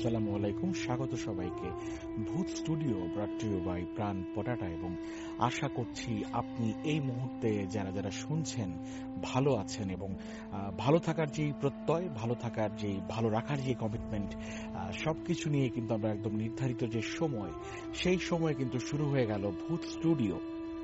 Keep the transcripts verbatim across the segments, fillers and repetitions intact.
আসসালামু আলাইকুম, স্বাগত সবাইকে ভূত studio brought to you by Pran Potata. এবং আশা করছি আপনি এই মুহূর্তে যারা যারা শুনছেন ভালো আছেন এবং ভালো থাকার যেই প্রত্যয়, ভালো থাকার যেই ভালো রাখার যে কমিটমেন্ট, সবকিছু নিয়ে কিন্তু আমরা একদম নির্ধারিত যে সময়, সেই সময় কিন্তু শুরু হয়ে গেল ভূত স্টুডিও।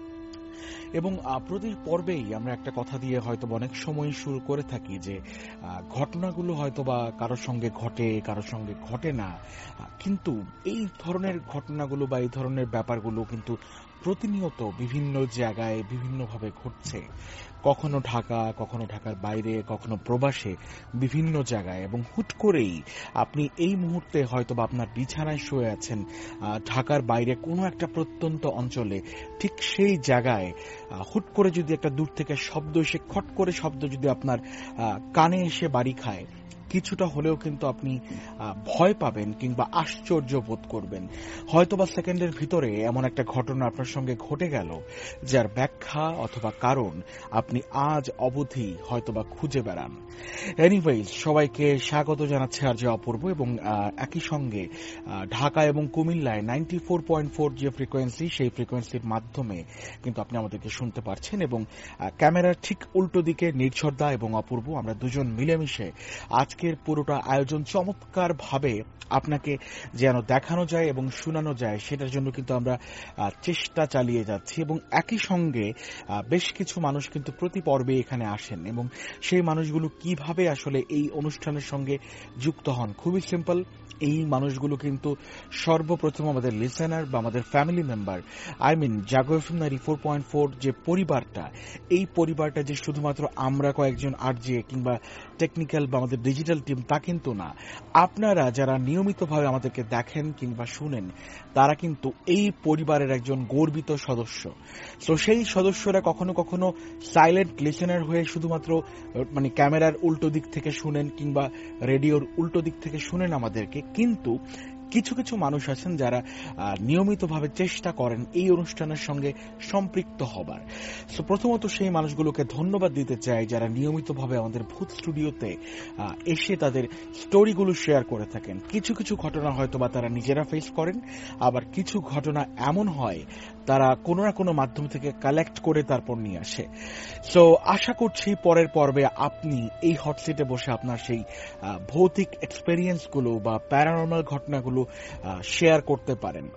এবং প্রতি পর্বেই আমরা একটা কথা দিয়ে হয়তো অনেক সময় শুরু করে থাকি যে ঘটনাগুলো হয়তো বা কারোর সঙ্গে ঘটে, কারোর সঙ্গে ঘটে না, কিন্তু এই ধরনের ঘটনাগুলো বা এই ধরনের ব্যাপারগুলো কিন্তু প্রতিনিয়ত বিভিন্ন জায়গায় বিভিন্নভাবে ঘটছে। কখনো ঢাকা, কখনো ঢাকার বাইরে, কখনো প্রবাসে, বিভিন্ন জায়গায়। এবং হুট করেই আপনি এই মুহূর্তে হয়তো বা আপনার বিছানায় শুয়ে আছেন ঢাকার বাইরে কোনো একটা প্রত্যন্ত অঞ্চলে, ঠিক সেই জায়গায় হুট করে যদি একটা দূর থেকে শব্দ এসে খট করে শব্দ যদি আপনার কানে এসে বাড়ি খায়, কিছুটা হলেও কিন্তু আপনি ভয় পাবেন কিংবা আশ্চর্য বোধ করবেন। হয়তোবা সেকেন্ডের ভিতরে এমন একটা ঘটনা আপনার সঙ্গে ঘটে গেল যার ব্যাখ্যা অথবা কারণ আপনি আজ অবধি হয়তোবা খুঁজে বেড়ান। এনিওয়েজ, সবাইকে স্বাগত জানাচ্ছে আর যে অপূর্ব, এবং একই সঙ্গে ঢাকা এবং কুমিল্লায় নাইনটি ফোর পয়েন্ট ফোর যে ফ্রিকোয়েন্সি, সেই ফ্রিকোয়েন্সির মাধ্যমে কিন্তু আপনি আমাদেরকে শুনতে পারছেন। এবং ক্যামেরার ঠিক উল্টো দিকে নির্ঝরদা এবং অপূর্ব, আমরা দুজন মিলেমিশে আজকের পুরোটা আয়োজন চমৎকার ভাবে আপনাকে যেন দেখানো যায় এবং শোনানো যায়, সেটার জন্য কিন্তু আমরা চেষ্টা চালিয়ে যাচ্ছি। এবং একই সঙ্গে বেশ কিছু মানুষ কিন্তু প্রতি পর্বে এখানে আসেন, এবং সেই মানুষগুলো কিভাবে আসলে এই অনুষ্ঠানের সঙ্গে যুক্ত হন, খুবই সিম্পল। এই মানুষগুলো কিন্তু সর্বপ্রথম আমাদের লিসেনার বা আমাদের family member. I mean Jago FM ninety four point four যে পরিবারটা, এই পরিবারটা যে শুধুমাত্র আমরা কয়েকজন আরজে কিংবা টেকনিক্যাল বা আমাদের ডিজিটাল টিম, তা কিন্তু না। আপনারা যারা নিয়মিতভাবে আমাদেরকে দেখেন কিংবা শুনেন, তারা কিন্তু এই পরিবারের একজন গর্বিত সদস্য। তো সেই সদস্যরা কখনো কখনো সাইলেন্ট লিসেনার হয়ে শুধুমাত্র মানে ক্যামেরার উল্টো দিক থেকে শুনেন কিংবা রেডিওর উল্টো দিক থেকে শুনেন আমাদেরকে, কিন্তু কিছু কিছু মানুষ আছেন যারা নিয়মিতভাবে চেষ্টা করেন এই অনুষ্ঠানের সঙ্গে সম্পৃক্ত হবার। সো প্রথমত সেই মানুষগুলোকে ধন্যবাদ দিতে চাই যারা নিয়মিতভাবে আমাদের ভূত স্টুডিওতে এসে তাদের স্টোরিগুলো শেয়ার করে থাকেন। কিছু কিছু ঘটনা হয়তো বা তারা নিজেরা ফেস করেন, আবার কিছু ঘটনা এমন হয় তারা কোনো না কোনো মাধ্যম থেকে কালেক্ট করে তারপর নিয়ে আসে। সো আশা করছি পরের পর্বে আপনি এই হটসিটে বসে আপনার সেই ভৌতিক এক্সপেরিয়েন্সগুলো বা প্যারানর্মাল ঘটনাগুলো শেয়ার করতে পারেন।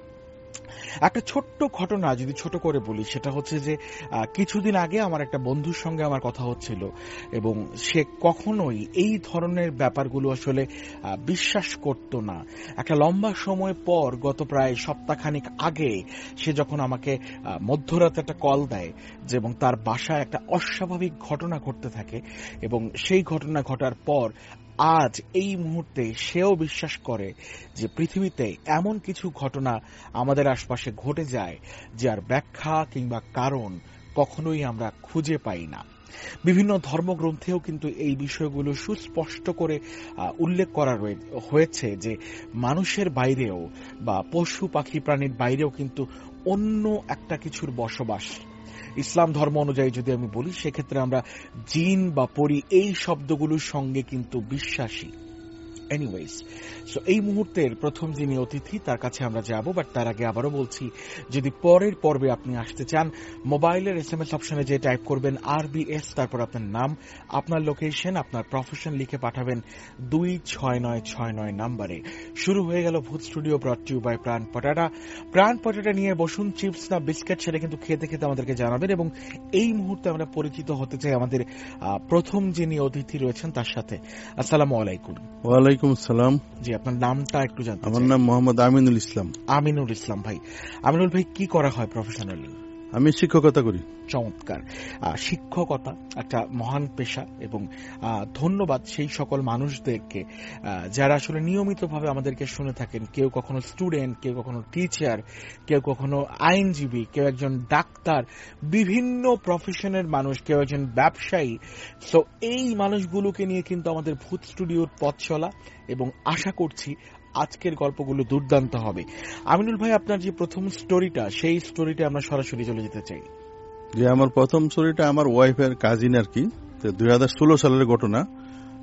একটা ছোট্ট ঘটনা যদি ছোট করে বলি, সেটা হচ্ছে যে কিছুদিন আগে আমার একটা বন্ধুর সঙ্গে আমার কথা হচ্ছিল, এবং সে কখনোই এই ধরনের ব্যাপারগুলো আসলে বিশ্বাস করত না। একটা লম্বা সময় পর, গত প্রায় সপ্তাহখানিক আগে, সে যখন আমাকে মধ্যরাতে একটা কল দেয় যে এবং তার বাসায় একটা অস্বাভাবিক ঘটনা ঘটতে থাকে, এবং সেই ঘটনা ঘটার পর আজ এই মুহূর্তে সেও বিশ্বাস করে যে পৃথিবীতে এমন কিছু ঘটনা আমাদের আশপাশে ঘটে যায় যার ব্যাখ্যা কিংবা কারণ কখনোই আমরা খুঁজে পাই না। বিভিন্ন ধর্মগ্রন্থেও কিন্তু এই বিষয়গুলো সুস্পষ্ট করে উল্লেখ করা হয়েছে যে মানুষের বাইরেও বা পশু পাখি প্রাণীর বাইরেও কিন্তু অন্য একটা কিছুর বসবাস। ইসলাম ধর্ম অনুযায়ী যদি আমি বলি, সেক্ষেত্রে আমরা জিন বা পরি এই শব্দগুলোর সঙ্গে কিন্তু বিশ্বাসী। এনিওয়েজ, সো এই মুহূর্তের প্রথম যিনি অতিথি, তার কাছে আমরা যাব, বাট তার আগে আবারও বলছি, যদি পরের পর্বে আপনি আসতে চান, মোবাইলের এস এম এস অপশনে যে টাইপ করবেন আর বি এস, তারপর আপনার নাম, আপনার লোকেশন, আপনার প্রফেশন লিখে পাঠাবেন দুই ছয় নয় ছয় নয় নাম্বারে। শুরু হয়ে গেল ভূত studio brought to you by Pran Potata. প্রাণ পটাটা নিয়ে বসুন, চিপস না বিস্কিট সেটা কিন্তু খেতে খেতে আমাদেরকে জানাবেন। এবং এই মুহূর্তে আমরা পরিচিত হতে চাই আমাদের প্রথম যিনি অতিথি রয়েছেন তার সাথে। আসসালামু আলাইকুম। ওয়ালাইকুম আসসালাম। জি, আপনার নামটা একটু জানতে চাই। আমার নাম মোহাম্মদ আমিনুল ইসলাম। আমিনুল ইসলাম ভাই। আমিনুল ভাই, কি করা হয় প্রফেশনালি? আমি শিক্ষকতা করি। চমৎকার। শিক্ষকতা একটা মহান পেশা, এবং ধন্যবাদ সেই সকল মানুষদেরকে যারা আসলে নিয়মিতভাবে আমাদেরকে শুনে থাকেন। কেউ কখনো স্টুডেন্ট, কেউ কখনো টিচার, কেউ কখনো আইনজীবী, কেউ একজন ডাক্তার, বিভিন্ন প্রফেশনের মানুষ, কেউ একজন ব্যবসায়ী। সো এই মানুষগুলোকে নিয়ে কিন্তু আমাদের ভূত স্টুডিওর পথ চলা, এবং আশা করছি আজকের গল্পগুলো দুর্দান্ত হবে। আমিনুল ভাই, আপনার যে প্রথম স্টোরিটা, সেই স্টোরিটা আমরা সরাসরি চলে যেতে চাই। যে আমার প্রথম স্টোরিটা আমার ওয়াইফের কাজিন আর কি, দুই হাজার ষোলো সালের ঘটনা।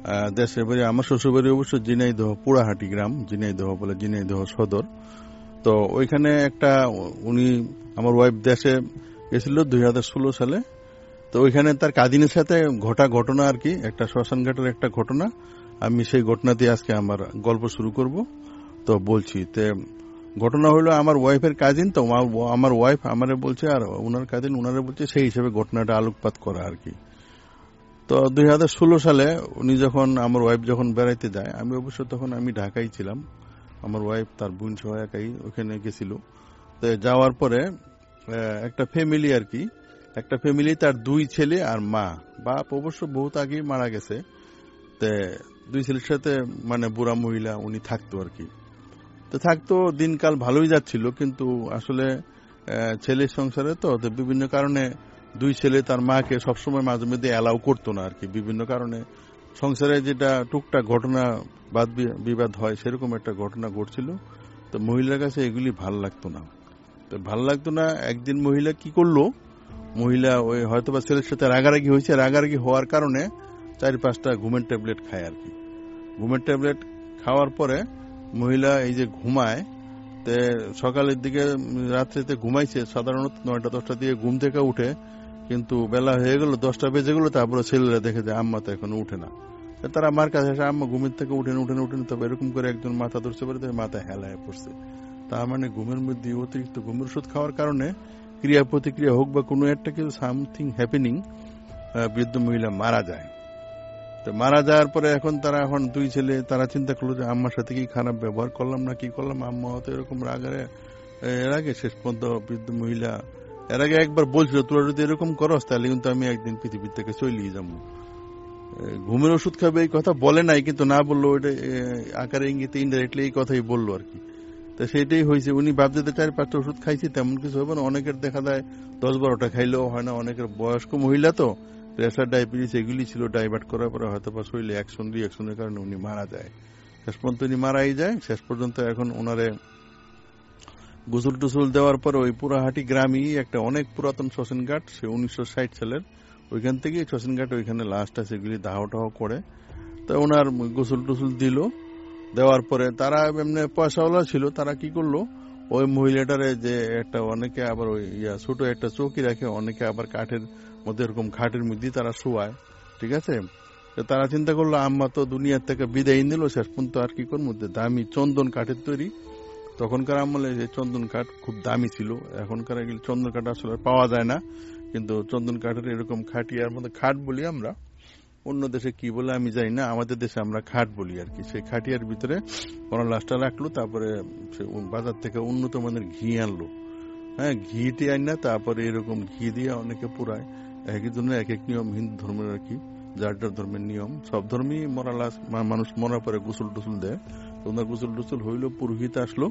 আহ, দেশের বাড়ি আমার শ্বশুর বাড়ি অবশ্য ঝিনাইদহ পুরাহাটি গ্রাম, ঝিনাইদহ বলে ঝিনাইদহ সদর। তো ওইখানে একটা উনি আমার ওয়াইফ দেশে গেছিল দুই হাজার ষোলো সালে। তো ওইখানে তার কাজিনের সাথে ঘটা ঘটনা আর কি, একটা শ্মশান ঘাটের একটা ঘটনা। আমি সেই ঘটনা দিয়ে আজকে আমার গল্প শুরু করব। তো বলছি তে ঘটনা হলো আমার ওয়াইফের কাজিন, তো আমার ওয়াইফ আমারে বলছে আর ওনার কাজিন ওনারে বলছে, সেই হিসেবে ঘটনাটা আলোকপাত করা আর কি। তো দুই হাজার ষোলো সালে উনি যখন আমার ওয়াইফ যখন বেড়াইতে যায়, আমি অবশ্য তখন আমি ঢাকায় ছিলাম, আমার ওয়াইফ তার বোন সহ একাই ওখানে গেছিল। তো যাওয়ার পরে একটা ফ্যামিলি আর কি, একটা ফ্যামিলি তার দুই ছেলে আর মা, বাপ অবশ্য বহুত আগেই মারা গেছে। তো দুই ছেলের সাথে মানে বুড়া মহিলা উনি থাকতো আর কি। তো থাকতো, দিনকাল ভালোই যাচ্ছিল, কিন্তু আসলে ছেলের সংসারে তো বিভিন্ন কারণে দুই ছেলে তার মাকে সবসময় মাঝে মধ্যে অ্যালাউ করতো না আর কি, বিভিন্ন কারণে সংসারে যেটা টুকটাক ঘটনা বাদ বিবাদ হয় সেরকম একটা ঘটনা ঘটছিল। তো মহিলার কাছে এগুলি ভাল লাগতো না। তো ভাল লাগতো না, একদিন মহিলা কি করলো, মহিলা ওই হয়তোবা ছেলের সাথে রাগারাগি হয়েছে, রাগারাগি হওয়ার কারণে চার পাঁচটা ঘুমের ট্যাবলেট খায় আর কি। ঘুমের ট্যাবলেট খাওয়ার পরে মহিলা এই যে ঘুমায়, তে সকালের দিকে রাত্রিতে ঘুমাইছে সাধারণত নয়টা দশটা দিয়ে ঘুম থেকে উঠে, কিন্তু বেলা হয়ে গেল দশটা বেজে গেল, তারপরে ছেলেরা দেখে যে আম্মা তো এখনো উঠে না। তারা আমার কাছে আসে, আম্মা ঘুমের থেকে উঠেন উঠেন উঠেন, তবে এরকম করে একজন মাথা ধরতে পারে, মাথা হেলায় পড়ছে। তার মানে ঘুমের মধ্যে অতিরিক্ত ঘুমের ওষুধ খাওয়ার কারণে ক্রিয়া প্রতিক্রিয়া হোক বা কোনো একটা কিছু সামথিং হ্যাপেনিং, বৃদ্ধ মহিলা মারা যায়। তো মারা যাওয়ার পরে এখন তারা এখন দুই ছেলে তারা চিন্তা করলো যে আম্মার সাথে কি খারাপ ব্যবহার করলাম না কি করলাম, আম্মা হয়তো এরকম রাগারে। এর আগে শেষ পর্যন্ত বৃদ্ধ মহিলা এর আগে একবার বলছিল, তোরা যদি এরকম করস তাহলে কিন্তু আমি একদিন পৃথিবীর থেকে চলিয়ে যাবো। ঘুমের ওষুধ খাবে এই কথা বলে নাই, কিন্তু না বললো ওইটা আকারে ইঙ্গিতে ইনডাইরেক্টলি এই কথাই বললো আর কি। তো সেটাই হয়েছে, উনি ভাবতে চার পাঁচটা ওষুধ খাইছি তেমন কিছু হবে না। অনেকের দেখা যায় দশ বারোটা খাইলেও হয় না, অনেকের বয়স্ক মহিলা তো প্রেসার ডায়াবেটিস এগুলি ছিল, ডাইভার্ট করার পরে হয়তো বা শরীরে অ্যাকশন রিয়াকশনের কারণে উনি মারা যায়। শেষ পর্যন্ত উনি মারাই যায়। শেষ পর্যন্ত এখন ওনারে গোসল টুসুল দেওয়ার পর ওই পুরাহাটি গ্রামই একটা অনেক পুরাতন শ্মশান ঘাট, সে উনিশশো ষাট সালের, ওইখান থেকে শ্মশান ঘাট ওইখানে লাস্ট আছে, এগুলি দাহ টাহ করে। তো ওনার গোসল টুসুল দিল, দেওয়ার পরে তারা এমনি পয়সাওয়ালা ছিল, তারা কি করলো, ওই মহিলাটারে যে একটা অনেকে আবার ওই ইয়া ছোট একটা চৌকি রাখে, অনেকে আবার কাঠের মধ্যে এরকম খাটের মধ্যে তারা শোয়ায়, ঠিক আছে। তারা চিন্তা করলো আম্মা তো দুনিয়ার থেকে বিদায় নিল, শেষ পর্যন্ত আর কি করবো, দামি চন্দন কাঠের তৈরি, তখনকার আমলে যে চন্দন কাঠ খুব দামি ছিল, এখনকার চন্দন কাঠ আসলে পাওয়া যায় না, কিন্তু চন্দন কাঠের এরকম খাটিয়ার মধ্যে খাট বলি আমরা, অন্য দেশে কি বলে আমি জানি না, আমাদের দেশে আমরা খাট বলি আর কি। সেই খাটিয়ার ভিতরে ওরা লাশটা রাখলো, তারপরে বাজার থেকে উন্নত মানের ঘি আনলো, হ্যাঁ ঘিটি আন না, তারপরে এরকম ঘি দিয়ে অনেকে পুরায়, এক একজনের এক এক নিয়ম, হিন্দু ধর্মের আর কি, যার যার ধর্মের নিয়ম, সব ধর্মই মরা লাশ মানুষ মরার পরে গোসল টুসুল দেয়। ওনার গোসল টুসুল হইলো, পুরোহিত আসলো,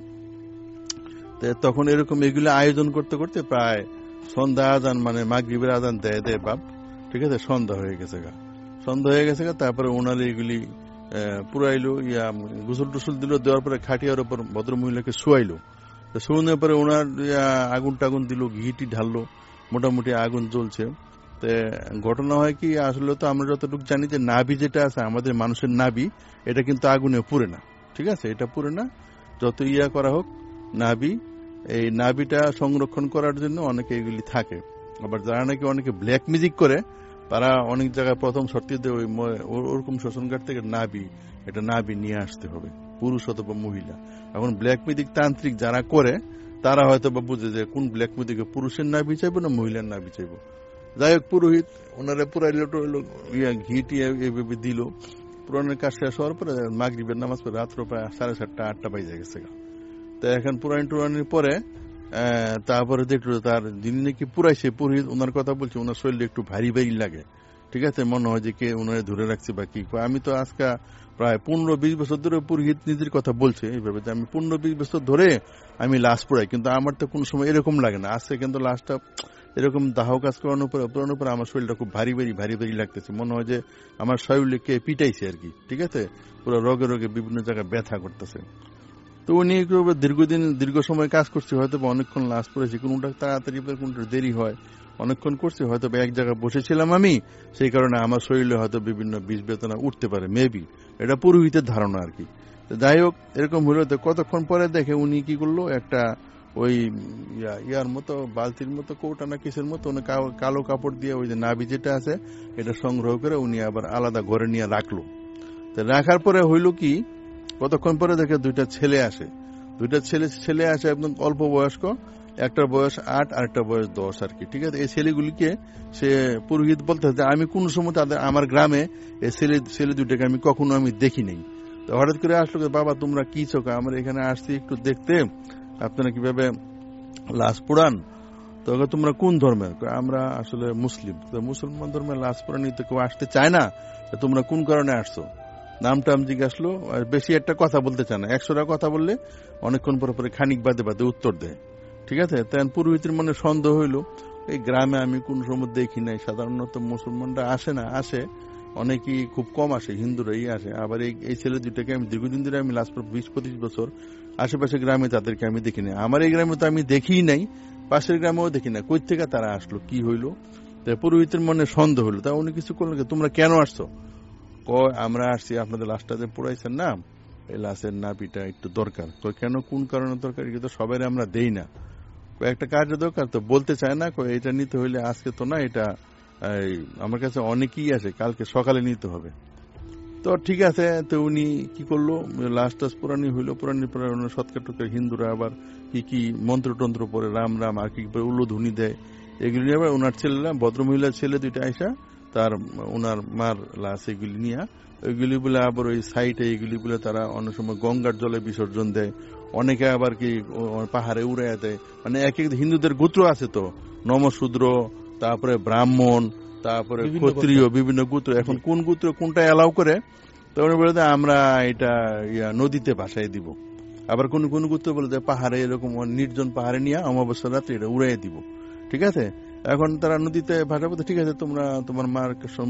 তখন এরকম এগুলো আয়োজন করতে করতে প্রায় সন্ধ্যা আজান মানে মাগরিবের আজান দেয় দেয় বাপ, ঠিক আছে, সন্ধ্যা হয়ে গেছে গা, সন্ধ্যা হয়ে গেছে গা। তারপরে ওনার এগুলি পুরাইলো, ইয়া গোসল টুসুল দিল, দেওয়ার পরে খাটিয়ার উপর ভদ্র মহিলাকে শুয়াইলো, শুয়ানোর পরে ওনার আগুন টাগুন দিল, ঘিটি ঢাললো, মোটামুটি আগুন জ্বলছে। তো ঘটনা হয় কি, আসলে তো আমরা যতটুকু জানি যে নাভি যেটা আছে আমাদের মানুষের নাভি, এটা কিন্তু আগুনে পুড়ে না, ঠিক আছে, এটা পুড়ে না, যত ইয়া করা হোক নাভি, এই নাভিটা সংরক্ষণ করার জন্য অনেকে এগুলি থাকে। আবার যারা নাকি অনেকে ব্ল্যাক মিউজিক করে, তারা অনেক জায়গায় প্রথম শর্ত দেয় ওই ওরকম শ্মশানঘাট থেকে নাভি, এটা নাভি নিয়ে আসতে হবে, পুরুষ অথবা মহিলা। এখন ব্ল্যাক মিউজিক তান্ত্রিক যারা করে তারা হয়তো বা বুঝে যে কোন ব্ল্যাক মিউজিকে পুরুষের নাভি চাইবো না মহিলার নাভি চাইবো। যাই হোক, পুরোহিত ওনারা পুরাইলো ইয়া ঘিটি এভাবে দিল, পুরানের কাজ শেষ হওয়ার পরে মাগরিবের নামাজ পড়ে রাত্র প্রায় সাড়ে সাতটা আটটা বাজে গেছে। তো এখন পুরানি টুরানির পরে তারপরে দেখলো তার যিনি নাকি পুরাইছে পুরোহিত, ওনার কথা বলছে, ওনার শরীরে একটু ভারী ভারী লাগে, ঠিক আছে, মনে হয় যে কে ওনারে ধরে রাখছে বা কি। আমি তো আজকে প্রায় পনেরো বিশ বছর ধরে পুরোহিত নিজের কথা বলছে এইভাবে যে আমি পনেরো বিশ বছর ধরে আমি লাশ পুরাই, কিন্তু আমার তো কোনো সময় এরকম লাগে না, আজকে কিন্তু লাশটা এরকম দাহ কাজ করানোর পরে পুরানোর পরে আমার শরীরটা খুব ভারী ভারী ভারী ভারী লাগতেছে, মনে হয় যে আমার শরীরে কে পিটাইছে আর কি, ঠিক আছে, পুরো রোগে রোগে বিভিন্ন জায়গায় ব্যথা করতেছে। তো উনি দীর্ঘদিন দীর্ঘ সময় কাজ করছে, হয়তো অনেকক্ষণ লাশ পড়েছে, কোনটা তাড়াতাড়ি কোনটা দেরি হয়, অনেকক্ষণ করছি, হয়তো এক জায়গায় বসেছিলাম আমি, সেই কারণে আমার শরীরে হয়তো বিভিন্ন বিষ বেদনা উঠতে পারে, মেবি। এটা পুরোহিতের ধারণা আর কি। যাই হোক, এরকম হলো। তো কতক্ষণ পরে দেখে উনি কি করলো, একটা ওই ইয়ার মতো বালতির মতো কৌটা না কিসের মতো উনি কালো কাপড় দিয়ে ওই যে নাভি যেটা আছে এটা সংগ্রহ করে উনি আবার আলাদা ঘরে নিয়ে রাখলো। তো রাখার পরে হইল কি, কতক্ষণ পরে দেখে দুইটা ছেলে আসে। দুইটা ছেলে ছেলে আসে একদম অল্প বয়স্ক, একটার বয়স আট আর একটা বয়স দশ আর কি। ঠিক আছে, এই ছেলেগুলিকে সে পুরোহিত বলতে যে আমি কোন সময় তাদের আমার গ্রামে এই ছেলে ছেলে দুইটাকে আমি কখনো আমি দেখি নাই। তো হঠাৎ করে আসলো, বাবা তোমরা কি চোখা, আমরা এখানে আসছি একটু দেখতে আপনারা কিভাবে লাশ পোড়ান। তো তোমরা কোন ধর্মের? আমরা আসলে মুসলিম। তো মুসলমান ধর্মের লাশ পোড়ানি তো কেউ আসতে চায় না, তোমরা কোন কারণে আসছো? নামটা আমি জিজ্ঞাসলো। আর বেশি একটা কথা বলতে চায় না, একশোটা কথা বললে অনেকক্ষণ পরে পরে খানিক বাদে বাদে উত্তর দেয়। ঠিক আছে, তেন পুরোহিতের মনে সন্দেহ হইল, এই গ্রামে আমি কোন সময় দেখি নাই, সাধারণত মুসলমানরা আসে না, আসে অনেকেই খুব কম আসে, হিন্দুরাই আসে। আবার এই ছেলে দুটাকে আমি দীর্ঘদিন ধরে আমি লাস্ট বিশ পঁচিশ বছর আশেপাশে গ্রামে তাদেরকে আমি দেখি নাই, আমার এই গ্রামে তো আমি দেখিই নাই, পাশের গ্রামেও দেখি না, কই থেকে তারা আসলো, কি হইলো? পুরোহিতের মনে সন্দেহ হইলো। তা উনি কিছু করলেন, তোমরা কেন আসছো? আমরা আসছি আপনাদের লাশটা যে পোড়াইছেন না, এই লাশের নাপিটা একটু দরকার। কেন, কোন কারণে দরকার? কিন্তু সবাই আমরা দেই না, একটা কাজের দরকার, তো বলতে চায় না। এটা নিতে হইলে আজকে তো না, এটা আমার কাছে অনেকেই আছে, কালকে সকালে নিতে হবে। তো ঠিক আছে, তো উনি কি করলো, লাশ টাস পুরানি হইলো, পুরানি পুরানি সৎকার টৎকার হিন্দুরা আবার কি কি মন্ত্র টন্ত্র পরে, রাম রাম আর কি উল্লোধুনি দেয়, এগুলি নিয়ে আবার ওনার ছেলেরা, ভদ্রমহিলার ছেলে দুইটা আইসা তার ওনার মার লাশ এগুলি নিয়ে ওইগুলি বলে আবার ওই সাইটে এগুলি বলে তারা অনেক সময় গঙ্গার জলে বিসর্জন দেয়, অনেকে আবার কি পাহাড়ে উড়াইয়া দেয়। মানে এক এক হিন্দুদের গোত্র আছে তো, নমশূদ্র, তারপরে ব্রাহ্মণ, তারপরে ক্ষত্রিয়, বিভিন্ন গোত্র। এখন কোন গোত্র কোনটা অ্যালাউ করে, তো উনি বলে আমরা এটা নদীতে ভাসাই দিব। আবার কোন কোন গোত্র বলে পাহাড়ে, এরকম নির্জন পাহাড়ে নিয়ে অমাবস্যা রাত্রে এটা উড়াই দিব। ঠিক আছে, এখন তারা নদীতে ভাসাবো। ঠিক আছে, তোমরা তোমার মার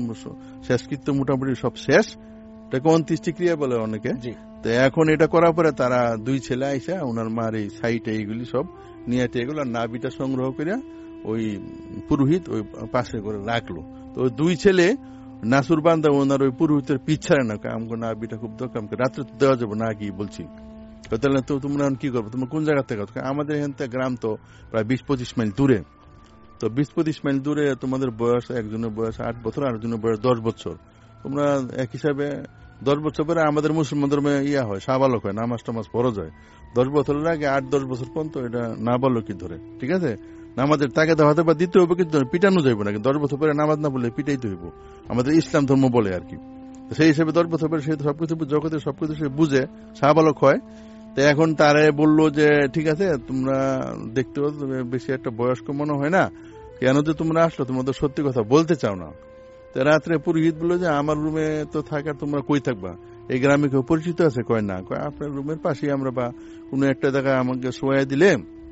শেষকৃত্য মোটামুটি সব শেষ, এটাকে অন্ত্যেষ্টি ক্রিয়া বলে অনেকে। তো এখন এটা করার পরে তারা দুই ছেলে আইসা ওনার মার এই সাইটে এইগুলি সব নিয়ে এগুলো নাবিটা সংগ্রহ করে ওই পুরোহিত ওই পাশে করে রাখলো। তো ওই দুই ছেলে নাসুর বান্দা ওনার ওই পুরোহিতের পিছাড়ে না, আমাকে নাবিটা খুব দরকার, আমাকে রাত্রে তো দেওয়া যাবে না, কি বলছি। তাহলে তো তোমরা কি করবো, তোমরা কোন জায়গা থেকে? আমাদের এখান থেকে গ্রাম তো প্রায় বিশ পঁচিশ মাইল দূরে। তো বিশ পঁচিশ মাইল দূরে তোমাদের বয়স, একজনের বয়স আট বছর আর একজনের বয়স দশ বছর। তোমরা এক হিসাবে দশ বছর পরে আমাদের মুসলমান ধর্মে ইয়া হয়, সাবালক হয়, নামাজ টামাজ ফরজ হয়। দশ বছরের আগে আট দশ বছর পর্যন্ত এটা নাবালকই ধরে। ঠিক আছে, নামাজের তাকে দেওয়াতে বা দিতে হবে, কিন্তু পিটানো যাইব না। দশ বছর পরে নামাজ না বললে পিটাইতে হইব, আমাদের ইসলাম ধর্ম বলে আর কি। সেই হিসেবে দশ বছর পরে সে সবকিছু জগতের সবকিছু সে বুঝে, সাবালক হয়। তো এখন তারে বললো যে ঠিক আছে, তোমরা দেখতে পাচ্ছ বেশি একটা বয়স্ক মনে হয় না, কেন যে তোমরা আসলো, তোমাদের সত্যি কথা বলতে চাও না। তো রাত্রে পুরোহিত বললো যে আমার রুমে তো থাকার, তোমরা কই থাকবা, এই গ্রামে কেউ পরিচিত আছে? কয় না। কয় আপনার রুমের পাশে আমরা বা কোনো একটা জায়গায় আমাকে শোয়া দিলে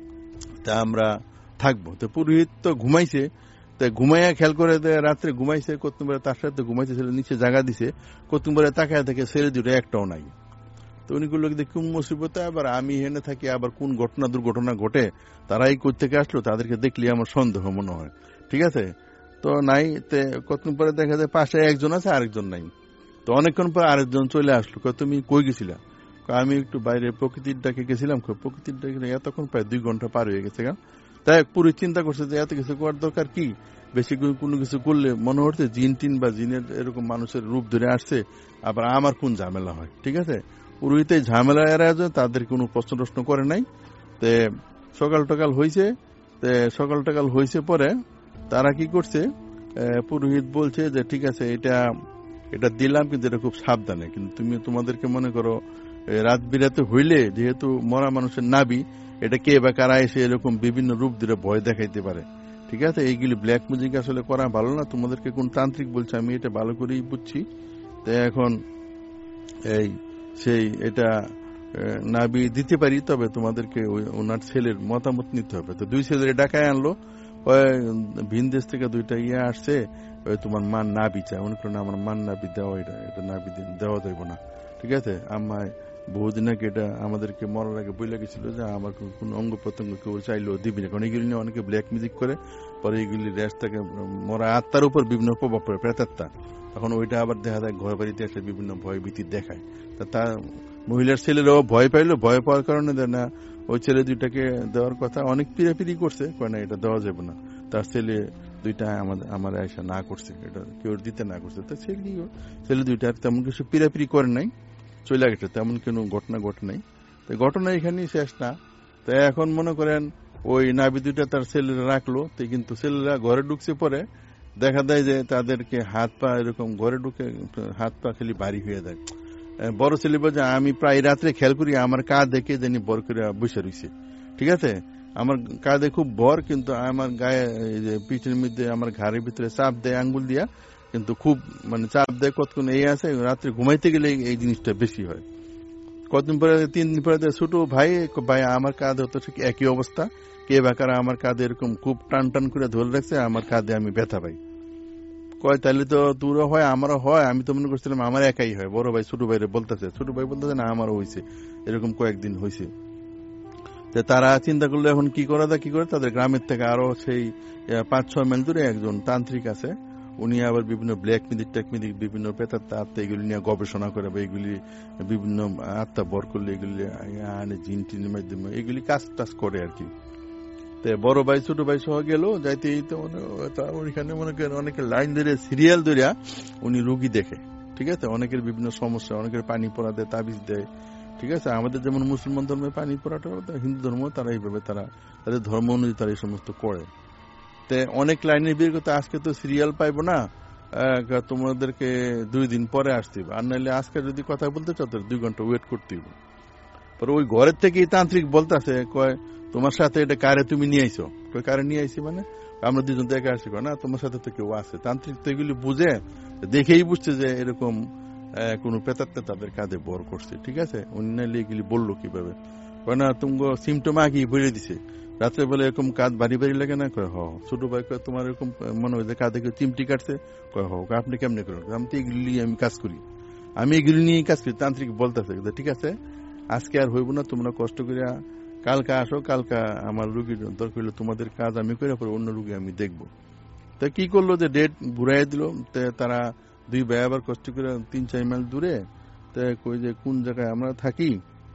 তা আমরা থাকবো। তো পুরোহিত তো ঘুমাইছে, তাই ঘুমাইয়া খেয়াল করে রাত্রে ঘুমাইছে, কতুম্বরে তার সাথে ঘুমাইছে, ছেলে নিচে জায়গা দিছে, কতুম্বরে তাকায় থেকে ছেলে দুটো একটাও নাই। তো উনি গুলো কোন মুসিবতে, আবার আমি হেনে থাকি, আবার কোন ঘটনা দুর্ঘটনা ঘটে, তারাই কই থেকে আসলো, তাদেরকে দেখলে আমার সন্দেহ মনে হয়। ঠিক আছে, তো নাই। কতক্ষণ পরে দেখা যায় পাশে একজন আছে, আরেকজন নাই। তো অনেকক্ষণ পরে আরেকজন চলে আসলো, তুমি কই গেছিলা? আমি একটু বাইরে প্রকৃতির ডাকে গেছিলাম। প্রকৃতির ডাকে এতক্ষণ প্রায় দুই ঘন্টা পার হয়ে গেছে। তাই পুরো চিন্তা করছে যে এত কিছু করার দরকার কি, বেশি কোনো কিছু করলে মনে হচ্ছে জিন টিন বা জিনের এরকম মানুষের রূপ ধরে আসছে, আবার আমার কোন ঝামেলা হয়। ঠিক আছে, পুরোহিতে ঝামেলা এরা তাদের কোনো প্রশ্ন প্রশ্ন করে নাই। তে সকাল টকাল হয়েছে, সকাল টকাল হয়েছে পরে তারা কি করছে, পুরোহিত বলছে যে ঠিক আছে এটা এটা দিলাম, কিন্তু এটা খুব সাবধানে, কিন্তু তুমি তোমাদেরকে মনে করো রাত বিরাতে হইলে, যেহেতু মরা মানুষের নাবি, এটা কে বা কারা এসে এরকম বিভিন্ন রূপ দিয়ে ভয় দেখাইতে পারে। ঠিক আছে, এইগুলি ব্ল্যাক মিউজিক আসলে করা ভালো না, তোমাদেরকে কোন তান্ত্রিক বলছে আমি এটা ভালো করেই বুঝছি। তো এখন এই সেই এটা নাবি দিতে পারি, তবে তোমাদেরকে ওনার ছেলের মতামত নিতে হবে। তো দুই ছেলের ডাকায় আনলো, ভিন দেশ থেকে দুইটা ইয়ে আসছে, তোমার মান নাবি চায়। মনে করেন আমার মান নাবি দেওয়া, এটা এটা নাবি দেওয়া যাইব না। ঠিক আছে, আমায় বহুদিন আগে এটা আমাদেরকে মরার আগে বইলা গেছিল যে আমার কোন অঙ্গ প্রত্যঙ্গ কেউ চাইলেও দিবি না, কারণ এগুলি নিয়ে অনেকে ব্ল্যাক মিউজিক করে, পরে এগুলি রেস থাকে মরা আত্মার উপর বিভিন্ন প্রভাব পড়ে, প্রেতাত্মা। তখন ওইটা আবার দেখা যায় ঘর বাড়িতে এসে বিভিন্ন ভয় ভীতি দেখায়। তা তার মহিলার ছেলেরাও ভয় পাইলো, ভয় পাওয়ার কারণে দেয় না, ওই ছেলে দুইটাকে দেওয়ার কথা অনেক পিড়াপিড়ি করছে, কয় না এটা দেওয়া যাবে না। তার ছেলে দুইটা আমাদের আমার আয়সা না করছে, এটা কেউ দিতে না করছে। তো ছেলে দুইটা তেমন কিছু পিড়াপিড়ি করে নাই, চলে গেছে, তেমন কোনো ঘটনা ঘটে নাই। তো ঘটনা এখানেই শেষ না। তো এখন মনে করেন ওই নাবি দুইটা তার ছেলেরা রাখলো, তো কিন্তু ছেলেরা ঘরে ঢুকছে, পরে দেখা যায় যে তাদেরকে হাত পা এরকম ঘরে ঢুকে হাত পা খালি ভারী হয়ে যায়। বড় ছেলে বলছে আমি প্রায় রাত্রে খেয়াল করি আমার কাঁধ দেখে জানি বর করে বসে রয়েছে, ঠিক আছে, আমার কাঁধে খুব বর, কিন্তু আমার গায়ে পিঠের মধ্যে আমার ঘাড়ের ভিতরে চাপ দেয় আঙ্গুল দিয়া, কিন্তু খুব মানে চাপ দেয় কতক্ষণ এই আছে, রাত্রে ঘুমাইতে গেলে এই জিনিসটা বেশি হয়। কতদিন পরে, তিন দিন পরে ছোট ভাই ভাই আমার কাঁধে হতো ঠিক একই অবস্থা, কে বাকারা আমার কাঁধে এরকম খুব টান টান করে ধরে রাখছে, আমার কাঁধে আমি ব্যথা পাই। কয় তাহলে তো তোরও হয় আমারও হয়, আমি তো মনে করছিলাম আমার একাই হয়। বড় ভাই ছোট ভাইরে বলতেছে, ছোট ভাই বলতেছে না আমারও হয়েছে, এরকম কয়েকদিন হয়েছে। তারা চিন্তা করলো এখন কি করা যায়, কি করে তাদের গ্রামের থেকে আরো সেই পাঁচ ছয় মাইল দূরে একজন তান্ত্রিক আছে, উনি আবার বিভিন্ন ব্ল্যাক মিউজিক টেকমিউজিক বিভিন্ন প্রেতাত্মা আত্মা এগুলি নিয়ে গবেষণা করে, বা এগুলি বিভিন্ন আত্মা বর করলে এগুলি আনে জিন টিনের মাধ্যমে এগুলি কাজ টাজ করে আর কি। বড় ভাই ছোট ভাই সহ গেল, যাইতে ওইখানে মনে করেন অনেকে লাইন ধরে সিরিয়াল ধরে উনি রুগী দেখে, ঠিক আছে, অনেকের বিভিন্ন সমস্যা, অনেকের পানি পড়া দেয়, তাবিজ দেয়, ঠিক আছে। আমাদের যেমন মুসলমান ধর্মে পানি পড়াটা, হিন্দু ধর্ম তারা এইভাবে তারা তাদের ধর্ম অনুযায়ী তারা এই সমস্ত করে। তো অনেক লাইনের বের করতে আজকে তো সিরিয়াল পাইবো না, তোমাদেরকে দুই দিন পরে আসতে হবে, আর নাহলে আজকে যদি কথা বলতে চাও তাহলে দুই ঘন্টা ওয়েট করতে হবে। পরে ওই ঘরের থেকে তান্ত্রিক বলতেছে, কয় তোমার সাথে এটা কারে তুমি নিয়ে আইছো, কয় কারে নিয়ে আইছি মানে আমরা দুজন দেখে আসি, না তোমার সাথে তো কেউ আছে। তান্ত্রিক তো এগুলি বুঝে, দেখেই বুঝছে যে এরকম কোন প্রেতাত্মা তাদের কাঁধে বর করছে, ঠিক আছে। উনি নাইলে এগুলি বললো কিভাবে, কয় না তুমি সিমটম আগে বলে দিছে, রাত্রে বেলা এরকম কাঁধ ভারী ভারী লাগে না, কয় হ। ছোট ভাই কয় তোমার এরকম মনে হয় যে কাঁধে কেউ চিমটি কাটছে, কয় হ। আপনি কেমনে করেন, আমি তো এগুলি আমি কাজ করি, আমি এগুলি নিয়ে কাজ করি। তান্ত্রিক বলতেছে ঠিক আছে আজকে আর হইব না, তোমরা কষ্ট করিয়া কালকে আসো, কালকে আমার রুগীর দরকার হইলে তোমাদের কাজ আমি করে, পরে অন্য রুগী আমি দেখবো। তা কি করলো যে ডেট ঘুরাই দিল, তারা দুই ভাই আবার কষ্ট করে তিন চার মাইল দূরে, কই যে কোন জায়গায় আমরা থাকি,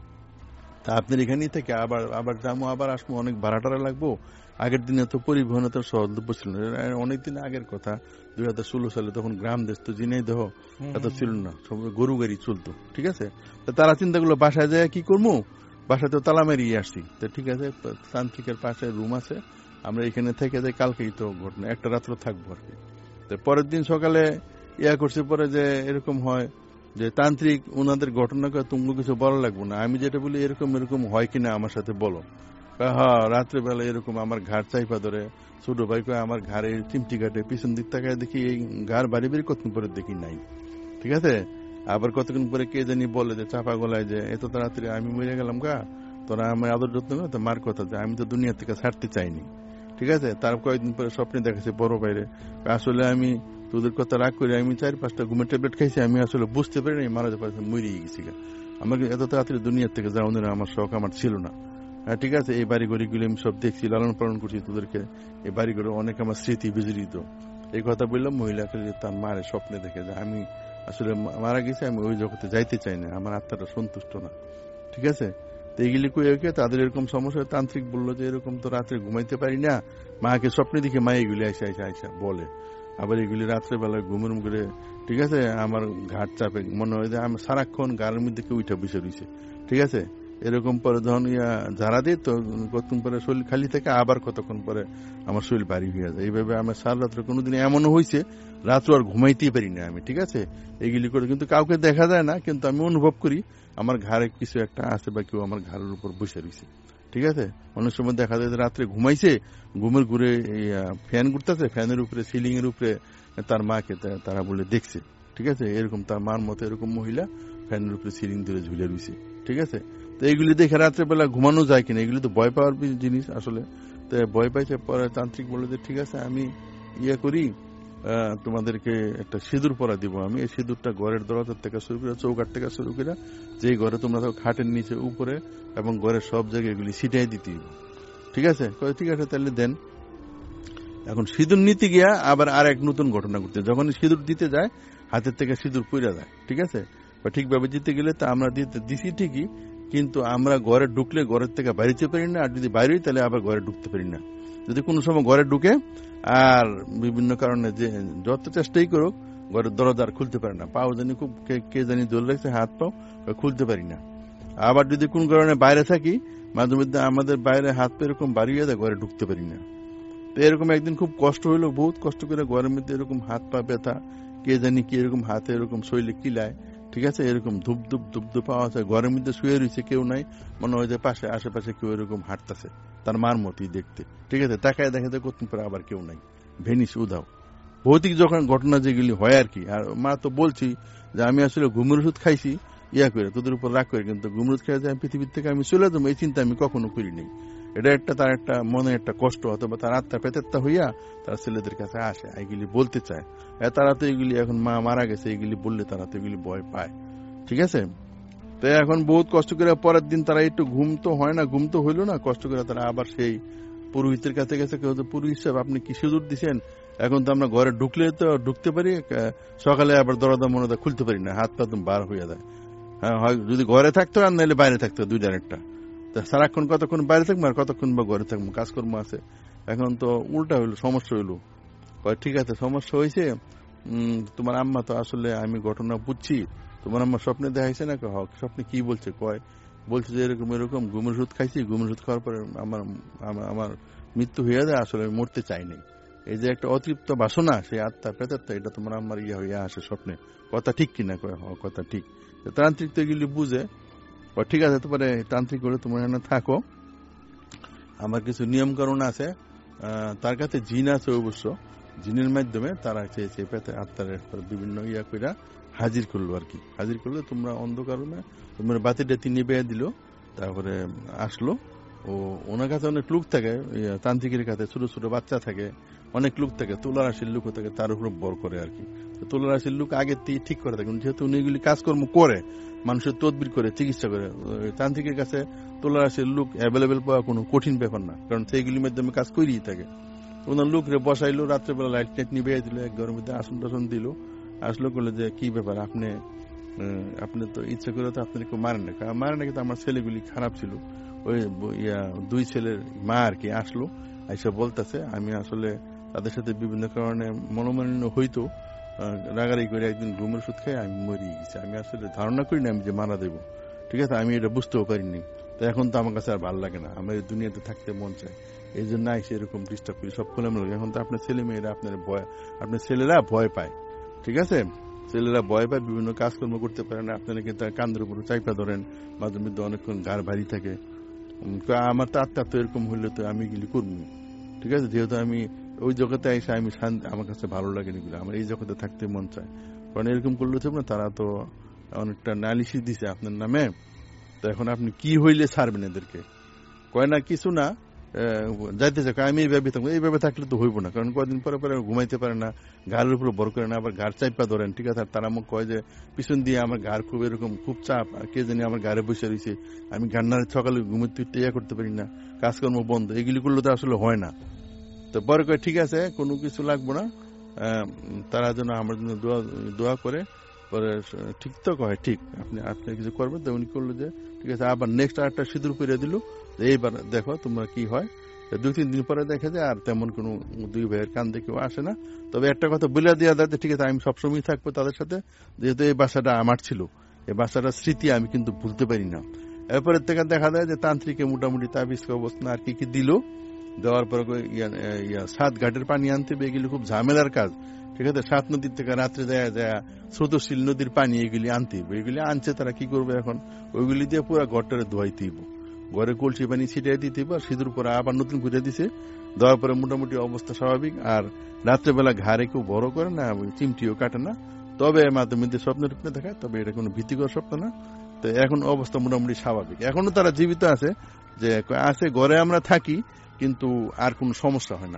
তা আপনার এখানেই থেকে আবার আবার যাবো আবার আসবো, অনেক ভাড়া টাড়া লাগবো। আগের দিনে তো পরিবহন তো সহজলভ্য ছিল না, অনেকদিন আগের কথা, দুই হাজার ষোলো সালে তখন গ্রাম দেশ তো ঝিনাইদহ এত ছিল না, সব গরু গাড়ি চলতো, ঠিক আছে। তারা চিন্তা করলো বাসায় যায় কি করবো, বাসায় তো তালা মারিয়ে আসছি, তো ঠিক আছে তান্ত্রিকের পাশে রুম আছে, আমরা এখানে থেকে যাই, কালকেই তো ঘটনা, একটা রাত্র থাকবো আর কি। পরের দিন সকালে ইয়া করছে, পরে যে এরকম হয় যে তান্ত্রিক ওনাদের ঘটনা করে তুমি কিছু বলা লাগবো না, আমি যেটা বলি এরকম এরকম হয় কিনা আমার সাথে বলো। হ্যাঁ রাত্রেবেলা এরকম আমার ঘাড় চাইপা ধরে, ছোট ভাই কয় আমার ঘাড়ে চিমটি কাটে, পিছন দিক তাকায় দেখি এই ঘাড় বাড়ি বাড়ি কতক্ষণ পরে দেখি নাই, ঠিক আছে। আবার কতক্ষণ পরে কে জানি বলে যে চাপা গলায় যে এত তাড়াতাড়ি আমি মরে গেলাম গা, তোরা আমার আদর যত্ন করে, মার কথা যে আমি তো দুনিয়া থেকে ছাড়তে চাইনি, ঠিক আছে। তার কয়েকদিন পরে স্বপ্নে দেখাচ্ছে বড় বাইরে, আসলে আমি তোদের কথা রাগ করে আমি চার পাঁচটা ঘুমের ট্যাবলেট খাইছি, আমি আসলে বুঝতে পারি না মারা যাবার মরিয়ে গেছি, আমাকে এত তাড়াতাড়ি দুনিয়ার থেকে যাওয়া আমার শখ আমার ছিল না, হ্যাঁ ঠিক আছে। এই বাড়ি ঘড়িগুলি আমি সব দেখছি, লালন পালন করছি তোদেরকে, এই বাড়ি ঘরে অনেক আমার স্মৃতি বিজড়িত। এই কথা বললাম, মহিলাকে তার মারে স্বপ্নে দেখে যে আমি আসলে মারা গেছি, আমি ওই জগতে যাইতে চাই না, আমার আত্মাটা সন্তুষ্ট না, ঠিক আছে। তো এইগুলি কয়ে তাদের এরকম সমস্যা, তান্ত্রিক বললো যে এরকম তো রাত্রে ঘুমাইতে পারি না, মাকে স্বপ্নে দেখে মা এগুলি আইসা আইসা আইসা বলে, আবার এগুলি রাত্রেবেলায় ঘুমের মুখে, ঠিক আছে, আমার ঘাট চাপে, মনে হয় যে আমি সারাক্ষণ গাড়ির মধ্যে কেউ উঠে বসে রয়েছে, ঠিক আছে। এরকম পরে যখন ইয়া ঝাড়া দিই তো কতক্ষণ পরে শরীর খালি থেকে, আবার কতক্ষণ পরে আমার শরীর ভারী হয়ে যায়। এইভাবে আমার সারা রাত্রে কোনোদিন এমনও হয়েছে রাত্র আর ঘুমাইতেই পারি না আমি, ঠিক আছে। এইগুলি করে কিন্তু কাউকে দেখা যায় না, কিন্তু আমি অনুভব করি আমার ঘাড়ে কিছু একটা আছে বা কেউ আমার ঘাড়ের উপর বসে রয়েছে, ঠিক আছে। অনেক সময় দেখা যায় রাত্রে ঘুমাইছে, ঘুমের ঘুরে ফ্যান ঘুরতেছে, ফ্যানের উপরে সিলিং এর উপরে তার মাকে তারা বলে দেখছে, ঠিক আছে। এরকম তার মার মতো এরকম মহিলা ফ্যানের উপরে সিলিং ধরে ঝুলে রয়েছে, ঠিক আছে। তো এইগুলি দেখে রাত্রেবেলা ঘুমানো যায় কিনা, এগুলি তো ভয় পাওয়ার জিনিস আসলে। তো ভয় পাইছে, পরে তান্ত্রিক বললো যে ঠিক আছে আমি ইয়ে করি, তোমাদেরকে একটা সিঁদুর পরা দিব আমি। এই সিঁদুরটা ঘরের দরজার থেকে শুরু করে, চৌকাঠ থেকে শুরু করে, যে ঘরে তোমরা খাটের নিচে, উপরে এবং ঘরের সব জায়গায় এগুলি ছিটাই দিতে। ঠিক আছে? ঠিক আছে, তাহলে দেন। এখন সিঁদুর নিতে গিয়া আবার আর এক নতুন ঘটনা ঘটতে, যখন সিঁদুর দিতে যায় হাতের থেকে সিঁদুর পড়ে যায়। ঠিক আছে? বা ঠিকভাবে দিতে গেলে তা আমরা দিতে দিছি ঠিকই, কিন্তু আমরা ঘরে ঢুকলে ঘরের থেকে বাইরেতে পারি না, আর যদি বাইরে তাহলে আবার ঘরে ঢুকতে পারি না। যদি কোনো সময় ঘরে ঢুকে আর বিভিন্ন কারণে যে যত চেষ্টাই করুক ঘরের দরজা আর খুলতে পারে না, পাও জানি খুব কে জানি দোল রাখছে, হাত পাও খুলতে পারি না। আবার যদি কোন কারণে বাইরে থাকি, মাঝে মধ্যে আমাদের বাইরে হাত পা এরকম বাড়িয়ে দেয়, ঘরে ঢুকতে পারি না। তো এরকম একদিন খুব কষ্ট হইলো, বহুত কষ্ট করে ঘরের মধ্যে এরকম হাত পা ব্যথা, কে জানি কি এরকম হাতে এরকম শৈলে কিলায়। ঠিক আছে? এরকম ধূপ ধূপ ধূপ ধূপ পাওয়া যায়, ঘরের মধ্যে শুয়ে রয়েছে, কেউ নাই, মনে হয় যে পাশে আশেপাশে কেউ এরকম হাঁটতেছে, তার মার মতই দেখতে। ঠিক আছে? তাকায় দেখা যায় কতদিন পরে আবার কেউ নাই, ভেনিস উধাও। ভৌতিক যখন ঘটনা যেগুলি হয় আর কি। আর মা তো বলছি যে আমি আসলে ঘুমের ওষুধ খাইছি ইয়া করে, তোদের উপর রাগ করে, কিন্তু ঘুমের ওষুধ খাইছে আমি পৃথিবীর থেকে আমি চলে যাবো এই চিন্তা আমি কখনো করিনি। এটা একটা তার একটা মনে একটা কষ্ট, অথবা তার আত্মা পেতেত্তা হইয়া তার ছেলেদের কাছে আসে, এগুলি বলতে চায়। তারা তো এগুলি এখন মা মারা গেছে, এগুলি বললে তারা তো এগুলি ভয় পায়। ঠিক আছে? তো এখন বহুত কষ্ট করে পরের দিন তারা একটু ঘুম তো হয় না, ঘুম তো হইলো না, কষ্ট করে তারা আবার সেই পুরোহিতের কাছে গেছে। কেউ তো পুরোহিত সাহেব আপনি কি সিঁদুর দিচ্ছেন, এখন তো আমরা ঘরে ঢুকলে তো ঢুকতে পারি, সকালে আবার দরজা মরদা খুলতে পারি না, হাত পা তো বার হয়ে যায়। হ্যাঁ, যদি ঘরে থাকতো আর নাহলে বাইরে থাকতো, দুইটার একটা। সারাক্ষণ কতক্ষণ বাইরে থাকবো আর কতক্ষণ বা ঘরে থাকবো, কাজকর্ম আছে। এখন তো উল্টা হইলো, সমস্যা হইলো। ঠিক আছে, সমস্যা হয়েছে, তোমার আম্মা তো আসলে আমি ঘটনা বুঝছি, তোমার আম্মা স্বপ্নে দেখাইছে না? স্বপ্নে কি বলছে? কয় বলছে যে এরকম এরকম ঘুমের ওষুধ খাইছি, ঘুমের ওষুধ খাওয়ার পরে আমার আমার মৃত্যু হয়ে যায়, আসলে আমি মরতে চাই নাই। এই যে একটা অতৃপ্ত বাসনা, সেই আত্মা প্রেতাত্মা, এটা তোমার আম্মার ইয়া হইয়া আসে স্বপ্নে। কথা ঠিক কিনা? কয় হ, কথা ঠিক। তান্ত্রিক তো এগুলি বুঝে। ঠিক আছে, তোমার তান্ত্রিক করে তোমার এখানে থাকো, আমার কিছু নিয়ম কানুন আছে। তার কাছে জিন আছে অবশ্য, জিনের মাধ্যমে তারা চেয়েছে পেতে আত্মার বিভিন্ন ইয়া কইরা হাজির করলো আর কি। হাজির করলে তোমরা অন্ধকারণে তোমার বাতি টাতি নিবে দিল, তারপরে আসলো। ও ওনার কাছে অনেক লোক থাকে, তান্ত্রিকের কাছে ছোট ছোট বাচ্চা থাকে, অনেক লোক থাকে, তুলা রাশির লোক থাকে, তার উপর বর করে আর কি। তুলা রাশির লোক আগে ঠিক করে থাকে, যেহেতু উনি এগুলি কাজকর্ম করে, মানুষের তদবির করে, চিকিৎসা করে। তান্ত্রিকের কাছে তুলা রাশির লোক অ্যাভেলেবেল পাওয়া কোনো কঠিন ব্যাপার না, কারণ সেইগুলির মাধ্যমে কাজ করিয়ে থাকে। ওনার লোক রে বসাইলো, রাত্রেবেলা লাইট টাইট নিবে দিল, এক ঘরের মধ্যে আসন টাসন দিল। আসলো করলে যে কি ব্যাপার, আপনি আপনি তো ইচ্ছা করে তো আপনার কেউ মারেন না। মারেন না, কিন্তু আমার ছেলেগুলি খারাপ ছিল, ওই দুই ছেলের মা আর কি আসলো, এসে বলতেছে আমি আসলে তাদের সাথে বিভিন্ন কারণে মনোমালিন্য হইতো, রাগারাগি করে একদিন ঘুমের ওষুধ খাই আমি মরে গেছি। আমি আসলে ধারণা করি না আমি যে মারা দেবো। ঠিক আছে? আমি এটা বুঝতেও পারিনি। তো এখন তো আমার কাছে আর ভালো লাগে না, আমার এই দুনিয়াতে থাকতে মন চায়, এই জন্য আইসে এরকম ডিস্টার্ব করি সব খোলা মেলা। এখন তো আপনার ছেলে মেয়েরা আপনার ভয়, আপনার ছেলেরা ভয় পায়। ঠিক আছে? ছেলেরা ভয় পায়, বিভিন্ন কাজকর্ম করতে পারে না, আপনারা কিন্তু কান্দের উপর চাইপা ধরেন, মাঝে মধ্যে অনেকক্ষণ ঘাড় ভারী থাকে। আমার তো আত্মা তো এরকম হইলে তো আমি এগুলি করবো। ঠিক আছে? যেহেতু আমি ওই জগতে এসে আমি শান্তি, আমার কাছে ভালো লাগে না, আমার এই জগতে থাকতে মন চায়। কারণ এরকম করলে তো না, তারা তো অনেকটা নালিশি দিছে আপনার নামে। তো এখন আপনি কি হইলে ছাড়বেন এদেরকে? কয় না কিছু না, যাইতে চাই, আমি এইভাবে থাকবো, এইভাবে থাকলে তো হইব না, কারণ কয়দিন পরে পরে ঘুমাইতে পারে না, ঘাড়ের উপরে বড় করে না, আবার ঘাড় চাইপা ধরেন। ঠিক আছে? তারা আমাকে কয় যে পিছন দিয়ে আমার ঘাড় খুব এরকম খুব চাপ, কে জানি আমার ঘাড়ে বসে রয়েছে, আমি ঘান্নার সকালে ঘুমাইতে ইয়া করতে পারি না, কাজকর্ম বন্ধ, এগুলি করলে তো আসলে হয় না। তো পরে কয় ঠিক আছে, কোনো কিছু লাগবো না, তারা যেন আমার জন্য দোয়া দোয়া করে। পরে ঠিক তো কয় ঠিক, আপনি আপনি কিছু করবেন। তো উনি করলো যে ঠিক আছে, আবার নেক্সট আরেকটা সিঁদুর করে দিল, এইবার দেখো তোমরা কি হয়। দুই তিন দিন পরে দেখা যায় আর তেমন কোনো দুই ভাইয়ের কান দেখেও আসে না। তবে একটা কথা বলে দেওয়া যায়, ঠিক আছে আমি সবসময় থাকবো তাদের সাথে, যেহেতু এই বাসাটা আমার ছিল, এই বাসাটার স্মৃতি আমি কিন্তু ভুলতে পারি না। এরপরের থেকে দেখা যায় যে তান্ত্রিকে মোটামুটি তাবিজ অবস্থা আর কি কি দিল, দেওয়ার পরে সাত ঘাটের পানি আনতে হবে, এগুলি খুব ঝামেলার কাজ। ঠিক আছে? সাত নদীর থেকে রাত্রে যায় যায় স্রোতশীল নদীর পানি এগুলি আনতে হবে, এগুলি আনছে তারা কি করবে এখন, ওইগুলি দিয়ে পুরো ঘরটারে ধোয়াইতে হইব, ঘরে কলসি পানি ছিটিয়ে দিতে হইব, আর সিঁদুর পরে আবার নতুন ঘুরে দিছে, দেওয়ার পরে মোটামুটি অবস্থা স্বাভাবিক। আর রাত্রেবেলা ঘাড়ে কেউ বড় করে না, চিমটিও কাটে না, তবে মাঝে মধ্যে স্বপ্ন টুপ্নে দেখায়, তবে এটা কোনো ভীতিকর স্বপ্ন না। তো এখন অবস্থা মোটামুটি স্বাভাবিক, এখনো তারা জীবিত আছে, যে আছে ঘরে আমরা থাকি কিন্তু আর কোনো সমস্যা হয় না।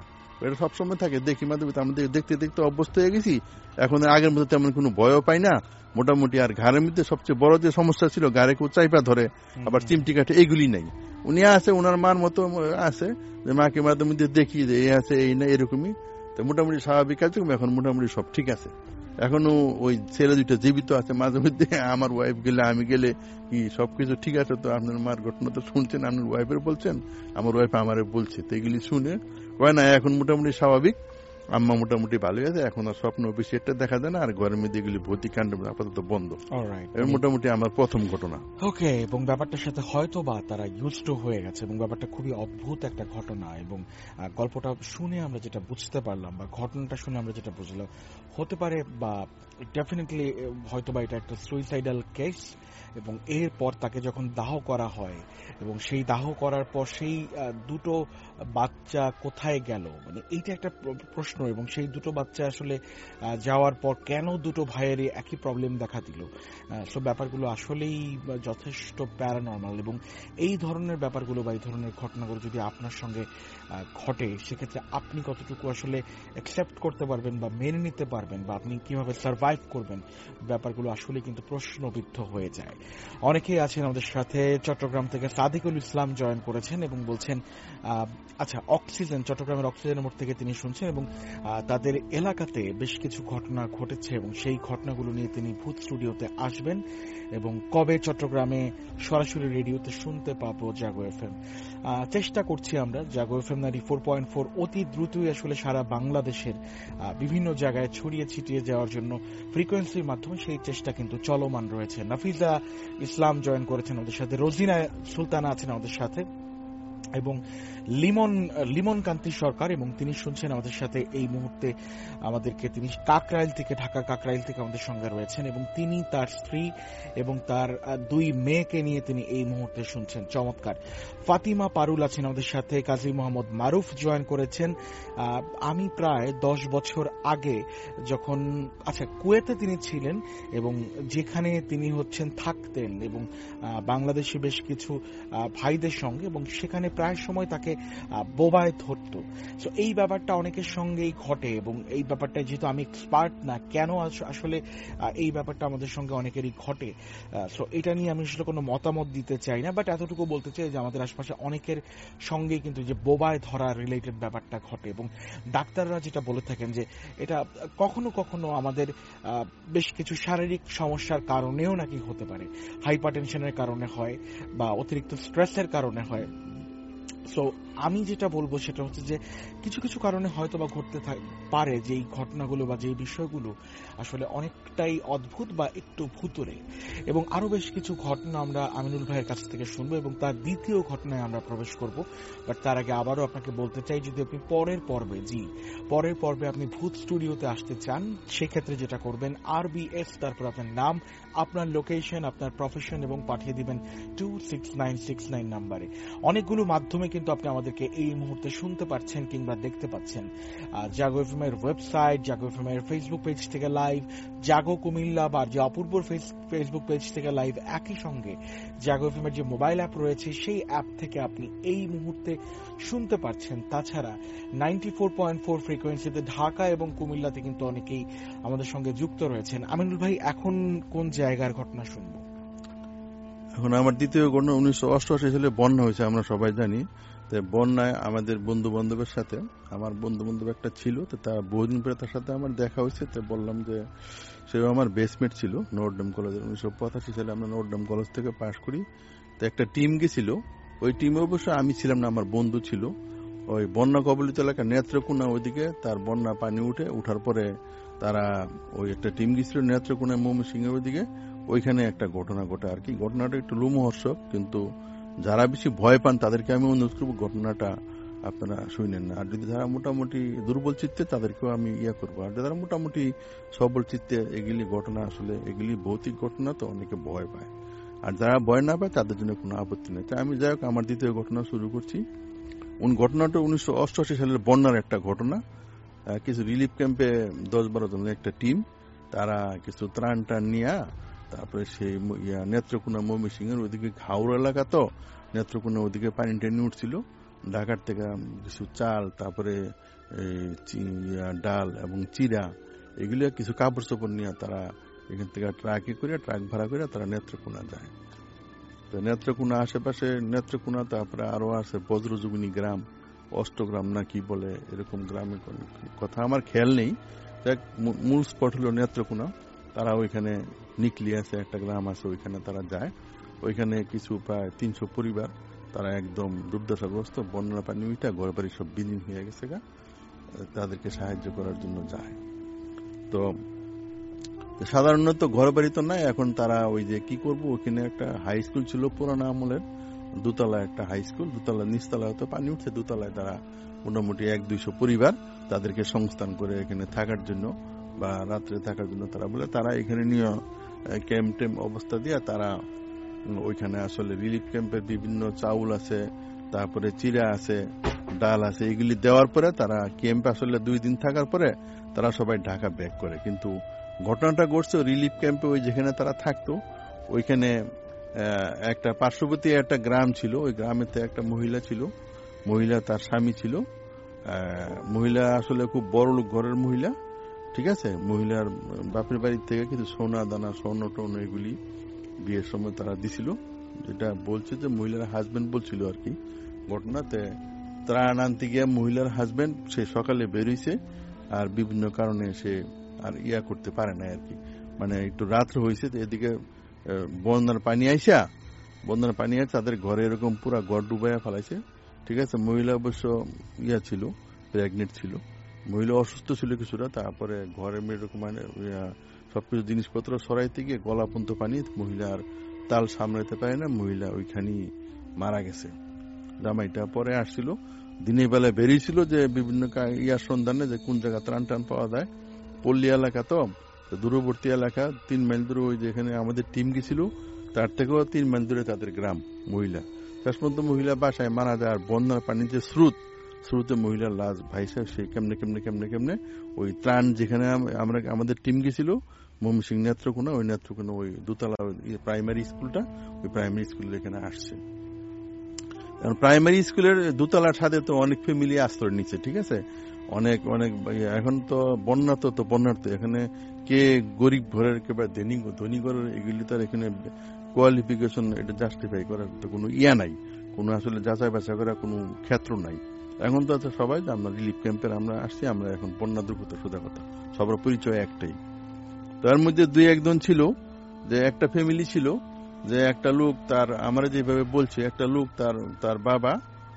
এটা সবসময় থাকে, দেখি মাঝে মধ্যে আমাদের দেখতে দেখতে অভ্যস্ত হয়ে গেছি, এখন আগের মধ্যে তেমন কোনো ভয়ও পাই না মোটামুটি। আর ঘাড়ের মধ্যে সবচেয়ে বড় যে সমস্যা ছিল, ঘাড়ে কেউ চাইপা ধরে আবার চিমটি কাটে, এগুলি নাই। উনি আছে ওনার মার মতো আছে, যে মাকে মাঝে মধ্যে দেখি যে এই আছে এই না এরকমই, তো মোটামুটি স্বাভাবিক আছে, এখন মোটামুটি সব ঠিক আছে। এখনো ওই ছেলে দুইটা জীবিত আছে, মাঝে মধ্যে আমার ওয়াইফ গেলে আমি গেলে কি সবকিছু ঠিক আছে তো, আপনার মার ঘটনা তো শুনছেন, আপনার ওয়াইফের বলছেন, আমার ওয়াইফ আমারে বলছে, তো এগুলি শুনে হয় না এখন মোটামুটি স্বাভাবিক, আম্মা মোটামুটি ভালোই আছে, এখন আর স্বপ্ন বেশি একটা দেখা যায় না, আর ঘরের মধ্যে এগুলি ভৌতিক কাণ্ড আপাতত বন্ধ। মোটামুটি আমার প্রথম ঘটনা। ওকে, এবং ব্যাপারটার সাথে হয়তো বা তারা ইউজ টু হয়ে গেছে, এবং ব্যাপারটা খুবই অদ্ভুত একটা ঘটনা, এবং গল্পটা শুনে আমরা যেটা বুঝতে পারলাম বা ঘটনাটা শুনে আমরা যেটা বুঝলাম, হতে পারে বা ডেফিনেটলি হয়তো বা এটা একটা সুইসাইডাল কেস, এবং এরপর তাকে যখন দাহ করা হয় এবং সেই দাহ করার পর সেই দুটো বাচ্চা কোথায় গেল, মানে এইটা একটা প্রশ্ন। এবং সেই দুটো বাচ্চা আসলে যাওয়ার পর কেন দুটো ভাইয়েরই একই প্রবলেম দেখা দিল, সো ব্যাপারগুলো আসলেই যথেষ্ট প্যারানর্মাল। এবং এই ধরনের ব্যাপারগুলো বা এই ধরনের ঘটনাগুলো যদি আপনার সঙ্গে ঘটে, সেক্ষেত্রে আপনি কতটুকু আসলে অ্যাকসেপ্ট করতে পারবেন বা মেনে নিতে পারবেন, বা আপনি কিভাবে সার্ভাইভ করবেন, ব্যাপারগুলো আসলে কিন্তু প্রশ্নবিদ্ধ হয়ে যায়। অনেকেই আছেন আমাদের সাথে, চট্টগ্রাম থেকে সাদিকুল ইসলাম জয়েন করেছেন এবং বলছেন আচ্ছা অক্সিজেন, চট্টগ্রামের অক্সিজেনের মোড় থেকে তিনি শুনছেন, এবং তাদের এলাকাতে বেশ কিছু ঘটনা ঘটেছে এবং সেই ঘটনাগুলো নিয়ে তিনি ভূত স্টুডিওতে আসবেন, এবং কবে চট্টগ্রামে সরাসরি রেডিওতে শুনতে পাবো জাগো এফএম। চেষ্টা করছি আমরা, Jago FM ninety four point four অতি দ্রুতই আসলে সারা বাংলাদেশের বিভিন্ন জায়গায় ছড়িয়ে ছিটিয়ে যাওয়ার জন্য ফ্রিকোয়েন্সির মাধ্যমে সেই চেষ্টা কিন্তু চলমান রয়েছে। নাফিজা ইসলাম জয়েন করেছেন আমাদের সাথে, রোজিনা সুলতানা আছেন আমাদের সাথে, এবং লিমন লিমন কান্তি সরকার, এবং তিনি শুনছেন আমাদের সাথে এই মুহূর্তে আমাদেরকে। তিনি কাকরাইল থেকে, ঢাকা কাকরাইল থেকে আমাদের সঙ্গে রয়েছেন, এবং তিনি তার স্ত্রী এবং তার দুই মেয়েকে নিয়ে তিনি এই মুহূর্তে শুনছেন। চমৎকার। ফাতিমা পারুল আছেন আমাদের সাথে, কাজী মোহাম্মদ মারুফ জয়েন করেছেন। আমি প্রায় দশ বছর আগে যখন আচ্ছা কুয়েতে তিনি ছিলেন, এবং যেখানে তিনি হচ্ছেন থাকতেন এবং বাংলাদেশি বেশ কিছু ভাইদের সঙ্গে, এবং সেখানে প্রায় সময় তাকে বোবায় ধরত। সো এই ব্যাপারটা অনেকের সঙ্গেই ঘটে, এবং এই ব্যাপারটা যেহেতু আমি এক্সপার্ট না, কেন আসলে এই ব্যাপারটা আমাদের সঙ্গে অনেকেরই ঘটে, সো এটা নিয়ে আমি আসলে কোনো মতামত দিতে চাই না, বাট এতটুকু বলতে চাই যে আমাদের আশপাশে অনেকের সঙ্গেই কিন্তু যে বোবায় ধরা রিলেটেড ব্যাপারটা ঘটে, এবং ডাক্তাররা যেটা বলে থাকেন যে এটা কখনো কখনো আমাদের বেশ কিছু শারীরিক সমস্যার কারণেও নাকি হতে পারে, হাইপারটেনশনের কারণে হয় বা অতিরিক্ত স্ট্রেসের কারণে হয়। সো আমি যেটা বলবো সেটা হচ্ছে যে কিছু কিছু কারণে হয়তো বা ঘটতে পারে যে এই ঘটনাগুলো বা যে বিষয়গুলো আসলে অনেকটাই অদ্ভুত বা একটু ভুতুরে, এবং আরো বেশ কিছু ঘটনা আমরা আমিনুল ভাইয়ের কাছ থেকে শুনবো, এবং তার দ্বিতীয় ঘটনায় আমরা প্রবেশ করব। বাট তার আগে আবারও আপনাকে বলতে চাই, যদি আপনি পরের পর্বে জি পরের পর্বে আপনি ভূত স্টুডিওতে আসতে চান, সেক্ষেত্রে যেটা করবেন আরবিএস, তারপর আপনার নাম, আপনার লোকেশন, আপনার প্রফেশন, এবং পাঠিয়ে দিবেন two six nine six nine নাম্বারে। অনেকগুলো মাধ্যমে কিন্তু আপনি আমাদেরকে এই মুহূর্তে শুনতে পাচ্ছেন কিংবা দেখতে পাচ্ছেন। জাগো এফএম এর ওয়েবসাইট, জাগো এফএম এর ফেসবুক পেজ থেকে লাইভ, জাগো কুমিল্লা বা যে অপূর্ব ফেসবুক পেজ থেকে লাইভ, একই সঙ্গে জাগো এফএম এর যে মোবাইল অ্যাপ রয়েছে সেই অ্যাপ থেকে আপনি এই মুহূর্তে শুনতে পাচ্ছেন। তাছাড়া নাইনটি ফোর পয়েন্ট ফোর ফ্রিকোয়েন্সিতে ঢাকা এবং কুমিল্লাতে কিন্তু অনেকেই আমাদের সঙ্গে যুক্ত রয়েছেন। আমিনুল ভাই, এখন কোন জায়গার ঘটনা শুনবো? এখন আমার দ্বিতীয় ঘটনা উনিশশো অষ্টআশি সালে বন্যা হয়েছে, আমরা সবাই জানি। বন্যায় আমাদের বন্ধু বান্ধবের সাথে, আমার বন্ধু বান্ধব একটা ছিল, তো তার বহুদিন পরে তার সাথে আমার দেখা হয়েছে। তো বললাম যে সেও আমার বেসমেট ছিল নর্থডেম কলেজের। উনিশশো পঁচাশি সালে আমরা নর্থডেম কলেজ থেকে পাশ করি। তো একটা টিম গেছিল, ওই টিমে অবশ্য আমি ছিলাম না, আমার বন্ধু ছিল। ওই বন্যা কবলিত এলাকা নেত্রকোনা, ওইদিকে তার বন্যা পানি উঠে উঠার পরে তারা ওই একটা টিম গেছিল নেত্রকোনা ময়মনসিংহের ওইদিকে। ওইখানে একটা ঘটনা ঘটে আর কি। ঘটনাটা একটু লোমহর্ষক, কিন্তু যারা বেশি ভয় পান তাদেরকে আমি অনুরোধ করবো ঘটনাটা আপনারা শুনেন না। আর যদি যারা মোটামুটি দুর্বল চিত্তে, তাদেরকেও আমি ইয়া করবো। আর যারা মোটামুটি সবল চিত্তে, এগুলি ঘটনা আসলে এগুলি ভৌতিক ঘটনা, তো অনেকে ভয় পায়। আর যারা ভয় না পায় তাদের জন্য কোনো আপত্তি নেই। তাই আমি যাই হোক আমার দ্বিতীয় ঘটনা শুরু করছি। ঘটনাটা উনিশশো অষ্টআশি সালের বন্যার একটা ঘটনা। কিছু রিলিফ ক্যাম্পে দশ বারো জনের একটা টিম, তারা কিছু ত্রাণ টান নিয়ে তারপরে সেই নেত্রকোনা ময়মনসিংহের ওইদিকে ঘাউর এলাকা, তো নেত্রকোনা ওইদিকে পানি টেনে উঠছিল। ঢাকার থেকে কিছু চাল, তারপরে ডাল এবং চিরা, এগুলো কিছু কাপড় চোপড় নিয়ে তারা এখান থেকে ট্রাকে করে ট্রাক ভাড়া করে তারা নেত্রকোনা যায়। তো নেত্রকোনা আশেপাশে নেত্রকোনা, তারপরে আরো আছে বজ্রযোগিনী গ্রাম, অষ্টগ্রাম না কি বলে, এরকম গ্রামের কথা আমার খেয়াল নেই। মূল স্পট হলো নেত্রকোনা। তারা ওইখানে নিকলিয়াসে একটা গ্রাম আছে, ওইখানে তারা যায়। ওইখানে কিছু প্রায় তিনশো পরিবার তারা একদম দুর্দশাগ্রস্ত, বন্যার পানি উঠা ঘর বাড়ি সব বিলীন হয়ে গেছে গা, তাদেরকে সাহায্য করার জন্য যায়। তো সাধারণত ঘর বাড়ি তো নাই, এখন তারা ওই যে কি করবো, ওখানে একটা হাই স্কুল ছিল পুরানো আমলের, দোতলা একটা হাই স্কুল, দোতলা নিচতলায় তো পানি উঠছে, দোতলায় তারা মোটামুটি এক দুইশো পরিবার তাদেরকে সংস্থান করে এখানে থাকার জন্য বা রাত্রে থাকার জন্য তারা বলে, তারা এখানে নিয়ে ক্যাম্প টেম্প অবস্থা দিয়ে তারা ওইখানে আসলে রিলিফ ক্যাম্পের বিভিন্ন চাউল আছে, তারপরে চিরা আছে, ডাল আছে, এগুলি দেওয়ার পরে তারা ক্যাম্পে আসলে দুই দিন থাকার পরে তারা সবাই ঢাকা ব্যাক করে। কিন্তু ঘটনাটা ঘটছে রিলিফ ক্যাম্পে, ওই যেখানে তারা থাকতো ওইখানে একটা পার্শ্ববর্তী একটা গ্রাম ছিল, ওই গ্রামেতে একটা মহিলা ছিল, মহিলা তার স্বামী ছিল, মহিলা আসলে খুব বড় লোক ঘরের মহিলা, ঠিক আছে। মহিলার বাপের বাড়ির থেকে কিছু সোনা দানা স্বর্ণ টর্ণ এগুলি বিয়ের সময় তারা দিছিল, যেটা বলছে যে মহিলার হাজবেন্ড বলছিল আর কি ঘটনাতে। ত্রাণ আনতে গিয়ে মহিলার হাজবেন্ড সে সকালে বেরিয়েছে, আর বিভিন্ন কারণে সে আর ইয়া করতে পারে না আর কি, মানে একটু রাত্রে হয়েছে, এদিকে বন্যার পানি আইসা বন্যার পানি আছে তাদের ঘরে এরকম পুরা ঘর ডুবাইয়া ফেলাইছে, ঠিক আছে। মহিলা অবশ্য ইয়া ছিল, প্রেগনেন্ট ছিল, মহিলা অসুস্থ ছিল কিছুটা। তারপরে ঘরের এরকম মানে সবকিছু জিনিসপত্র সরাইতে গিয়ে গলা পর্যন্ত পানি, মহিলার তাল সামলাতে পারে না, মহিলা ওইখানেই মারা গেছে। জামাইটা পরে আসছিল, দিনের বেলায় বেরিয়েছিল যে বিভিন্ন ইয়ার সন্ধানে যে কোন জায়গা ত্রাণ টান পাওয়া যায়। পল্লী এলাকা তো, দূরবর্তী এলাকা, তিন মাইল দূরে ওই যেখানে আমাদের টিম গেছিল তার থেকেও তিন মাইল দূরে তাদের গ্রাম। মহিলা শেষ পর্যন্ত মহিলা বাসায় মারা যায়। আর বন্যার পানির যে স্রোত, স্রোতে মহিলার লাশ ভাইসা সে কেমনে কেমনে কেমনে কেমনে ওই ত্রাণ যেখানে আমরা আমাদের টিম গেছিল ময়মনসিংহ নেত্রকোনা, ওই নেত্রকোনা ওই দোতলা প্রাইমারি স্কুলটা, ওই প্রাইমারি স্কুলের এখানে আসছে। প্রাইমারি স্কুলের দোতলার সাথে তো অনেক ফ্যামিলি আশ্রয় নিচ্ছে, ঠিক আছে। অনেক অনেক এখন তো বন্যা তো তো বন্যার তো এখানে কে গরিব ঘরের কে বা ধনী ধনী ঘরের এগুলি তার এখানে কোয়ালিফিকেশন এটা জাস্টিফাই করার তো কোনো ইয়া নাই, কোনো আসলে যাচাই বাছাই করার কোনো ক্ষেত্র নাই। এখন তো আছে সবাই যে আমরা রিলিফ ক্যাম্পের আমরা আসছি, আমরা এখন বন্যা দুর্গত সোজা কথা, সবার পরিচয় একটাই। তার মধ্যে দুই একজন ছিল যে একটা ফ্যামিলি ছিল যে একটা লোক তার আমরা যেভাবে বলছি, একটা লোক তার তার বাবা,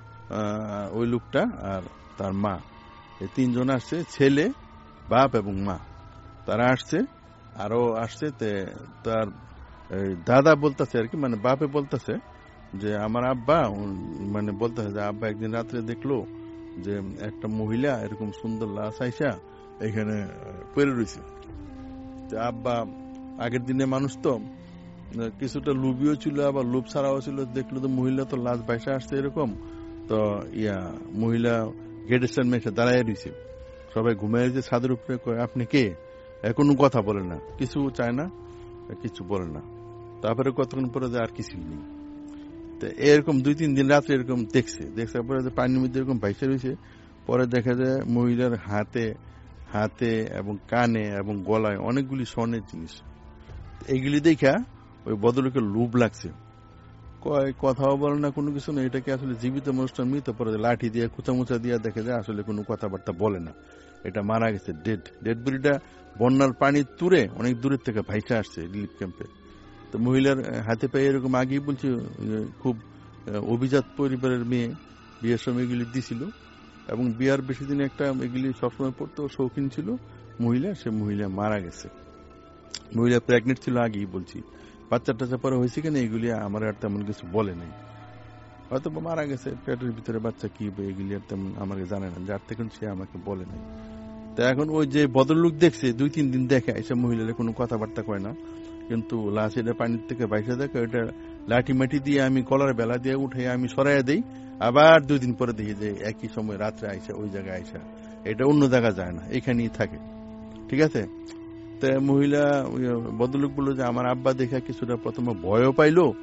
ওই লোকটা আর তার মা, এই তিনজন আসছে, ছেলে বাপ এবং মা, তারা আসছে। আরো আসছে তার দাদা বলতেছে আর কি, মানে বাপে বলতেছে যে আমার আব্বা, মানে বলতেছে যে আব্বা একদিন রাত্রে দেখলো যে একটা মহিলা এরকম সুন্দর লাশ আইসা এখানে পড়ে রয়েছে। আব্বা আগের দিনে মানুষ তো কিছুটা লোভিও ছিল, আবার লোভ ছাড়াও ছিল, দেখলো তো মহিলা তো লাশ বাইসা আসছে এরকম, তো ইয়া মহিলা গেটের সামনে এসে দাঁড়ায় দিয়েছে। সবাই ঘুমিয়ে যে ছাদের উপরে, আপনি কে? কোনো কথা বলে না, কিছু চায় না, কিছু বলে না। তারপরে কতক্ষণ পরে আর কিছু নেই। তো এরকম দুই তিন দিন রাত্রে এরকম দেখছে, দেখছে পরে পানির মধ্যে এরকম বাইসা রয়েছে। পরে দেখা যায় মহিলার হাতে হাতে এবং কানে এবং গলায় অনেকগুলি স্বর্ণের জিনিস। এইগুলি দেখা ওই ভদ্রলোকের লোভ লাগছে, কয় কথাও বলে না, কোনো কিছু না, এটাকে আসলে জীবিত মানুষটা মৃত। পরে লাঠি দিয়ে কুচামুচা দিয়ে দেখে যায় আসলে কোনো কথাবার্তা বলে না, এটা মারা গেছে, ডেড ডেড বডিটা বন্যার পানি তুরে অনেক দূরের থেকে ভাইসা আসছে রিলিফ ক্যাম্পে। তো মহিলার হাতে পায়ে এরকম আগেই বলছে খুব অভিজাত পরিবারের মেয়ে, বিয়ের সময় এগুলি দিছিল এবং বিয়ার বেশি দিন একটা এগুলি সবসময় পড়তো, শৌখিন ছিল মহিলা, সে মহিলা মারা গেছে। মহিলা প্রেগনেন্ট ছিল আগেই বলছি, বাচ্চা টাচ্চা পরে হয়েছে কিনা এগুলি আমার আর তেমন কিছু বলে নাই, হয়তো মারা গেছে, পেটের ভিতরে বাচ্চা কি এগুলি আর তেমন আমাকে জানে না, যার থেকে সে আমাকে বলে নাই। তো এখন ওই যে ভদ্রলোক দেখছে দুই তিন দিন দেখে এসব মহিলারা কোনো কথাবার্তা কয় না, কিন্তু লাশ এটা পানির থেকে বাইসা দেখে ওইটা লাঠি মাটি দিয়ে আমি কলার বেলা দিয়ে উঠে আমি সরাইয়া দিই, আবার দুই দিন পরে দেখি যে একই সময় রাত্রে আইসা ওই জায়গায় আইসা, এটা অন্য জায়গা যায় না, এখানেই থাকে, ঠিক আছে। তো মহিলা ভদ্রলোক বললো যে আমার আব্বা দেখা কিছুটা প্রথমে ভয়ও পাইলো,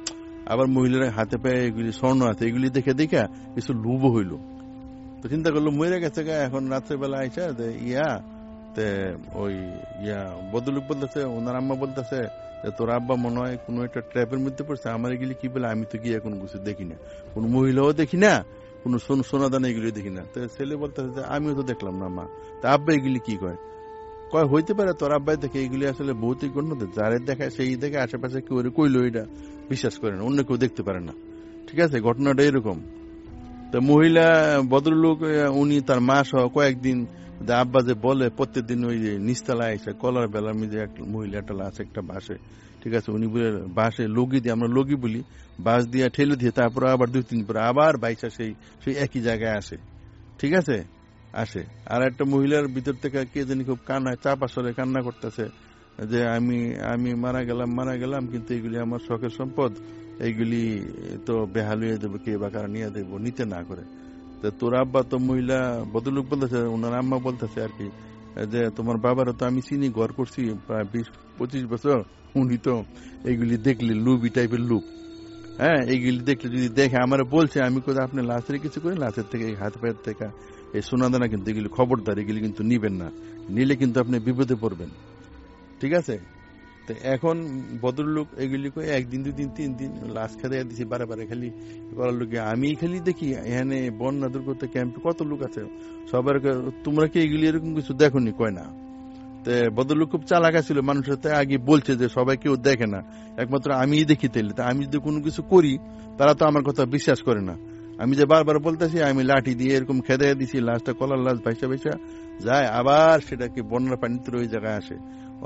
আবার মহিলারা হাতে পায়ে এগুলি স্বর্ণ আছে, এগুলি দেখে দেখে কিছু লোভ হইল। তো চিন্তা করলো মহিলা গেছে গা, এখন রাত্রেবেলা আইসা ইয়া তে ওই ইয়া বদলুক বলতেছে, ওনার আম্মা বলতেছে তোর আব্বা মনে হয় কোনো একটা ট্র্যাপের মধ্যে পড়ছে, আমার এগুলি কি বলে, আমি তো গিয়ে কোনো কিছু দেখি না, কোন মহিলাও দেখি না, কোন সোনাদানা এগুলি দেখি না। তো ছেলে বলতেছে যে আমিও তো দেখলাম না মা, তা আব্বা এগুলি কি কয়? কয় হইতে পারে তোর আব্বাই দেখে এগুলি আসলে ভৌতিক গণ্য, যারে দেখায় সেই দেখে আশেপাশে কেউ কইলো এটা বিশ্বাস করে না, অন্য কেউ দেখতে পারে না। ঠিক আছে, ঘটনাটা এরকম। তো মহিলা ভদ্রলোক উনি তার মা সহ কয়েকদিন আব্বা যে বলে প্রত্যেকদিন ওই যে নিচতলা এসে কলার বেলার মধ্যে একটা মহিলা টালা আছে একটা বাসে, ঠিক আছে, উনি বলে বাসে লগি দিয়ে, আমরা লগি বলি, বাস দিয়ে ঠেলে দিয়ে তারপর আবার দুই তিন পরে আবার বাইসা সেই সেই একই জায়গায় আসে। ঠিক আছে, আসে। আর একটা মহিলার ভিতর থেকে কে জানি খুব কান্না, চাপ আসলে কান্না করতেছে যে আমি আমি মারা গেলাম মারা গেলাম কিন্তু এগুলি আমার শখের সম্পদ, এইগুলি তো বেহাল হয়ে যাবে, কে বা কারা নিয়ে দেবো, নিতে না করে। তো তোর আব্বা তো মহিলা বদলুক বলতেছে, ওনার আম্মা বলতেছে আর কি যে তোমার বাবারও তো আমি চিনি, ঘর করছি প্রায় বিশ পঁচিশ বছর, উনি তো এইগুলি দেখলে লুবি টাইপের লুক, হ্যাঁ এইগুলি দেখলে যদি দেখে আমার বলছে, আমি কোথাও আপনি লাশের কিছু করেন, লাশের থেকে এই হাত পায়ের থেকে এই সোনাদানা কিন্তু এগুলি খবরদার, এগুলি কিন্তু নিবেন না, নিলে কিন্তু আপনি বিপদে পড়বেন। ঠিক আছে, তো এখন ভদ্রলোক এগুলি করে একদিন দুদিন তিন দিন লাশ খেতে দিছি বারে বারে, খালি করার লোকে আমি খালি দেখি এখানে বন্যা দুর্গত ক্যাম্পে কত লোক আছে, সবার তোমরা কি এগুলি এরকম কিছু দেখোনি, কয় না। তো ভদ্রলোক খুব চালাক ছিল, মানুষের আগে বলছে যে সবাই কেউ দেখে না, একমাত্র আমিই দেখি, তাইলে তা আমি যদি কোনো কিছু করি তারা তো আমার কথা বিশ্বাস করে না। আমি যে বারবার বলতেছি আমি লাঠি দিয়ে এরকম খেদে দিছি, লাশটা কলার লাশ ভাইসা ভাইসা যায়, আবার সেটাকে বন্যার পানিতে ওই জায়গায় আসে।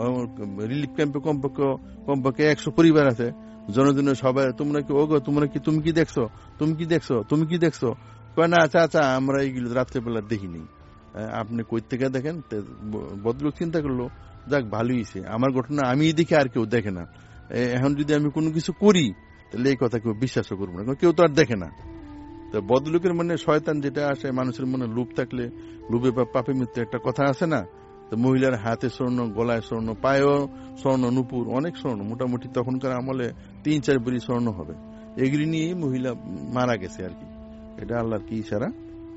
রিলিফ ক্যাম্পে কমপক্ষে কমপক্ষে একশো পরিবার আছে, জনজনের সবাই তোমরা কি ওগো তোমরা কি তুমি কি দেখছো তুমি কি দেখছো তুমি কি দেখছো, কয় না আচ্ছা আচ্ছা আমরা এইগুলো রাত্রেবেলা দেখিনি, আপনি কই থেকে দেখেন। ভদ্রলোক চিন্তা করলো যাক ভালোই হয়েছে, আমার ঘটনা আমি দেখি আর কেউ দেখে না, এখন যদি আমি কোনো কিছু করি তাহলে এই কথা কেউ বিশ্বাসও করবো না, কেউ তো আর দেখে না। তো ভদ্রলোকের মনে শয়তান যেটা আসে, মানুষের মনে লোভ থাকলে লোভে বা পাপে মৃত্যু একটা কথা আছে না। তো মহিলার হাতে স্বর্ণ, গলায় স্বর্ণ, পায়েও স্বর্ণ, নুপুর, অনেক স্বর্ণ, মোটামুটি তখনকার আমলে তিন চার ভরি স্বর্ণ হবে, এগুলি নিয়েই মহিলা মারা গেছে আর কি, এটা আল্লাহর কি ইশারা।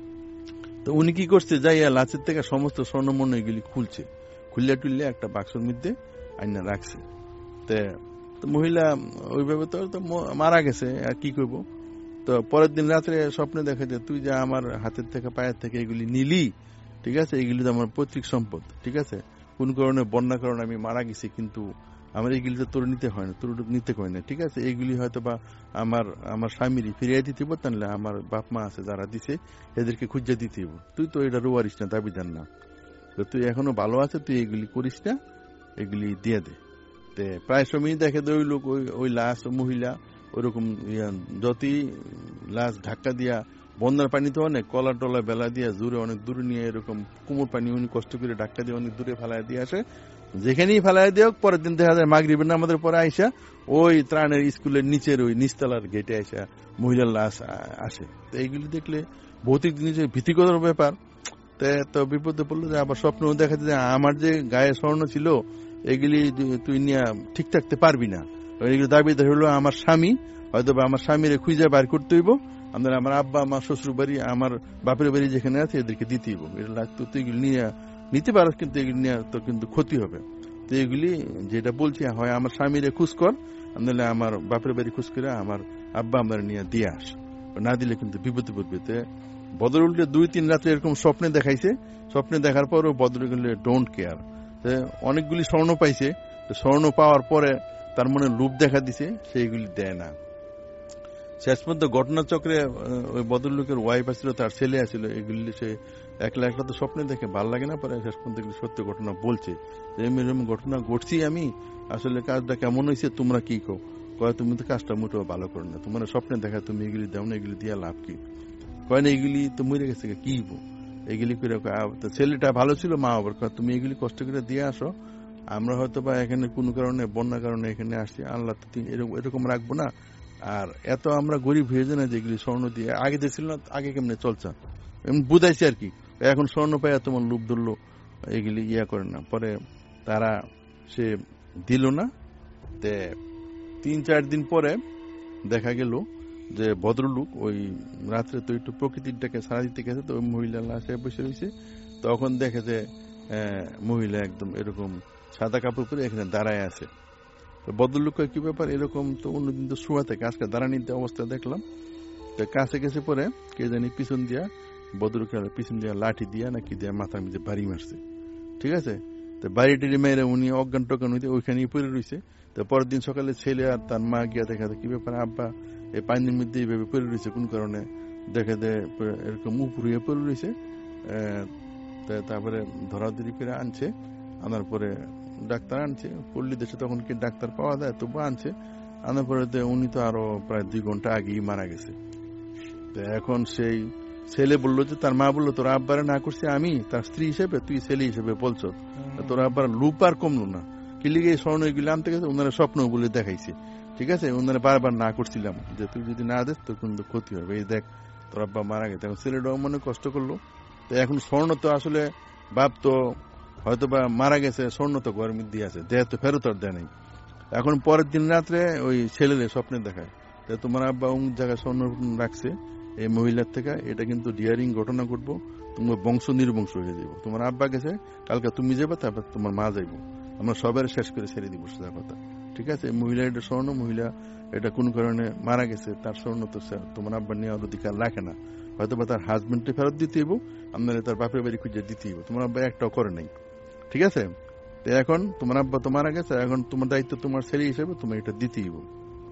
তো উনি কি করছে, যাইয়া লাচের থেকে সমস্ত স্বর্ণমর্ণ এগুলি খুলছে, খুললে টুললে একটা বাক্সের মধ্যে আইনা রাখছে। তো মহিলা ওইভাবে তো মারা গেছে, আর কি করবো। তো পরের দিন রাত্রে স্বপ্নে দেখা যায় তুই যা আমার হাতের থেকে পায়ের থেকে এগুলি নিলি, ঠিক আছে, এগুলি তো আমার পৈতৃক সম্পদ, ঠিক আছে, কোন কারণে বন্যার কারণে আমি মারা গেছি, কিন্তু আমার এইগুলি তো তোর নিতে হয় না, তোর নিতে হয় না, ঠিক আছে, এইগুলি হয়তো বা আমার আমার স্বামীরই ফিরিয়ে দিতে হইব, তাহলে আমার বাপ মা আছে যারা দিছে এদেরকে খুঁজে দিতে হইব, তুই তো এটা রোয়ারিস না, দাবি জান না, তো তুই এখনো ভালো আছে, তুই এগুলি করিস না, এগুলি দিয়ে দে। তে প্রায় সময় দেখে ওই লোক ওই ওই লাশ মহিলা ওইরকম যতই লাশ ধাক্কা দিয়া বন্যার পানিতে অনেক কলা টলা বেলা দিয়া জোরে অনেক দূরে নিয়ে এরকম কুমোর পানি উনি কষ্ট করে ধাক্কা দিয়ে অনেক দূরে ফেলায় দিয়ে আসে, যেখানেই ফেলায় দিয়ে পরের দিন দেখা যায় মাগরিবের নামাজের পরে আইসা ওই ত্রাণের স্কুলের নিচের ওই নিচতলার গেটে আইসা মহিলার লাশ আসে। তো এইগুলি দেখলে ভৌতিক জিনিসের ভীতিকর ব্যাপার। তো বিপদে পড়লো যে আবার স্বপ্ন দেখা যায় আমার যে গায়ে স্বর্ণ ছিল এগুলি তুই নিয়ে ঠিক থাকতে পারবি না, এগুলো দাবি হলো আমার স্বামী, হয়তো বা আমার স্বামীরে খুঁজে বার করতে হইব, আমাদের আমার আব্বা আমার শ্বশুর বাড়ি আমার বাপের বাড়ি যেখানে আছে এদেরকে দিতে হইব, এটা লাগতো, তুই এগুলি নিয়ে নিতে পারো কিন্তু এগুলি নিয়ে তো কিন্তু ক্ষতি হবে। তো এগুলি যেটা বলছি হয় আমার স্বামীরে খুঁজ কর, নাহলে আমার বাপের বাড়ি খুঁজ করে আমার আব্বা আমার নিয়ে দিয়ে আস, না দিলে কিন্তু বিপদে পড়বে। তো বদর উল্টে দুই তিন রাত্রে এরকম স্বপ্নে দেখাইছে, স্বপ্নে দেখার পরও বদর ডোন্ট কেয়ার, অনেকগুলি স্বর্ণ পাইছে, স্বর্ণ পাওয়ার পরে তার মনে লোভ দেখা দিছে, সেইগুলি দেয় না। শেষ পর্যন্ত ঘটনাচক্রে ওই ভদ্রলোকের ওয়াইফ আসছিল, তার ছেলে আসছিল, এগুলি সে একলা একলা তো স্বপ্নে দেখে ভাল লাগে না, পরে শেষ পর্যন্ত সত্য ঘটনা বলছে যে এরকম ঘটনা ঘটছি আমি, আসলে কাজটা কেমন হয়েছে তোমরা কি কো, কয় তুমি তো কাজটা মোটেও ভালো করো না, তোমার স্বপ্নে দেখা তুমি এগুলি দাও না, এগুলি দিয়া লাভ কি, কয় না এগুলি তো মরে গেছে কি এগুলি করে, ছেলেটা ভালো ছিল, মা আবার কয় তুমি এগুলি কষ্ট করে দিয়ে আসো, আমরা হয়তো বা এখানে কোন কারণে বন্যার কারণে এখানে আসছি, আল্লাহ এরকম রাখবো না, আর এত আমরা গরিব হয়ে যায় না যেগুলি স্বর্ণ দিয়ে আগে দিয়েছিল না, আগে কেমনে চলছে এমন বুঝাইছে আর কি, এখন স্বর্ণ পাইয়া তোমার লোভ ধরলো, এগুলি ইয়া করে না। পরে তারা সে দিল না, তিন চার দিন পরে দেখা গেল যে ভদ্রলোক ওই রাত্রে তো একটু প্রকৃতিরটাকে সারা দিতে গেছে, তো ওই মহিলা লাশে বসে রয়েছে। তখন দেখে যে মহিলা একদম এরকম সাদা কাপড় পরে এখানে দাঁড়ায় আছে। তো ভদ্রলোকের কি ব্যাপার, এরকম তো অন্যদিন তো শোয়া থাকে, আজকে দাঁড়ানিতে অবস্থা দেখলাম। তো কাছে গেছে পরে কে জানি পিছন দিয়া ভদ্রলোকের পিছন দিয়া লাঠি দিয়া নাকি দিয়া মাথার মধ্যে বাড়ি মারছে। ঠিক আছে, তো বাড়ি টেরি মেরে উনি অজ্ঞান টজ্ঞান হইতে ওইখানেই পড়ে রয়েছে। তো পরের দিন সকালে ছেলে আর তার মা গিয়া দেখা যায় কি ব্যাপার, আব্বা এই পানির মধ্যে এইভাবে পড়ে রয়েছে কোন কারণে, দেখে দে এরকম উপর হয়ে পড়ে রয়েছে। তারপরে ধরাধরি করে আনছে, আনার পরে ডাক্তার আনছে, পল্লী দেশে তখন কি ডাক্তার পাওয়া যায়, তবু আনছে। আনার পরে উনি তো আরো প্রায় দুই ঘন্টা আগেই মারা গেছে। তো এখন সেই ছেলে বললো যে তার মা বললো তোর আব্বারে না করছি আমি তার স্ত্রী হিসেবে, তুই ছেলে হিসেবে বলছো, তোর আব্বার লুপ আর কমলো না, কি লিগে স্বর্ণ এগুলো আনতে গেছে, ওনারা স্বপ্ন বলে দেখাইছে। ঠিক আছে, ওনারা বারবার না করছিলাম যে তুই যদি না দেস তোর কিন্তু ক্ষতি হবে, এই দেখ তোর আব্বা মারা গেছে। এখন ছেলেটাও মনে কষ্ট করলো। তো এখন স্বর্ণ তো আসলে বাপ তো হয়তো বা মারা গেছে, স্বর্ণ তো ঘরের মধ্যে আছে, দেহ তো ফেরত আর দেয় নাই। এখন পরের দিন রাত্রে ওই ছেলেদের স্বপ্নে দেখায় তোমার আব্বা অমুক জায়গায় স্বর্ণ রাখছে এই মহিলার থেকে, এটা কিন্তু ডিয়ারিং ঘটনা ঘটবো, তোমার বংশ নির্বংশ হয়ে যাবো। তোমার আব্বা গেছে, কালকে তুমি যাবে, তারপর তোমার মা যাইবো, আমরা সবাই শেষ করে ছেড়ে দিব সোজা কথা। ঠিক আছে, মহিলা এটা স্বর্ণ, মহিলা এটা কোন কারণে মারা গেছে, তার স্বর্ণ তো তোমার আব্বা নেওয়ার অধিকার রাখে না, হয়তো বা তার হাজবেন্ডকে ফেরত দিতে হইব, আপনারা তার বাপের বাড়ি খুঁজে দিতে হইব, তোমার আব্বা একটাও করে নাই। ঠিক আছে, তো এখন তোমার আব্বা তো মারা গেছে, এখন তোমার দায়িত্ব তোমার ছেলে হিসেবে তোমার এটা দিতেই হইব।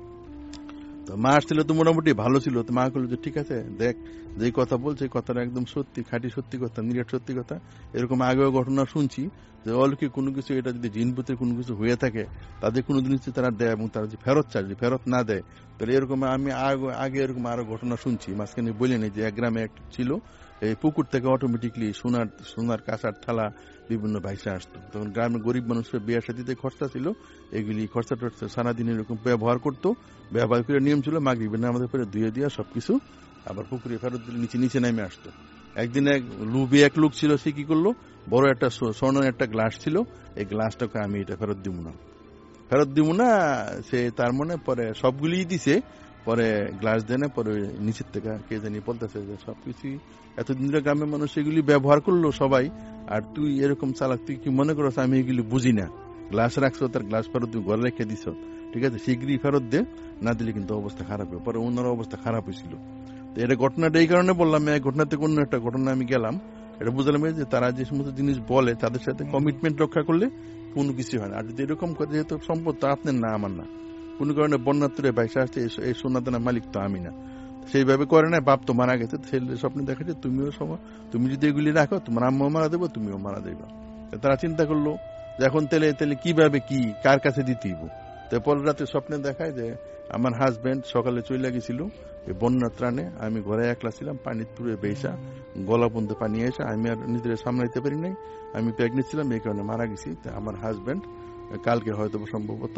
তো মা আসছিল তো মোটামুটি ভালো ছিল, তো মা বললো যে ঠিক আছে দেখ যে কথা বলছে কথাটা একদম সত্যি, খাঁটি সত্যি কথা, নিরাট সত্যি কথা। এরকম আগেও ঘটনা শুনছি যে অলৌকিক কোনো কিছু, এটা যদি জিনপুতের কোনো কিছু হয়ে থাকে তাদের কোনো জিনিস তারা দেয় এবং তারা যদি ফেরত চায়, যদি ফেরত না দেয় তাহলে এরকম আমি আগে এরকম আরো ঘটনা শুনছি। মাঝখানে বলে নেই যে এক গ্রামে একটা ছিল, এই পুকুর থেকে অটোমেটিকলি সোনার সোনার কাঁসার থালা বিভিন্ন ভাইসা আসতো। তখন গ্রামের গরিব মানুষের বিয়ে সাথীতে খরচা ছিল, এগুলি খরচা টরচা সারাদিন এরকম ব্যবহার করতো। ব্যবহার করে নিয়ম ছিল মাগরিবের নামাজের পরে ধুয়ে দিয়া সবকিছু আবার পুকুরে ফেরত দিলে নিচে নিচে নেমে আসতো। একদিন এক লুবি এক লোক ছিল, সে কি করলো, বড় একটা স্বর্ণের একটা গ্লাস ছিল, এই গ্লাসটাকে আমি এটা ফেরত দিব না ফেরত দিব না সে তার মনে পরে সবগুলি দিছে, পরে গ্লাস দেনে পরে নিচের থেকে কে জানি বলতেছে যে সবকিছু এতদিন ধরে গ্রামের মানুষ এগুলি ব্যবহার করলো সবাই, আর তুই এরকম চালাক, তুই কি মনে করছ আমি এগুলি বুঝি না, গ্লাস রাখছো তার গ্লাস ফেরত তুই ঘরে রেখে দিছ, ঠিক আছে শীঘ্রই ফেরত দে, না দিলে কিন্তু অবস্থা খারাপ হবে। পরে ওনার অবস্থা খারাপ হয়েছিল। তো এটা ঘটনাটা এই কারণে বললাম, এই ঘটনা থেকে অন্য একটা ঘটনা আমি গেলাম, এটা বুঝলাম যে তারা যে সমস্ত জিনিস বলে তাদের সাথে কমিটমেন্ট রক্ষা করলে কোনো কিছু হয় না। আর যদি এরকম করে যেহেতু সম্পদ তো আপনার না আমার না, কোনো কারণে বন্যাত্তরে ভাইসা আসছে এই সোনাদানা মালিক তো আমি না, সেইভাবে করে না, বাপ তো মারা গেছে, ছেলে স্বপ্নে দেখাচ্ছে তুমিও সময় তুমি যদি এগুলি রাখো তোমার আম্মাও মারা দেবো তুমিও মারা দেবা। তারা চিন্তা করলো যে এখন তেলে তেলে কিভাবে কি কার কাছে দিতেইব। তো পরের রাতে স্বপ্নে দেখায় যে আমার হাজবেন্ড সকালে চলে গেছিল এই বন্যার ত্রাণে, আমি ঘরে একলা ছিলাম, পানি পুরে বেসা গলা পর্যন্ত পানি এসে আমি আর নিজের সামলাইতে পারি নাই, আমি প্রেগনেন্ট ছিলাম, এই কারণে মারা গেছি। আমার হাজবেন্ড কালকে হয়তো সম্ভবত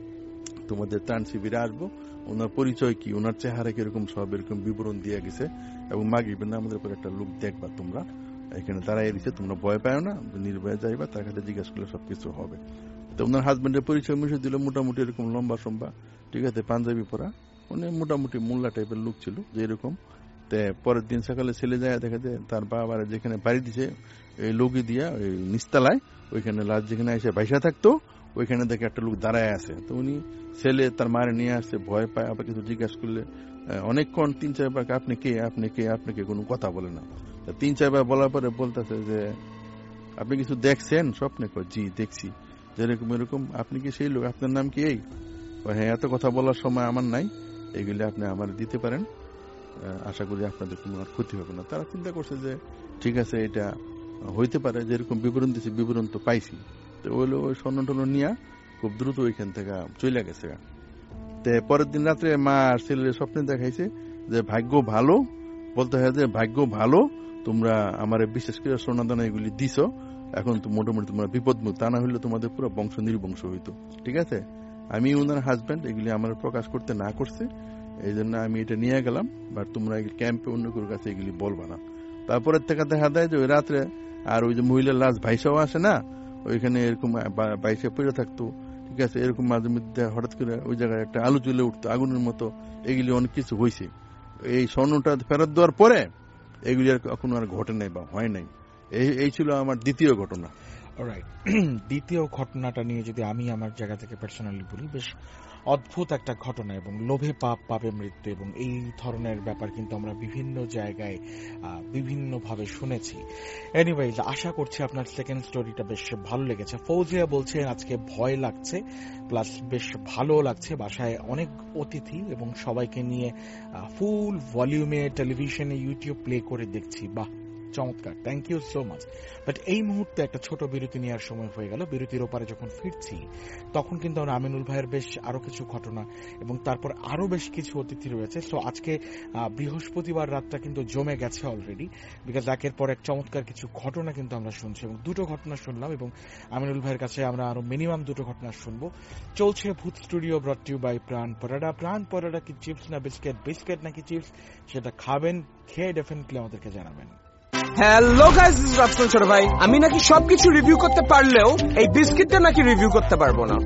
তোমাদের ত্রাণ শিবিরে আসবো, ওনার পরিচয় কি, ওনার চেহারা কিরকম, সব এরকম বিবরণ দিয়ে গেছে এবং মাগরিবের না আমাদের উপর একটা লোক দেখবা তোমরা এখানে দাঁড়াই দিচ্ছে, তোমরা ভয় পাও না, নির্ভয়ে যাইবা, তার কাছে জিজ্ঞাসা করলে সবকিছু হবে। তো ওনার হাজবেন্ডের পরিচয় মিশে দিল, মোটামুটি এরকম লম্বা সম্বা, ঠিক আছে পাঞ্জাবি পরা, মানে মোটামুটি মোল্লা টাইপের লোক ছিল যে এরকম। তো পরের দিন সকালে ছেলে যায় দেখা যায় তার বাবার যেখানে বাড়ি দিছে এই লোকই দিয়া ওই নিস্তালায় ওইখানে লাশ যেখানে এসে বাইসা থাকতো ওইখানে দেখে একটা লোক দাঁড়ায় আছে। তো উনি ছেলে তার মারে নিয়ে আসছে, ভয় পায়, আবার কিছু জিজ্ঞাসা করলে অনেকক্ষণ তিন চারবার আপনি কে আপনি কে আপনি কে কোনো কথা বলে না। তিন চারবার বলার পরে বলতেছে যে আপনি কিছু দেখছেন স্বপ্নে? জি দেখছি, যেরকম এরকম, আপনি কি সেই লোক, আপনার নাম কি? এই হ্যাঁ, এত কথা বলার সময় আমার নাই, এগুলি আপনি আমার দিতে পারেন, আশা করি আপনাদের কোনো আর ক্ষতি হবে না। তারা চিন্তা করছে যে ঠিক আছে এটা হইতে পারে, যেরকম বিবরণ দিচ্ছে বিবরণ তো পাইছি। তো ওইলো ওই স্বর্ণ টর্ণ নিয়ে খুব দ্রুত ওইখান থেকে চলে গেছে। তো পরের দিন রাত্রে মা আর ছেলের স্বপ্নে দেখাইছে যে ভাগ্য ভালো, বলতে হয় যে ভাগ্য ভালো, তোমরা আমার বিশেষ করে সোনাদানা এগুলি দিছ, এখন তো মোটামুটি তোমরা বিপদমুক্ত, তা না হইলে তোমাদের পুরো বংশ নির্বংশ হইতো। ঠিক আছে, আমি ওনার হাজব্যান্ড এগুলি আমার প্রকাশ করতে না করছে, এই জন্য আমি এটা নিয়ে গেলাম, বাট তোমরা ক্যাম্পে অন্য কারোর কাছে এগুলি বলবা না। তারপরের থেকে দেখা দেয় যে ওই রাত্রে আর ওই যে মহিলার লাশ ভাইসাও আসে না, ওইখানে এরকম বাইশে পড়ে থাকতো, ঠিক আছে, এরকম মাঝে মধ্যে হঠাৎ করে ওই জায়গায় একটা আলু জ্বলে উঠতো আগুনের মতো, এগুলি অনেক কিছু হয়েছে। এই স্বর্ণটা ফেরত দেওয়ার পরে এগুলি আর কখনো আর ঘটে নাই বা হয় নাই। এই এই ছিল আমার দ্বিতীয় ঘটনা। অলরাইট, দ্বিতীয় ঘটনাটা নিয়ে যদি আমি আমার জায়গা থেকে পার্সোনালি বলি, বেশ অদ্ভুত একটা ঘটনা এবং লোভে পাপ পাপে মৃত্যু এবং এই ধরনের ব্যাপার কিন্তু আমরা বিভিন্ন জায়গায় বিভিন্নভাবে শুনেছি। এনিওয়েজ, আশা করছি আপনার সেকেন্ড স্টোরিটা বেশ ভালো লেগেছে। ফৌজিয়া বলছে আজকে ভয় লাগছে প্লাস বেশ ভালো লাগছে, বাসায় অনেক অতিথি এবং সবাইকে নিয়ে ফুল ভলিউমে টেলিভিশনে ইউটিউব প্লে করে দেখছি। বাহ, চমৎকার, thank you so much. But এই মুহূর্তে একটা ছোট বিরতি নেওয়ার সময় হয়ে গেল। বিরতির ওপারে যখন ফিরছি তখন কিন্তু আমরা আমিনুল ভাইয়ের বেশ আরো কিছু ঘটনা এবং তারপর আরো বেশ কিছু অতিথি রয়েছে। সো আজকে বৃহস্পতিবার রাতটা কিন্তু জমে গেছে অলরেডি, বিকজ একের পর এক চমৎকার কিছু ঘটনা কিন্তু আমরা শুনছি এবং দুটো ঘটনা শুনলাম এবং আমিনুল ভাইয়ের কাছে আমরা আরো মিনিমাম দুটো ঘটনা শুনবো। চলছে ভূত studio, brought two by Pran Potata. প্রাণ পরাডা কি চিপস না বিস্কিট, বিস্কিট নাকি চিপস, সেটা খাবেন, খেয়ে ডেফিনেটলি আমাদেরকে জানাবেন। Hello guys, this is Rafsan ছোট ভাই। আমি নাকি সবকিছু রিভিউ করতে পারলেও এই বিস্কিটটা নাকি রিভিউ করতে পারবো না।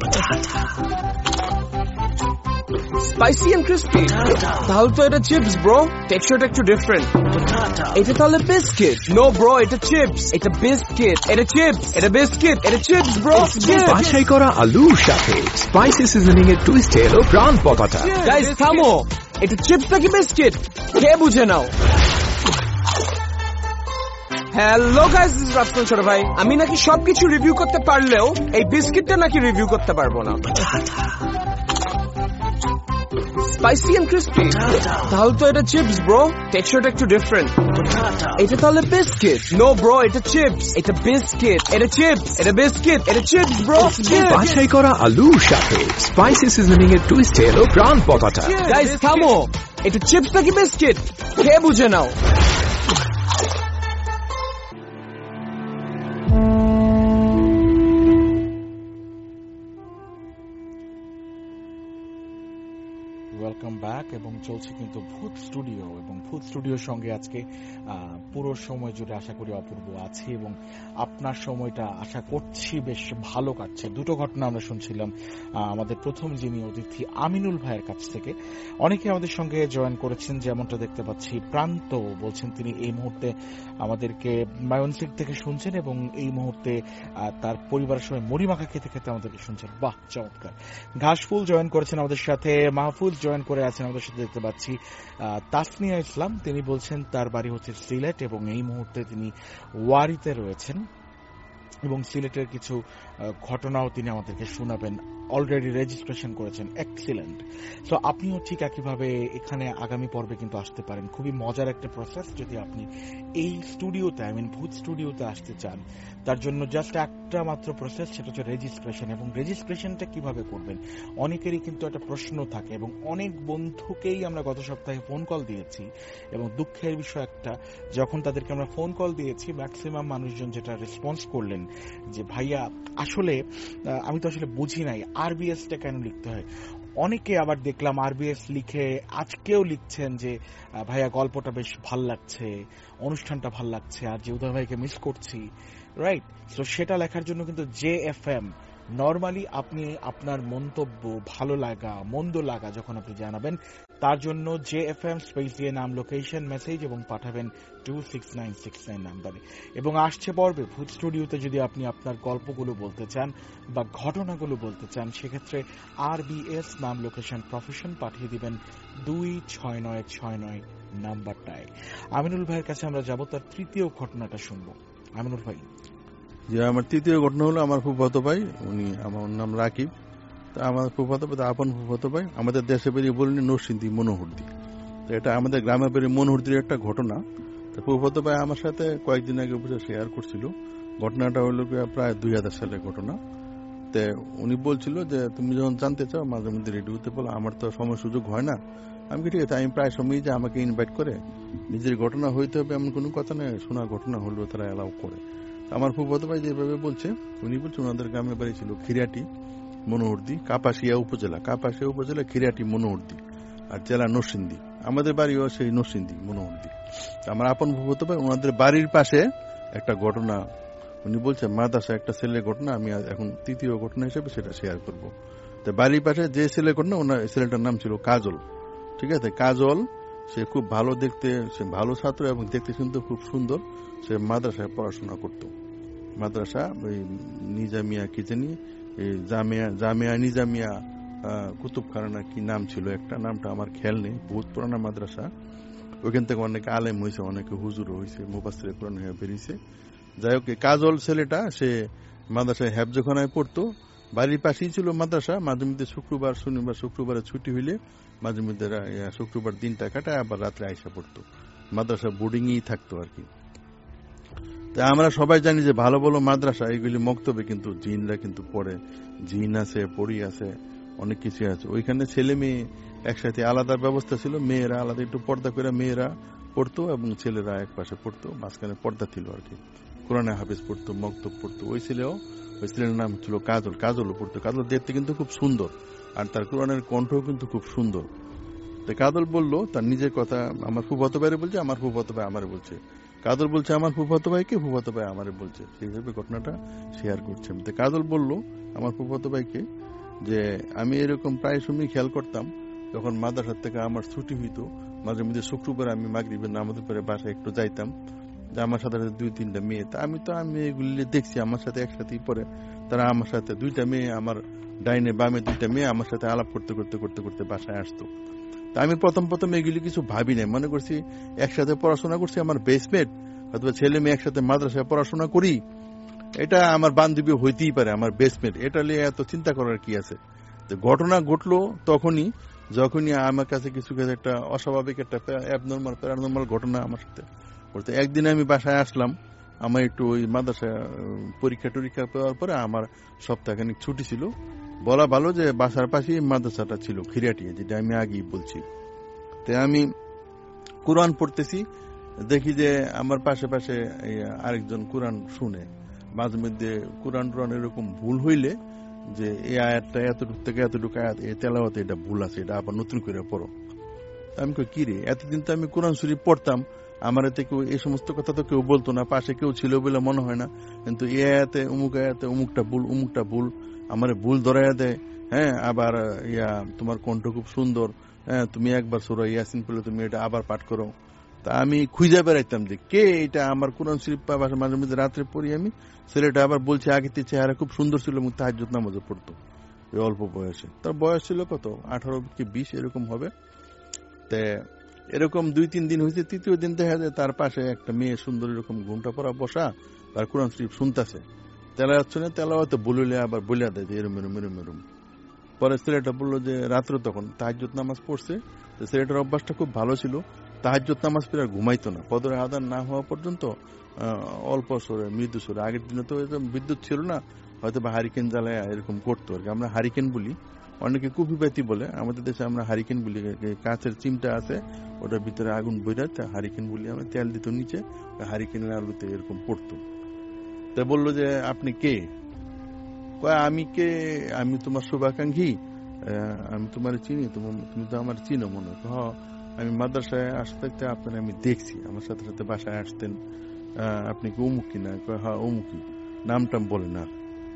স্পাইসি এন্ড ক্রিস্পি, তাহলে তো এটা চিপস ব্রো, টেক্সচারটা একটু ডিফারেন্ট। এটা তাহলে বিস্কিট? নো ব্রো, এটা চিপস। এটা বিস্কিট, এটা চিপস, এটা বিস্কিট, এটা চিপস ব্রো। বাছাই করা আলুর সাথে স্পাইসি সিজনিং এর টুইস্টে এলো প্রাণ পতাটা। গাইস থামো, এটা চিপস নাকি বিস্কিট কে বুঝে নাও। Hello guys, this is Rafsan ছোট ভাই। আমি নাকি সবকিছু রিভিউ করতে পারলেও এই বিস্কিটটা নাকি রিভিউ করতে পারবো না। স্পাইসি এন্ড ক্রিস্পি, তাহলে তো এটা চিপস ব্রো, টেক্সচারটা একটু ডিফারেন্ট। এটা তাহলে বিস্কিট? নো ব্রো, এটা চিপস। এটা বিস্কিট, এটা চিপস, এটা বিস্কিট, এটা চিপস ব্রো। বাছাই করা আলুর সাথে স্পাইসি সিজনিং এর টুইস্টে এলো প্রাণ পতাটা। গাইস থামো, এটা চিপস নাকি বিস্কিট কে বুঝে নাও। ওয়েলকাম ব্যাক এবং চলছে কিন্তু ভূত স্টুডিও এবং ভূত স্টুডিওর সঙ্গে আজকে পুরো সময় জুড়ে আশা করি অপূর্ব আছে এবং আপনার সময়টা আশা করছি বেশ ভালো কাটছে। দুটো ঘটনা আমরা শুনছিলাম আমাদের প্রথম যিনি অতিথি আমিনুল ভাইয়ের কাছ থেকে। অনেকে আমাদের সঙ্গে জয়েন করেছেন, যেমনটা দেখতে পাচ্ছি প্রান্ত বলছেন তিনি এই মুহূর্তে আমাদেরকে মায়নসিং থেকে শুনছেন এবং এই মুহূর্তে তার পরিবারের সঙ্গে মুড়ি মাখা খেতে খেতে আমাদেরকে শুনছেন। বাহ, চমৎকার। ঘাসফুল জয়েন করেছেন আমাদের সাথে, মাহফুজ জয়েন করে আছেন আমাদের সাথে দেখতে পাচ্ছি। তাসনিয়া ইসলাম তিনি বলছেন তার বাড়ি হচ্ছে সিলেট এবং এই মুহূর্তে তিনি ওয়ারিতে রয়েছেন এবং সিলেটের কিছু ঘটনাও তিনি আমাদেরকে শোনাবেন। অলরেডি রেজিস্ট্রেশন করেছেন, এক্সিলেন্ট। সো আপনিও ঠিক একইভাবে এখানে আগামী পর্বে কিন্তু আসতে পারেন। খুবই মজার একটা প্রসেস। যদি আপনি এই স্টুডিওতে আই মিন ভূত স্টুডিওতে আসতে চান, তার জন্য জাস্ট একটা মাত্র প্রসেস, সেটা হচ্ছে রেজিস্ট্রেশন। এবং রেজিস্ট্রেশনটা কিভাবে করবেন অনেকেরই কিন্তু একটা প্রশ্ন থাকে এবং অনেক বন্ধুকেই আমরা গত সপ্তাহে ফোন কল দিয়েছি এবং দুঃখের বিষয় একটা, যখন তাদেরকে আমরা ফোন কল দিয়েছি ম্যাক্সিমাম মানুষজন যেটা রেসপন্স করলেন যে ভাইয়া আসলে আমি তো আসলে বুঝি নাই আরবিএসটা কেন লিখতে হয়। অনেকে আবার দেখলাম আরবিএস লিখে আজকেও লিখছেন যে ভাইয়া গল্পটা বেশ ভাল লাগছে, অনুষ্ঠানটা ভাল লাগছে, আর যে উদয় ভাইকে মিস করছি, রাইট? তো সেটা লেখার জন্য কিন্তু জে এফ এম নর্মালি আপনি আপনার মন্তব্য, ভালো লাগা মন্দ লাগা যখন আপনি জানাবেন, তার জন্য জে এফ এম স্পেস দিয়ে নাম, লোকেশন, মেসেজ এবং পাঠাবেন two six nine six nine নাম্বারে। এবং আসছে পর্বে ভূত স্টুডিওতে যদি আপনি আপনার গল্পগুলো বলতে চান বা ঘটনাগুলো বলতে চান, সেক্ষেত্রে আর বি এস নাম, লোকেশন, প্রফেশন পাঠিয়ে দিবেন দুই ছয় নয় ছয় নয় নাম্বারটায়। আমিনুল ভাইয়ের কাছে আমরা যাব, তার তৃতীয় ঘটনাটা শুনবো। আমিনুল ভাই। যে আমার তৃতীয় ঘটনা হলো আমার ফুফাতো ভাই, উনি আমার নাম রাকিব। তা আমার ফুফাতো ভাই, আপন ফুফাতো ভাই, আমাদের দেশে বেরিয়ে বললেন নরসিংদী মনোহরদি। তো এটা আমাদের গ্রামে বেরিয়ে মনোহরদির একটা ঘটনা। তো ফুফাতো ভাই আমার সাথে কয়েকদিন আগে বসে শেয়ার করছিল। ঘটনাটা হলো প্রায় দুই হাজার সালের ঘটনা। তো উনি বলছিল যে তুমি যখন জানতে চাও মাঝে মধ্যে রেডিওতে বলো, আমার তো সময় সুযোগ হয় না। আমি ঠিক আছে, আমি প্রায় সময়ই যে আমাকে ইনভাইট করে, নিজের ঘটনা হইতে হবে এমন কোনো কথা নেই, শোনা ঘটনা হলেও তারা অ্যালাউ করে। আমার ফুফাতো ভাই যেভাবে বলছে, উনি বলছে ওনাদের গ্রামের বাড়ি ছিল খিরাটি মনোহরদি, কাপাসিয়া উপজেলা, কাপাসিয়া উপজেলা খিরাটি মনোহরদি, আর জেলা নরসিংদী। আমাদের বাড়িও সেই নরসিংদী মনোহরদি। আমার আপন ফুফাতো ভাই ওনাদের বাড়ির পাশে একটা ঘটনা উনি বলছে মাদ্রাসা একটা ছেলে ঘটনা, আমি এখন তৃতীয় ঘটনা হিসেবে সেটা শেয়ার করব। তো বাড়ির পাশে যে ছেলে ঘটনা, ওনার ছেলেটার নাম ছিল কাজল। ঠিক আছে, কাজল সে খুব ভালো দেখতে, সে ভালো ছাত্র এবং দেখতে শুনতে খুব সুন্দর। সে মাদ্রাসায় পড়াশোনা করত। মাদ্রাসা ওই নিজামিয়া কি জানি, জামিয়া জামিয়া নিজামিয়া কুতুবখানা কি নাম ছিল একটা, নামটা আমার খেয়াল নেই। বহুত পুরানা মাদ্রাসা। ওইখান থেকে অনেকে আলেম হয়েছে, অনেকে হুজুর হয়েছে, মুফাসসিরে কোরআন হয়ে বেরিয়েছে। যাই হোক, কাজল ছেলেটা সে মাদ্রাসায় হেফজখানায় পড়তো। বাড়ির পাশেই ছিল মাদ্রাসা। মাঝে মধ্যে শুক্রবার শনিবার শুক্রবারে ছুটি হইলে মাঝে মধ্যে শুক্রবার দিনটা কাটায় আবার রাত্রে আইসা পড়তো। মাদ্রাসা বোর্ডিংই থাকতো আর কি। তা আমরা সবাই জানি যে ভালো ভালো মাদ্রাসা এগুলি মক্তবে কিন্তু জিনরা কিন্তু পড়ে, জিন আছে, পড়ি আছে, অনেক কিছু আছে। ওইখানে ছেলে মেয়ে একসাথে আলাদা ব্যবস্থা ছিল। মেয়েরা আলাদা একটু পর্দা করে মেয়েরা পড়তো এবং ছেলেরা এক পাশে পড়তো, মাঝখানে পর্দা ছিল আর কি। কোরআনে হাফেজ পড়তো, মক্তব পড়তো। ওই ছেলেও, ওই ছেলের নাম ছিল কাজল। কাজলও পড়তো। কাজল দেখতে কিন্তু খুব সুন্দর, আর তার কোরআনের কণ্ঠও কিন্তু খুব সুন্দর। তো কাজল বলল তার নিজের কথা, আমার ফুফাতো ভাইরে বলছে, আমার ফুফাতো ভাই আমারে বলছে। কাজল বলছে আমার ফুফাতো ভাইকে, ফুফাতো ভাই আমারে বলছে। সেইভাবে ঘটনাটা শেয়ার করছে। তো কাজল বলল আমার ফুফাতো ভাইকে যে আমি এরকম প্রায় সময় খেয়াল করতাম, যখন মাদ্রাসার থেকে আমার ছুটি হইতো, মাঝে মধ্যে শুক্রবার আমি মাগরিবের নামাজের পরে বাসায় একটু যাইতাম, যে আমার সাথে দুই তিনটা মেয়ে, তা আমি তো আমি এগুলি দেখছি আমার সাথে একসাথেই পড়ে। তারা আমার সাথে দুইটা মেয়ে, আমার ডাইনে বামে দুইটা মেয়ে আমার সাথে আলাপ করতে করতে করতে করতে বাসায় আসতো। তা আমি প্রথম প্রথম এগুলি কিছু ভাবি নাই, মনে করছি একসাথে পড়াশোনা করছি, আমার বেসমেট অথবা ছেলে মেয়ে একসাথে মাদ্রাসায় পড়াশোনা করি, এটা আমার বান্ধবী হইতেই পারে, আমার বেসমেট, এটা নিয়ে এত চিন্তা করার কি আছে। ঘটনা ঘটলো তখনই, যখনই আমার কাছে কিছু একটা অস্বাভাবিক একটা অ্যাবনর্মাল প্যারানর্মাল ঘটনা আমার সাথে করতে। একদিন আমি বাসায় আসলাম, আমার একটু ওই মাদ্রাসা পরীক্ষা টরীক্ষা পাওয়ার পরে আমার সপ্তাহখানিক ছুটি ছিল। বলা ভালো যে বাসার পাশে মাদ্রাসাটা ছিল, খিরাটিয়া, যেটা আমি আগেই বলছি। তো আমি কোরআন পড়তেছি, দেখি যে আমার পাশে পাশে আরেকজন কোরআন শুনে। মাঝে মধ্যে কোরআন টোরআন এরকম ভুল হইলে যে এই আয়াতটা এতটুকু থেকে এতটুকু আয়াত, এই তেলাওয়াতে এটা ভুল আছে, এটা আবার নতুন করে পড়ো। আমি কই কি রে, এতদিন তো আমি কোরআন শরীফ পড়তাম, আমার এতে কেউ এই সমস্ত কথা তো কেউ বলতো না, পাশে কেউ ছিল বলে মনে হয় না, কিন্তু এই আয়াতে অমুক আয়াতে অমুকটা ভুল, অমুকটা ভুল, আমার ভুল ধরাইয়া দেয়। হ্যাঁ, আবার ইয়া তোমার কণ্ঠ খুব সুন্দর, হ্যাঁ তুমি একবার সূরা ইয়াসিন পড়লে তুমি এটা আবার পাঠ করো। তা আমি খুঁজে বেড়াইতাম যে কে এটা, আমার কোরআন শরীফ মাঝে মধ্যে রাত্রে পড়ি আমি, ছেলেটা আবার বলছে আগে চেহারা খুব সুন্দর ছিল এবং তাহাজ্জুদ নামাজও পড়তো এই অল্প বয়সে। তার বয়স ছিল কত, আঠারো কি বিশ এরকম হবে। তে এরকম দুই তিন দিন হয়েছে। তৃতীয় দিন দেখা যায় তার পাশে একটা মেয়ে সুন্দর এরকম ঘুমটা পড়া বসা, তার কোরআন শরীফ শুনতেছে, তেলা যাচ্ছে না, তেলা হয়তো বলিলে আবার বলিয়া দেয় যে এরম এরম এরম এরম। পরে ছেলেটা বললো যে রাত্রে তখন তাহাজ্জুদ নামাজ পড়ছে, ছেলেটার অভ্যাসটা খুব ভালো ছিল, তাহাজ্জুদ নামাজ পড়ে আর ঘুমাইতো না, ফজর আযান না হওয়া পর্যন্ত অল্প সরে মৃদু সরে। আগের দিনে তো বিদ্যুৎ ছিল না, হয়তো বা হারিকেন জ্বালায় এরকম করতো আর কি। আমরা হারিকেন বলি, অনেকে কুপি বাতি বলে, আমাদের দেশে আমরা হারিকেন বলি। কাঁচের চিমটা আছে, ওটার ভিতরে আগুন বইরা হারিকেন বলি আমরা, তেল দিত নিচে, হারিকেনের আলুতে এরকম পড়তো। তা বললো যে আপনি কে? কয় আমি কে, আমি তোমার শুভাকাঙ্ক্ষী, আমি তোমার চিনি, তুমি তো আমার চিনো মনে হয়। হ, আমি মাদ্রাসায় আসতে থাকতে আপনার আমি দেখছি, আমার সাথে সাথে বাসায় আসতেন, আপনি কি অমুক কিনা? কয় হ্যাঁ অমুকই, নাম টাম বলে না।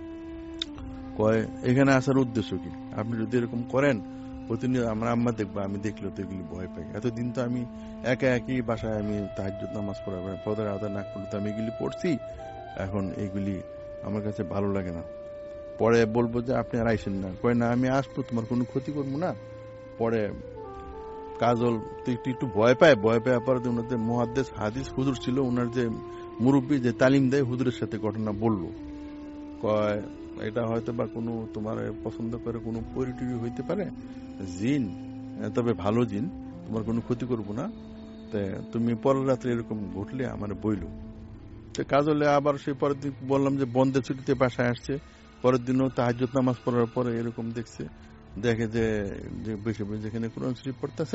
কয় এখানে আসার উদ্দেশ্য কি? আপনি যদি এরকম করেন প্রতিনিয়ত আমার আম্মা দেখবো, আমি দেখলে তো এগুলি ভয় পাই। এতদিন তো আমি একা একই বাসায় আমি তাহাজ্জুদ নামাজ পড়া, ফজর আযান না করলে তো আমি এগুলি পড়ছি, এখন এগুলি আমার কাছে ভালো লাগে না। পরে বলবো যে আপনি আর আইসেন না। কয় না আমি আসবো, তোমার কোনো ক্ষতি করবো না। পরে কাজল একটু ভয় পায়, ভয় পায় পরে ওনাদের মুহাদ্দিস হাদিস হুজুর ছিল, ওনার যে মুরব্বী যে তালিম দেয় হুজুরের সাথে ঘটনা বললো। কয় এটা হয়তো বা কোনো তোমার পছন্দ করে কোনো পরিটুরি হইতে পারে, জিন, তবে ভালো জিন, তোমার কোনো ক্ষতি করবো না, তুমি পরের রাত্রে এরকম ঘটলে আমার বইল। কাজলে আবার সেই পরের দিন বললাম যে বন্ধের ছুটিতে বাসায় আসছে, পরের দিনও তাহাজ্জুদ নামাজ পড়ার পরে এরকম দেখছে, দেখে যে বসে বসে যেখানে কোরআন শরীফ পড়তেছে,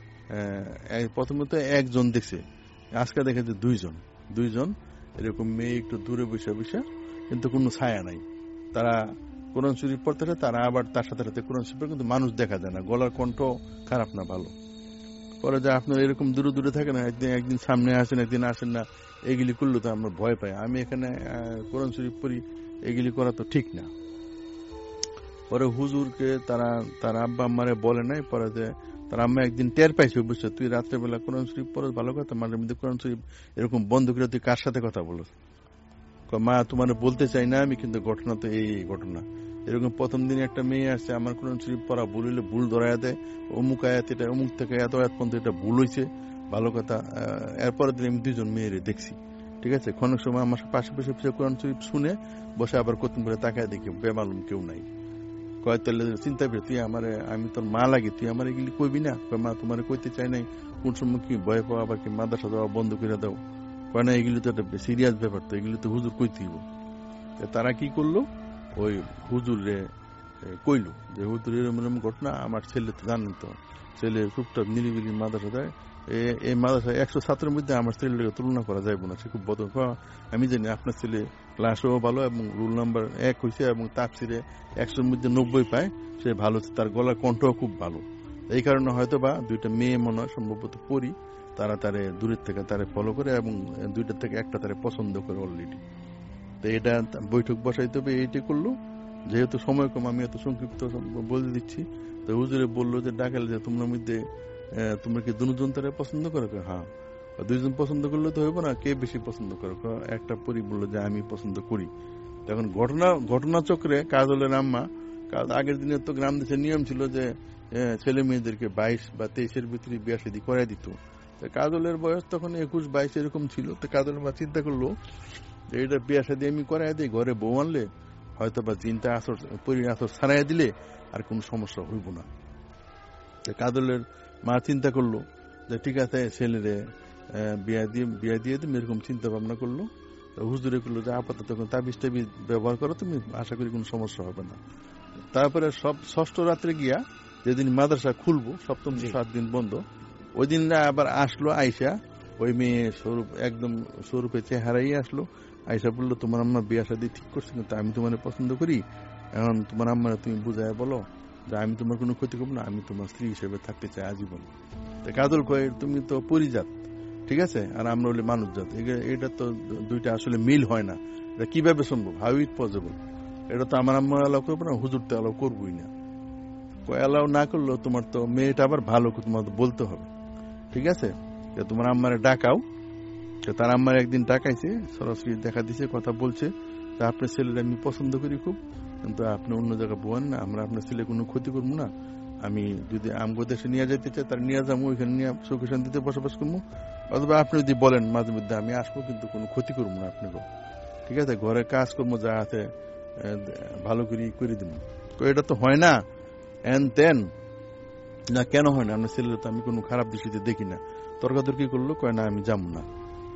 প্রথমে তো একজন দেখছে, আজকে দেখে যে দুইজন দুইজন এরকম মেয়ে একটু দূরে বসে বসে, কিন্তু কোনো ছায়া নাই, তারা কোরআন শরীফ পড়তেছে, তারা আবার তার সাথে সাথে কোরআন শরীফ, কিন্তু মানুষ দেখা যায় না, গলার কণ্ঠ খারাপ না ভালো। পরে যে আপনার এরকম দূরে দূরে থাকে না, একদিন একদিন সামনে আসেন একদিন আসেন না, এগুলি করলে তো আমরা ভয় পাই। আমি এখানে কোরআন শরীফ পড়ি, এগুলি করা তো ঠিক না। পরে হুজুরকে তারা তার আব্বা আম্মারে বলে নাই, পরে যে তার আম্মা একদিন টের পাইছে, বুঝছো তুই রাত্রেবেলা কোরআন শরীফ পড়ো ভালো কথা, মাঝে মধ্যে কোরআন শরীফ এরকম বন্ধ করে তুই কার সাথে কথা বলো? মা তোমার বলতে চাই না আমি, কিন্তু ঘটনা তো এই ঘটনা। এরকম প্রথম দিনে একটা মেয়ে আসছে, আমার কোরআন শরীফ পড়া ভুল হইলে ভুল ধরায় দেয়, অমুক আয়াত এটা অমুক থেকে এত আয়াত পর্যন্ত এটা ভুল হয়েছে, ভালো কথা। এরপরের দিন আমি দুজন মেয়েরে দেখছি, ঠিক আছে, ক্ষণিক সময় আমার পাশে পাশে পিছিয়ে কোরআন শরীফ শুনে বসে আবার কতদিন করে তাকায় দেখি বেমালুম কেউ নাই। কয় তাহলে চিন্তা করে তুই আমার, আমি তোর মা লাগে, তুই আমার এগুলি কইবি না? মা তোমার কইতে চাই নাই, কোন সময় কি ভয় পাওয়া আবার কি মাদ্রাসা যাওয়া বন্ধ করে দাও? কয় না এগুলি তো একটা সিরিয়াস ব্যাপার, তো এগুলি তো হুজুর কইতে হইব। তারা কি করলো, ওই হুজুরে কইলো যে হুজুর এরকম এরকম ঘটনা, আমার ছেলে তো জানেন তো, ছেলে চুপচাপ নিরিবিলি মাদ্রাসা দেয়, এই মাদ্রাসায় একশো ছাত্রের মধ্যে আমার ছেলেটাকে তুলনা করা যাইব না, সে খুব বদ। আমি জানি আপনার ছেলে ক্লাসও ভালো এবং রোল নাম্বার এক হয়েছে এবং তাফসিরে একশোর মধ্যে নব্বই পায়, সে ভালো, তার গলার কণ্ঠও খুব ভালো। এই কারণে হয়তো বা দুইটা মেয়ে মনে হয় সম্ভবত পড়ি, তারা তারে দূরের থেকে তারে ফলো করে এবং দুইটার থেকে একটা তারে পছন্দ করে অলরেডি। তো এটা বৈঠক বসাইতে হবে, এইটাই করলো। যেহেতু সময় কম আমি এত সংক্ষিপ্ত বলে দিচ্ছি, তো হুজুরে বললো যে ডাকালে যে তোমরা মধ্যে তোমরা কি দুজন তারা পছন্দ করো? হ্যাঁ। দুইজন পছন্দ করলে তো হইব না, কে বেশি পছন্দ করো? একটা পরি বললো যে আমি পছন্দ করি। তখন ঘটনা ঘটনা চক্রে কাজলের আম্মা, আগের দিনে তো গ্রাম দেশের নিয়ম ছিল যে ছেলে মেয়েদেরকে বাইশ বা তেইশের ভিতরে বিয়া শাদী করাই দিত। কাজলের বয়স তখন একুশ বাইশ এরকম ছিল। তো কাজলের মা চিন্তা করলো যে এটা বিয়া শাদী আমি করাই দিই, ঘরে বউ আনলে হয়তো বা চিন্তা আসর পরি আসর ছাড়াই দিলে আর কোনো সমস্যা হইব না। কাজলের মা চিন্তা করলো যে ঠিক আছে ছেলেরে বিয়া দিয়ে বিয়া দিয়ে দিম, এরকম চিন্তা ভাবনা করলো। হুজুরে করলো যে আপাতত তাবিজ টাবিজ ব্যবহার করো তুমি, আশা করি কোনো সমস্যা হবে না। তারপরে সব ষষ্ঠ রাত্রে গিয়া যেদিন মাদ্রাসা খুলবো, সপ্তম সাত দিন বন্ধ, ওই দিন আবার আসলো আইসা, ওই মেয়ে স্বরূপ একদম স্বরূপে চেহারাই আসলো। আইসা বললো তোমার আম্মা বিয়া শাদী ঠিক করছে, কিন্তু আমি তোমার পছন্দ করি, এখন তোমার আম্মারা তুমি বুঝায় বলো যে আমি তোমার কোনো ক্ষতি করবো না, আমি তোমার স্ত্রী হিসেবে থাকতে চাই আজীবন। কাজল কয় তুমি তো পরিজাত, ঠিক আছে, আর আমরা হলে মানুষ জাত, এটা তো দুইটা আসলে মিল হয় না, এটা কিভাবে সম্ভব? How it possible? এটা তো আমার আম্মা অ্যালাউ করবো না, হুজুর তো অ্যালাউ করবোই না। অ্যালাউ না করলেও তোমার তো মেয়েটা আবার ভালো, তোমার বলতে হবে, ঠিক আছে, তোমার আম্মারে ডাকাও। তার আম্মার একদিন ডাকাইছে, সরাসরি দেখা দিছে, কথা বলছে যে আপনার ছেলের আমি পছন্দ করি খুব, কিন্তু আপনি অন্য জায়গায় বোয়ান না, আমরা আপনার ছেলে কোনো ক্ষতি করবো না, আমি যদি আমগো দেশে নিয়ে যেতে চাই তার নিয়ে যাবো, ওইখানে নিয়ে সুখে শান্তিতে বসবাস করবো, অথবা আপনি যদি বলেন মাঝে মধ্যে আমি আসবো, কিন্তু কোনো ক্ষতি করবো না আপনাকে, ঠিক আছে, ঘরে কাজ কর্ম যা আছে ভালো করে করে দিব। তো এটা তো হয় না এন তেন না, কেন হয় না? আপনার ছেলের তো আমি কোনো খারাপ দৃষ্টিতে দেখি না। তর্কাতর্কি করলো, কয় না আমি যাবো না।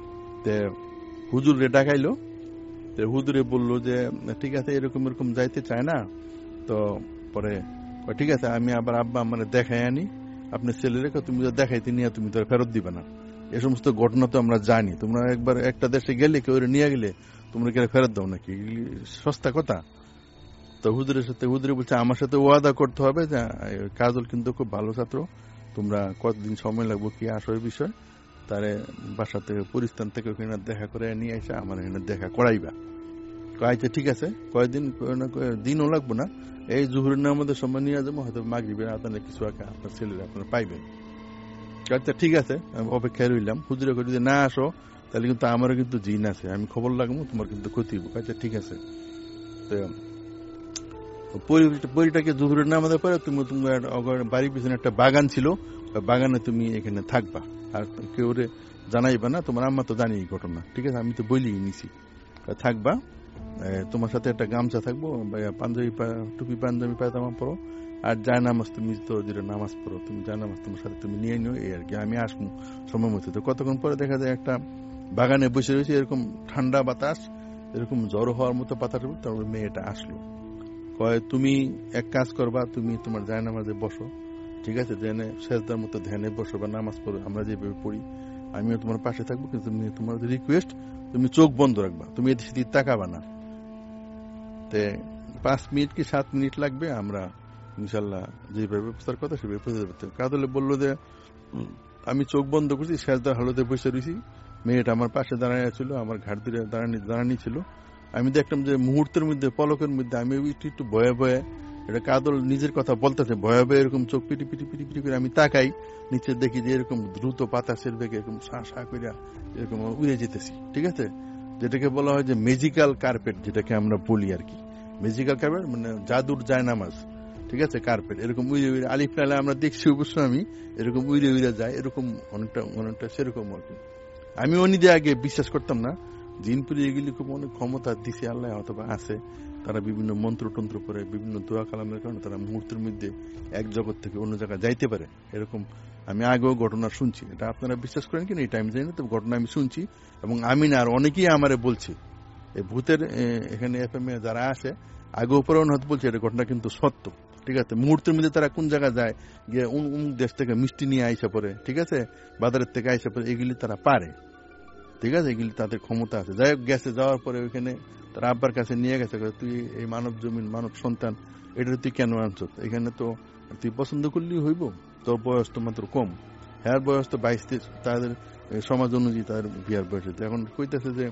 হুজুরে ডাকাইলো, হুজুরে বললো যে ঠিক আছে এরকম এরকম যাইতে চায় না, তো পরে ঠিক আছে আমি আবার আব্বা আমার দেখাই আনি, আপনার ছেলে রেখে তুমি তো দেখাইতে নিয়ে তুমি তো ফেরত দিবে না। এ সমস্ত ঘটনা তো আমরা জানি, তোমরা একবার একটা দেশে গেলে কেউ নিয়ে গেলে তোমরা কে ফেরত দাও নাকি? সস্তা কথা। তো হুজুরের সাথে হুজুরে বলছে আমার সাথে ওয়াদা করতে হবে যে কাজল কিন্তু খুব ভালো ছাত্র, তোমরা কতদিন সময় লাগবো কি আসল বিষয়, তারে বাসা থেকে পরিস্থান থেকে ওখানে দেখা করে নিয়ে এসে আমার এখানে দেখা করাইবা। আচ্ছা ঠিক আছে, কয়দিন দিনও লাগবো না, এই জুহুরের নামাজের সময় নিয়ে যাবো, হয়তো মাগরিবের আদানে কিছু আগে আপনার ছেলেরা আপনারা পাইবেন। আচ্ছা ঠিক আছে, আমি অপেক্ষায় রইলাম। হুজুরে যদি না আসো তাহলে কিন্তু আমারও কিন্তু জিন আছে, আমি খবর লাগবো, তোমার কিন্তু ক্ষতি হইব। আচ্ছা ঠিক আছে। পরিটাকে জুহুরের নামাজের পরে তুমি তোমার বাড়ির পিছনে একটা বাগান ছিল, বাগানে তুমি এখানে থাকবা, আর কেউ জানাইবা না, তোমার আম্মা তো জানি এই ঘটনা, ঠিক আছে, আমি তো বলিই নিছি, থাকবা, তোমার সাথে একটা গামছা থাকবো, পাঞ্জাবি টুপি পাঞ্জাবি পায়জামা পরো, আর যায় নামাজ তুমি তো যেটা নামাজ পড়ো তুমি যায় নামাজ তোমার সাথে তুমি নিয়ে নিও, এই আর কি, আমি আসবো সময় মতো। তো কতক্ষণ পরে দেখা যায় একটা বাগানে বসে রয়েছে, এরকম ঠান্ডা বাতাস, এরকম জ্বর হওয়ার মতো বাতাস, তারপর মেয়েটা আসলো, কয় তুমি এক কাজ করবা, তুমি তোমার যায় নামাজে বসো, ঠিক আছে, জেনে সেজদার মতো ধ্যানে বসো বা নামাজ পড়ো, আমরা যেভাবে পড়ি, আমিও তোমার পাশে থাকবো, কিন্তু তুমি তোমার রিকোয়েস্ট তুমি চোখ বন্ধ রাখবা, তুমি এদিকে সেদিকে তাকাবা না। তে পাঁচ মিনিট কি সাত মিনিট লাগবে, আমরা ইনশাল্লাহ যেভাবে ব্যবস্থার কথা সেভাবে পৌঁছে যাবে। কাদলে বললো যে আমি চোখ বন্ধ করছি, সেজদার হালতে বসে রয়েছি, মেয়েটা আমার পাশে দাঁড়ায় ছিল, আমার ঘাট ধরে দাঁড়ানি দাঁড়ানি ছিল। আমি দেখলাম যে মুহূর্তের মধ্যে, পলকের মধ্যে আমি একটু একটু ভয়ে ভয়ে, এটা কাদল নিজের কথা বলতেছে, ভয়ে ভয়ে এরকম চোখ পিটি পিটি পিটি পিটি করে আমি তাকাই, নিচে দেখি যে এরকম দ্রুত বাতাসের বেগে এরকম সা সা করে এরকম উড়ে যেতেছি। ঠিক আছে, যেটাকে বলা হয় যে ম্যাজিক্যাল কার্পেট, যেটাকে আমরা বলি আর কি, ম্যাজিক্যাল কার্পেট মানে জাদুর জায়নামাজ। ঠিক আছে, কার্পেট এরকম উইরে উইরে আলিফ নালে আমরা দেখছি অবশ্য, আমি এরকম উইরে উইরে যায়, এরকম অনেকটা অনেকটা সেরকম আর কি। আমি অনিদে আগে বিশ্বাস করতাম না, জিনপুরি এগুলি খুব অনেক ক্ষমতা দিছে আল্লাহ অথবা আছে, তারা বিভিন্ন মন্ত্র টন্ত্র করে, বিভিন্ন দোয়া কালামের কারণে তারা মুহূর্তের মধ্যে এক জগৎ থেকে অন্য জায়গায় যাইতে পারে। এরকম আমি আগেও ঘটনা শুনছি, এটা আপনারা বিশ্বাস করেন কিনা এই টাইম জানি না, তো ঘটনা আমি শুনছি এবং আমি না আর অনেকেই আমারে বলছি। এই ভূতের এখানে এফ এম এ যারা আসে আগে উপরে হয়তো বলছে এটা ঘটনা কিন্তু সত্য। ঠিক আছে, মুহূর্তের মধ্যে তারা কোন জায়গায় যায়, গিয়ে অমুক দেশ থেকে মিষ্টি নিয়ে আইসা পড়ে, ঠিক আছে, বাজারের থেকে আইসা পড়ে, এগুলি তারা পারে। ঠিক আছে, এগুলি তাদের ক্ষমতা আছে। যাই হোক, গেছে, যাওয়ার পরে ওইখানে তার আব্বার কাছে নিয়ে গেছে, তুই এই মানব জমিন মানব সন্তান, এটা তুই কেন আনছ, এখানে তো তুই পছন্দ করলেই হইব, তোর বয়স তো মাত্র কম, হ্যাঁ বয়স তো বাইশ তেইশ, তাদের সমাজ অনুযায়ী তাদের বিয়ার বয়স। এখন কইতেছে যে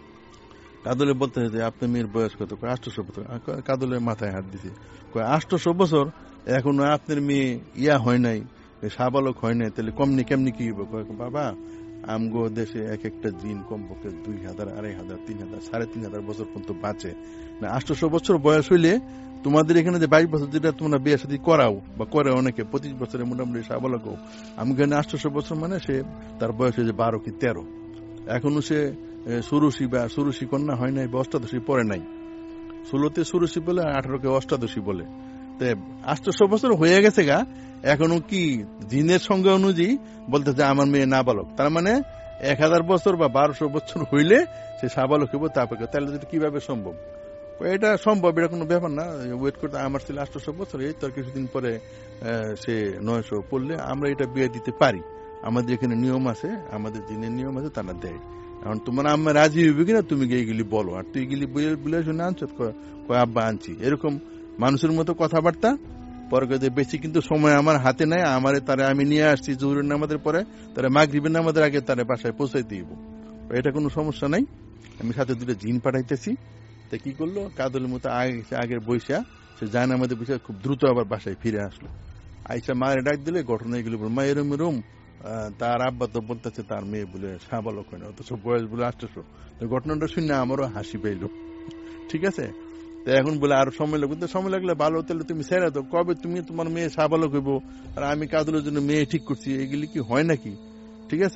কাদলে বলতেছে যে আপনার মেয়ের বয়স কত, আটশো বছর। কাদলের মাথায় হাত দিছে, আটশো বছর এখনো আপনার মেয়ে ইয়া হয় নাই, সাবালক হয় নাই, তাহলে কমনি কেমনি কি হইব? বাবা, আমগো দেশে এক একটা জিন কমপক্ষে দুই হাজার আড়াই হাজার তিন হাজার সাড়ে তিন হাজার বছর পর্যন্ত বাঁচে না। আটশো বছর বয়স হইলে তোমাদের এখানে যে বাইশ বছর যেটা তোমরা বিয়ে সাথে করাও বা করে অনেকে, পঁচিশ বছরে মোটামুটি সাবালক, আমি এখানে আটশো বছর মানে সে তার বয়স হয়েছে বারো কি তেরো, এখনো সে ষোড়শী বা ষোড়শী কন্যা হয় নাই বা অষ্টাদশী পরে নাই। ষোলোতে ষোড়শী বলে, আঠারোকে অষ্টাদশী বলে। তো আটশো বছর হয়ে গেছে গা, এখনো কি জিনের সঙ্গে অনুযায়ী বলতেছে আমার মেয়ে নাবালক, তার মানে এক হাজার বছর বা বারোশো বছর হইলে সে সাবালক হইব। তারপরে তাহলে কিভাবে সম্ভব? এটা সম্ভব, এটা কোনো ব্যাপার না, ওয়েট করতে। আমার ছিল আটশো বছর, এই তোর কিছুদিন পরে সে নয়শো পড়লে আমরা এটা বিয়ে দিতে পারি। আমাদের এখানে নিয়ম আছে, আমাদের জিনের নিয়ম আছে, তারা দেয়। এখন তোমার আম্মা রাজি হইবে কিনা তুমি এইগুলি বলো, আর তুই এগুলি বলে শুনে আনছ, কয় আব্বা আনছি, এরকম মানুষের মতো কথাবার্তা। পরে বেশি কিন্তু সময় আমার হাতে নাই, আমার তারা আমি নিয়ে আসছি জোহরের নামাজের পরে, তারা মাগরিবের নামাজের আগে তারা বাসায় পৌঁছাই দিব, এটা কোনো সমস্যা নাই। আমি সাথে দুটো জিন পাঠাইতেছি। তা কি করলো, কাদলের মতো আগে আগের বৈশা সে যায় না, আমাদের বৈশা খুব দ্রুত আবার বাসায় ফিরে আসলো। আইসা মায়ের ডাক দিলে ঘটনা এগুলো বল, মা এরম এরম তার আব্বা তো বলতেছে তার মেয়ে বলে সাবালক হয় না, অথচ বয়স বলে আটশো। ঘটনাটা শুনে আমারও হাসি পাইল। ঠিক আছে, তো এখন বলে আর সময় লাগবে, সময় লাগলে ভালো, তাহলে তুমি ছেড়ে দাও, কবে তুমি তোমার মেয়ে সাবালক হইব আর আমি কাদলের জন্য মেয়ে ঠিক করছি, এগুলি কি হয় নাকি? ঠিক আছে,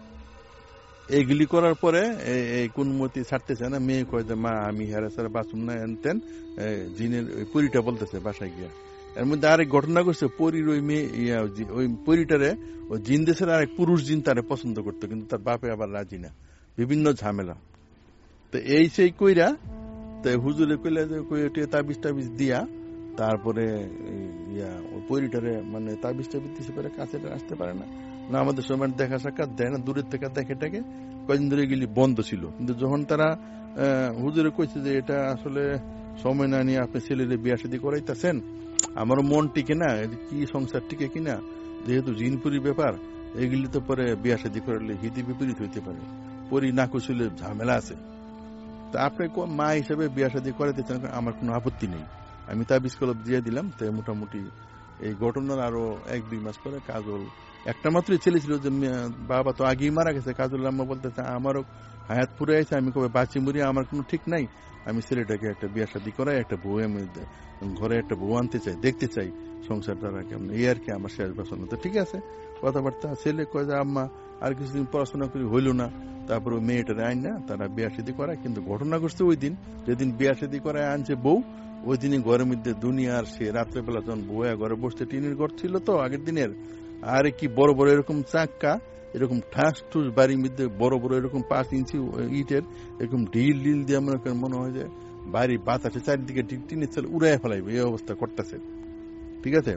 এইগুলি করার পরে এই কোন মতি ছাড়তেছে না, মেয়ে কয় যে মা আমি হেরা সারা বাঁচুম না, এনতেন জিনের ওই পরিটা বলতেছে বাসায় গিয়া। এর মধ্যে আরেক ঘটনা করছে, পরীর ওই মেয়ে ওই পরীটারে ওই জিন দেশের আরেক পুরুষ জিন তারে পছন্দ করতো, কিন্তু তার বাপে আবার রাজি না, বিভিন্ন ঝামেলা। তো এই সেই কইরা তো হুজুরে কইলে যে তাবিজ টাবিজ দিয়া তারপরে ইয়া ওই পরীটারে মানে তাবিজ টাবিজ দিতে পারে, কাছে আসতে পারে না, না আমাদের সময় দেখা সাক্ষাৎ দেয় না, দূরের থেকে দেখে টাকে কয়েকদিন ধরে এগুলি বন্ধ ছিল। কিন্তু যখন তারা হুজুরে কইছে যে এটা আসলে সময় না নিয়ে আপনি ছেলেরে বিয়া শাদী করাইতেছেন, আমারও মন টিকে না, কি সংসার টিকে কিনা, যেহেতু জিনপুরি ব্যাপার, এগুলি তো পরে বিয়া শাদী করলে হিতি বিপরীত হইতে পারে, পরি না কুশলে ঝামেলা আছে। তা আপনি মা হিসেবে বিয়া শাদী করাইতে চান, আমার কোনো আপত্তি নেই, আমি তাবিজ কলব দিয়ে দিলাম। তো মোটামুটি এই ঘটনার আরো এক দুই মাস পরে কাজল একটা মাত্রই ছেলে ছিল, যে বাবা তো আগেই মারা গেছে, কাজল আম্মা বলতেছে আমারও হায়াত পুরে আছে, আমি কবে বাঁচি মরি আমার কোনো ঠিক নাই, আমি ছেলেটাকে একটা বিয়া শাদী করাই, একটা বউ আমি ঘরে একটা বউ আনতে চাই, দেখতে চাই সংসার দ্বারা কেমন, এই আর কি আমার শেষ বাসন। তো ঠিক আছে, কথাবার্তা। ছেলে কয় যে আম্মা আর কিছুদিন পড়াশোনা করি হইল না, তারপর ওই মেয়েটার আইন না তারা বিয়া শাদী করায়। কিন্তু ঘটনা ঘটছে ওই দিন যেদিন বিয়া শাদী করায় আনছে বউ, ওই দিনই ঘরের মধ্যে দুনিয়ার সে রাত্রেবেলা যখন বউয়া ঘরে বসতে, টিনের ঘর ছিল তো আগের দিনের, আর কি বড় বড় এরকম চাক্কা, এরকম ঠাস ঠুস বাড়ির মধ্যে বড় বড় এরকম পাঁচ ইঞ্চি ইটের এরকম ঢিল ঢিল দিয়ে মনে করেন মনে হয় যে বাড়ি বাতাসে চারিদিকে টিনের চাল উড়াই ফেলাইবে, এই অবস্থা করতেছে। ঠিক আছে,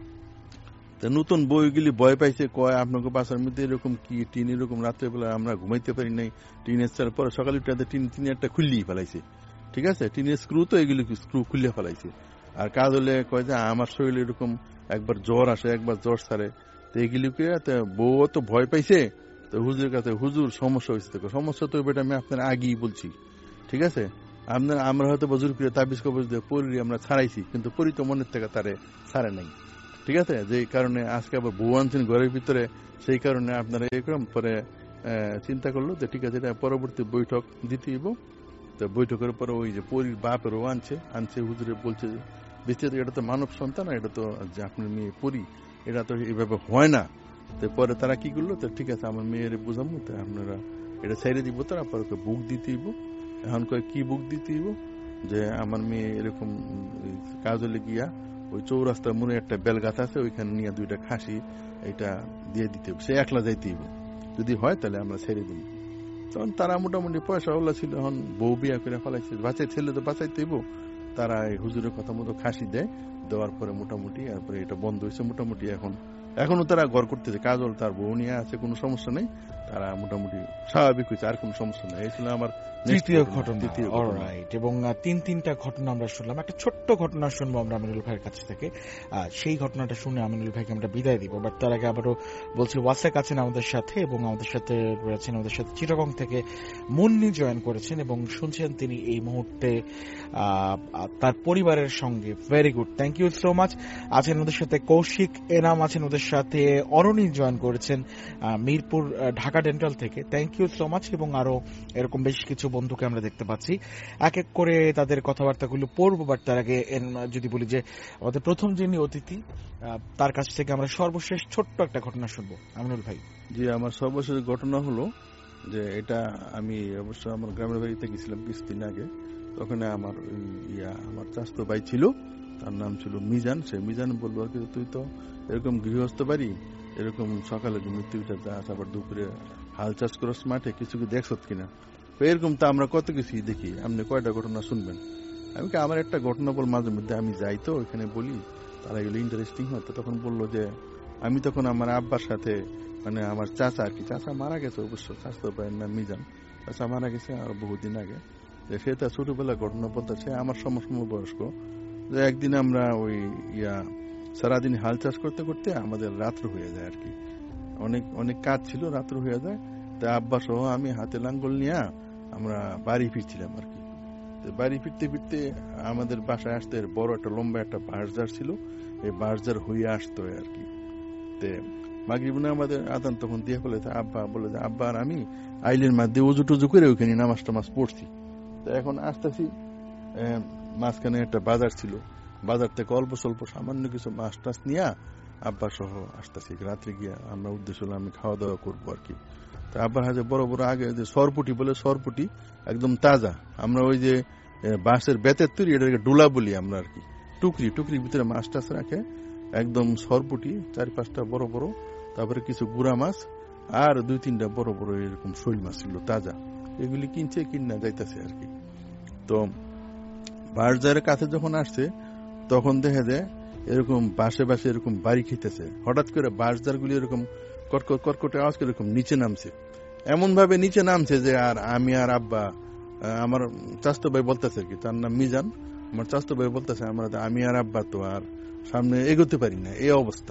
নতুন বইগুলি ভয় পাইছে, কয় আপনাকে বাসার মধ্যে এরকম কি টিন, এরকম রাত্রেবেলা আমরা ঘুমাইতে পারি নাই, টিনের চাল পরে সকালে উঠে টিন টিনেরটা খুললেই ফেলাইছে। ঠিক আছে, টিনের স্ক্রু তো এগুলি স্ক্রু খুলে ফেলাইছে। আর কাজ হলে কয় যে আমার শরীরে এরকম একবার জ্বর আসে, একবার জ্বর সারে, তো এগুলিকে বউ তো ভয় পাইছে, তো হুজুরের কাছে হুজুর সমস্যা হয়েছে। সমস্যা তো বেটা আমি আপনার আগেই বলছি, ঠিক আছে? আপনার আমরা হয়তো বজুর করে তাবিজ কবজ দিয়ে পরি আমরা ছাড়াইছি, কিন্তু পরি তো মনের থেকে তারে ছাড়ে নাই, ঠিক আছে? যে কারণে আজকে আবার বউ আনছেন ঘরের ভিতরে, সেই কারণে আপনারা এরকম পরে চিন্তা করলো যে ঠিক আছে এটা পরবর্তী বৈঠক দিতে হইব। তো বৈঠকের পরে ওই যে পরির বাপেরও আনছে আনছে হুজুরে বলছে বেঁচে এটা তো মানব সন্তান, এটা তো যে আপনার মেয়ে পরি, এটা তো এইভাবে হয় না। তো পরে তারা কি করলো, তো ঠিক আছে আমার মেয়ের বুঝাবো, তো আপনারা এটা ছেড়ে দিব, তারা পরে বুক দিতে হইব। এখন কয় কি বুক দিতে হইব, যে আমার মেয়ে এরকম কাজলে গিয়া ওই চৌরাস্তার মনে একটা বেলগাছ আছে, ওইখানে নিয়ে দুইটা খাসি এটা দিয়ে দিতে হবে, সে একলা যাইতে হইব, যদি হয় তাহলে আমরা ছেড়ে দিব। তখন তারা মোটামুটি পয়সা ওলা ছিল, এখন বউ বিয়া করে ফেলাইছে, বাঁচাই ছেলে তো বাঁচাইতে হইব, তারা এই হুজুরের কথা মতো খাসি দেয়, দেওয়ার পরে মোটামুটি এরপরে এটা বন্ধ হয়েছে। মোটামুটি এখন এখনো তারা ঘর করতেছে, কাজল তার বউ নিয়ে আছে, কোনো সমস্যা নেই, তারা মোটামুটি স্বাভাবিক হয়েছে, আর কোনো সমস্যা নেই। এই ছিল আমার তৃতীয় ঘটনা। অলরাইট, এবং তিন তিনটা ঘটনা আমরা শুনলাম। একটা ছোট্ট ঘটনা শুনবো আমরা আমিনুল ভাইয়ের কাছ থেকে, সেই ঘটনাটা শুনে আমিনুল ভাইকে আমরা বিদায় দিব। বাট তার আগে আবারও বলছি, ওয়াসেক আছেন আমাদের সাথে, এবং আমাদের সাথে রয়েছেন আমাদের সাথে চিটাগং থেকে মুন্নি জয়েন করেছেন, এবং শুনছেন তিনি এই মুহূর্তে তার পরিবারের সঙ্গে। Very good, thank you so much. আছেন ওদের সাথে কৌশিক এনাম, আছেন ওদের সাথে অরণি জয়েন করেছেন মিরপুর ঢাকা ডেন্টাল থেকে, থ্যাংক ইউ সো মাচ। এবং আরো এরকম বেশ কিছু বন্ধুকে আমরা দেখতে পাচ্ছি, এক এক করে তাদের কথাবার্তাগুলো পড়বো। বাট তার আগে যদি বলি যে আমাদের প্রথম যিনি অতিথি, তার কাছ থেকে আমরা সর্বশেষ ছোট্ট একটা ঘটনা শুনবো। আমিনুল ভাই। জি, আমার সর্বশেষ ঘটনা হলো যে এটা আমি অবশ্য আমার গ্রামের বাড়িতে গেছিলাম কিছুদিন আগে, ওখানে আমার ইয়া আমার চাচাতো ভাই ছিল, তার নাম ছিল মিজান। সে মিজান বলবো আর কি, তুই তো এরকম গৃহস্থ বাড়ি, এরকম সকালে মৃত্যু যাস, আবার দুপুরে হাল চাষ করস মাঠে, কিছু কি দেখছ কিনা? এরকম তো আমরা কত কিছু দেখি, আপনি কয়টা ঘটনা শুনবেন? আমি আমার একটা ঘটনা বল, মাঝে মধ্যে আমি যাই তো ওইখানে বলি, তারা এগুলো ইন্টারেস্টিং হয়। তো তখন বললো যে আমি তখন আমার আব্বার সাথে, মানে আমার চাচা আর কি, চাচা মারা গেছে অবশ্য, চাচাতো ভাইয়ের নাম মিজান, চাচা মারা গেছে আর বহুদিন আগে। সে তার ছোটবেলার ঘটনা বলতেছে, আমার সমসম বয়স্ক, যে একদিন আমরা ওই ইয়া সারাদিন হাল চাষ করতে করতে আমাদের রাত্র হয়ে যায় আর কি, অনেক অনেক কাজ ছিল, রাত্র হয়ে যায়। তা আব্বা সহ আমি হাতে লাঙ্গল নিয়ে আমরা বাড়ি ফিরছিলাম আর কি। বাড়ি ফিরতে ফিরতে আমাদের বাসায় আসতে বড় একটা লম্বা একটা বাঁশঝাড় ছিল, এই বাঁশঝাড় হইয়া আসতো আর কি। মাগরিবে আমাদের আদান তখন দিয়ে ফেলে, আব্বা বলে যে আব্বা আর আমি আইলের মাধ্যমে উজু টুজু করে ওইখানে নামাজ টামাজ পড়ছি। তো এখন আসতেছি, মাঝখানে একটা বাজার ছিল, বাজার থেকে অল্প স্বল্প সামান্য কিছু মাছ টাছ নিয়ে আব্বা সহ আসতেছি। রাত্রে গিয়া আমরা উদ্দেশ্য হলো আমি খাওয়া দাওয়া করবো আর কি। তা আব্বার হাতে বড় বড় আগে যে সরপুটি বলে, সরপুটি একদম তাজা, আমরা ওই যে বাঁশের বেতের তৈরি, এটাকে ডুলা বলি আমরা আর কি, টুকরি টুকরির ভিতরে মাছ টাছ রাখে, একদম সরপুটি চার পাঁচটা বড় বড়, তারপরে কিছু গুড়া মাছ আর দুই তিনটা বড় বড় এরকম শৈল মাছ ছিল তাজা, এগুলি কিনছে কিনা যাইতেছে আর কি। তো বাঁশঝাড়ের কাছে যখন আসছে তখন দেখা যায় এরকম বাসে বাসে এরকম বাড়ি খেতেছে, হঠাৎ করে বাঁশঝাড় গুলি এরকম কটকট কটকটে আওয়াজ করে এরকম নিচে নামছে, এমন ভাবে নিচে নামছে যে আর আমি আর আব্বা, আমার চাচাতো ভাই বলতেছে আর কি, তার নাম মিজান, আমার চাচাতো ভাই বলতেছে আমরা আমি আর আব্বা তো আর সামনে এগোতে পারি না, এই অবস্থা।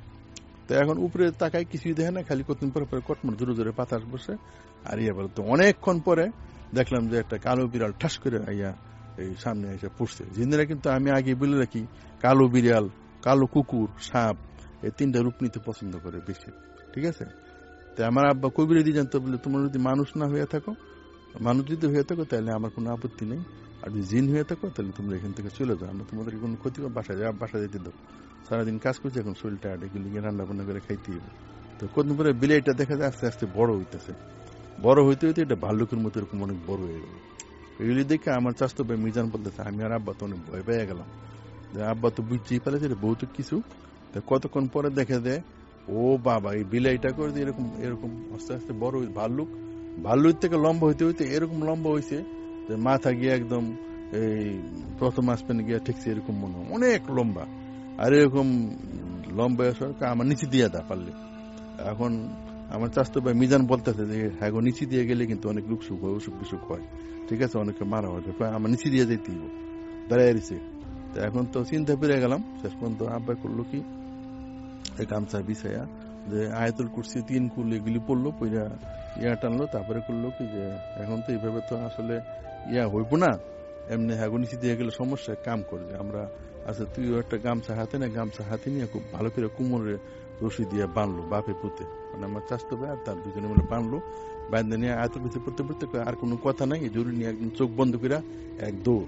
তো এখন উপরে তাকায় কিছুই দেখে না, খালি কতদিন পরে পরে কটমট জোরে জোরে পাতাস বসে। আর ইয়া বলতো অনেকক্ষণ পরে দেখলাম যে একটা কালো বিড়াল ঠাস করে ইয়া এই সামনে এসে পড়ছে। জিন্দিরা কিন্তু আমি আগে বলে রাখি, কালো বিড়াল, কালো কুকুর, সাপ, এই তিনটা রূপ নিতে পছন্দ করে বেশি, ঠিক আছে? তো আমার আব্বা কবিরে দিয়ে জানতো, বলে তোমরা যদি মানুষ না হয়ে থাকো, মানুষ যদি হয়ে থাকো তাহলে আমার কোনো আপত্তি নেই, আর যদি জিন হয়ে থাকো তাহলে তোমরা এখান থেকে চলে যাও, আমরা তোমাদেরকে কোনো ক্ষতি করো, বাসায় যাও, বাসা যেতে দাও, সারাদিন কাজ করছে, এখন শরীরটা এগুলি রান্না বান্না করে খাইতে হবে। তো কতদিন পরে বিলাইটা দেখা যায় আস্তে আস্তে বড় হইতেছে, বড় হইতে হইতে এটা ভাল্লুকের মতো এরকম অনেক বড় হয়ে গেল। এগুলি দেখে আমার চাচাতো ভাই মিজান বলতেছে, আমি আর আব্বা তো অনেক ভয় পেয়ে গেলাম, যে আব্বা তো বুঝতেই পারেছে বহুত কিছু। কতক্ষণ পরে দেখা যায় ও বাবা, এই বিলাইটা করে এরকম এরকম আস্তে আস্তে বড় ভাল্লুক, ভাল্লুক থেকে লম্বা হইতে হইতে এরকম লম্বা হয়েছে যে মাথা গিয়ে একদম এই প্রথম আসপেন গিয়া ঠিকছে, এরকম মনে হয় অনেক লম্বা। আর এরকম লম্বা আমার নিচে দিয়ে দা পারলে। এখন আমার চাচাতো ভাই মিজান বলতেছে যে হ্যাঁ গো, নিচে দিয়ে গেলে কিন্তু অনেক লুক সুখ হয়, অসুখ বিসুখ হয়, ঠিক আছে, অনেকে মারা হয়, আমার নিচে দিয়ে যেতে দাঁড়ায় দিছে। তো এখন তো চিন্তা পেরে গেলাম, শেষ পর্যন্ত আব্বা করলো কি, এই গামছা বিছাইয়া যে আয়াতুল কুরসি তিন কুল এগুলি পড়লো, পইরা ইয়া টানলো, তারপরে করলো কি যে এখন তো এইভাবে তো আসলে ইয়া হইব না, এমনি হাগুনিসি দিয়ে গেলে সমস্যা, কাম করবে আমরা আচ্ছা তুই একটা গামছা হাতে না, গামছা হাতে নিয়ে খুব ভালো করে কোমরে রশি দিয়ে বানলো বাপে পুঁতে, মানে আমার চাষতো ভাই আর তার দুজনে মিলে বানলো, বান্ধে নিয়ে আয়াতুল কুরসি পড়তে পড়তে আর কোনো কথা নাই, জরুরি নিয়ে একদম চোখ বন্ধ করে এক দৌড়,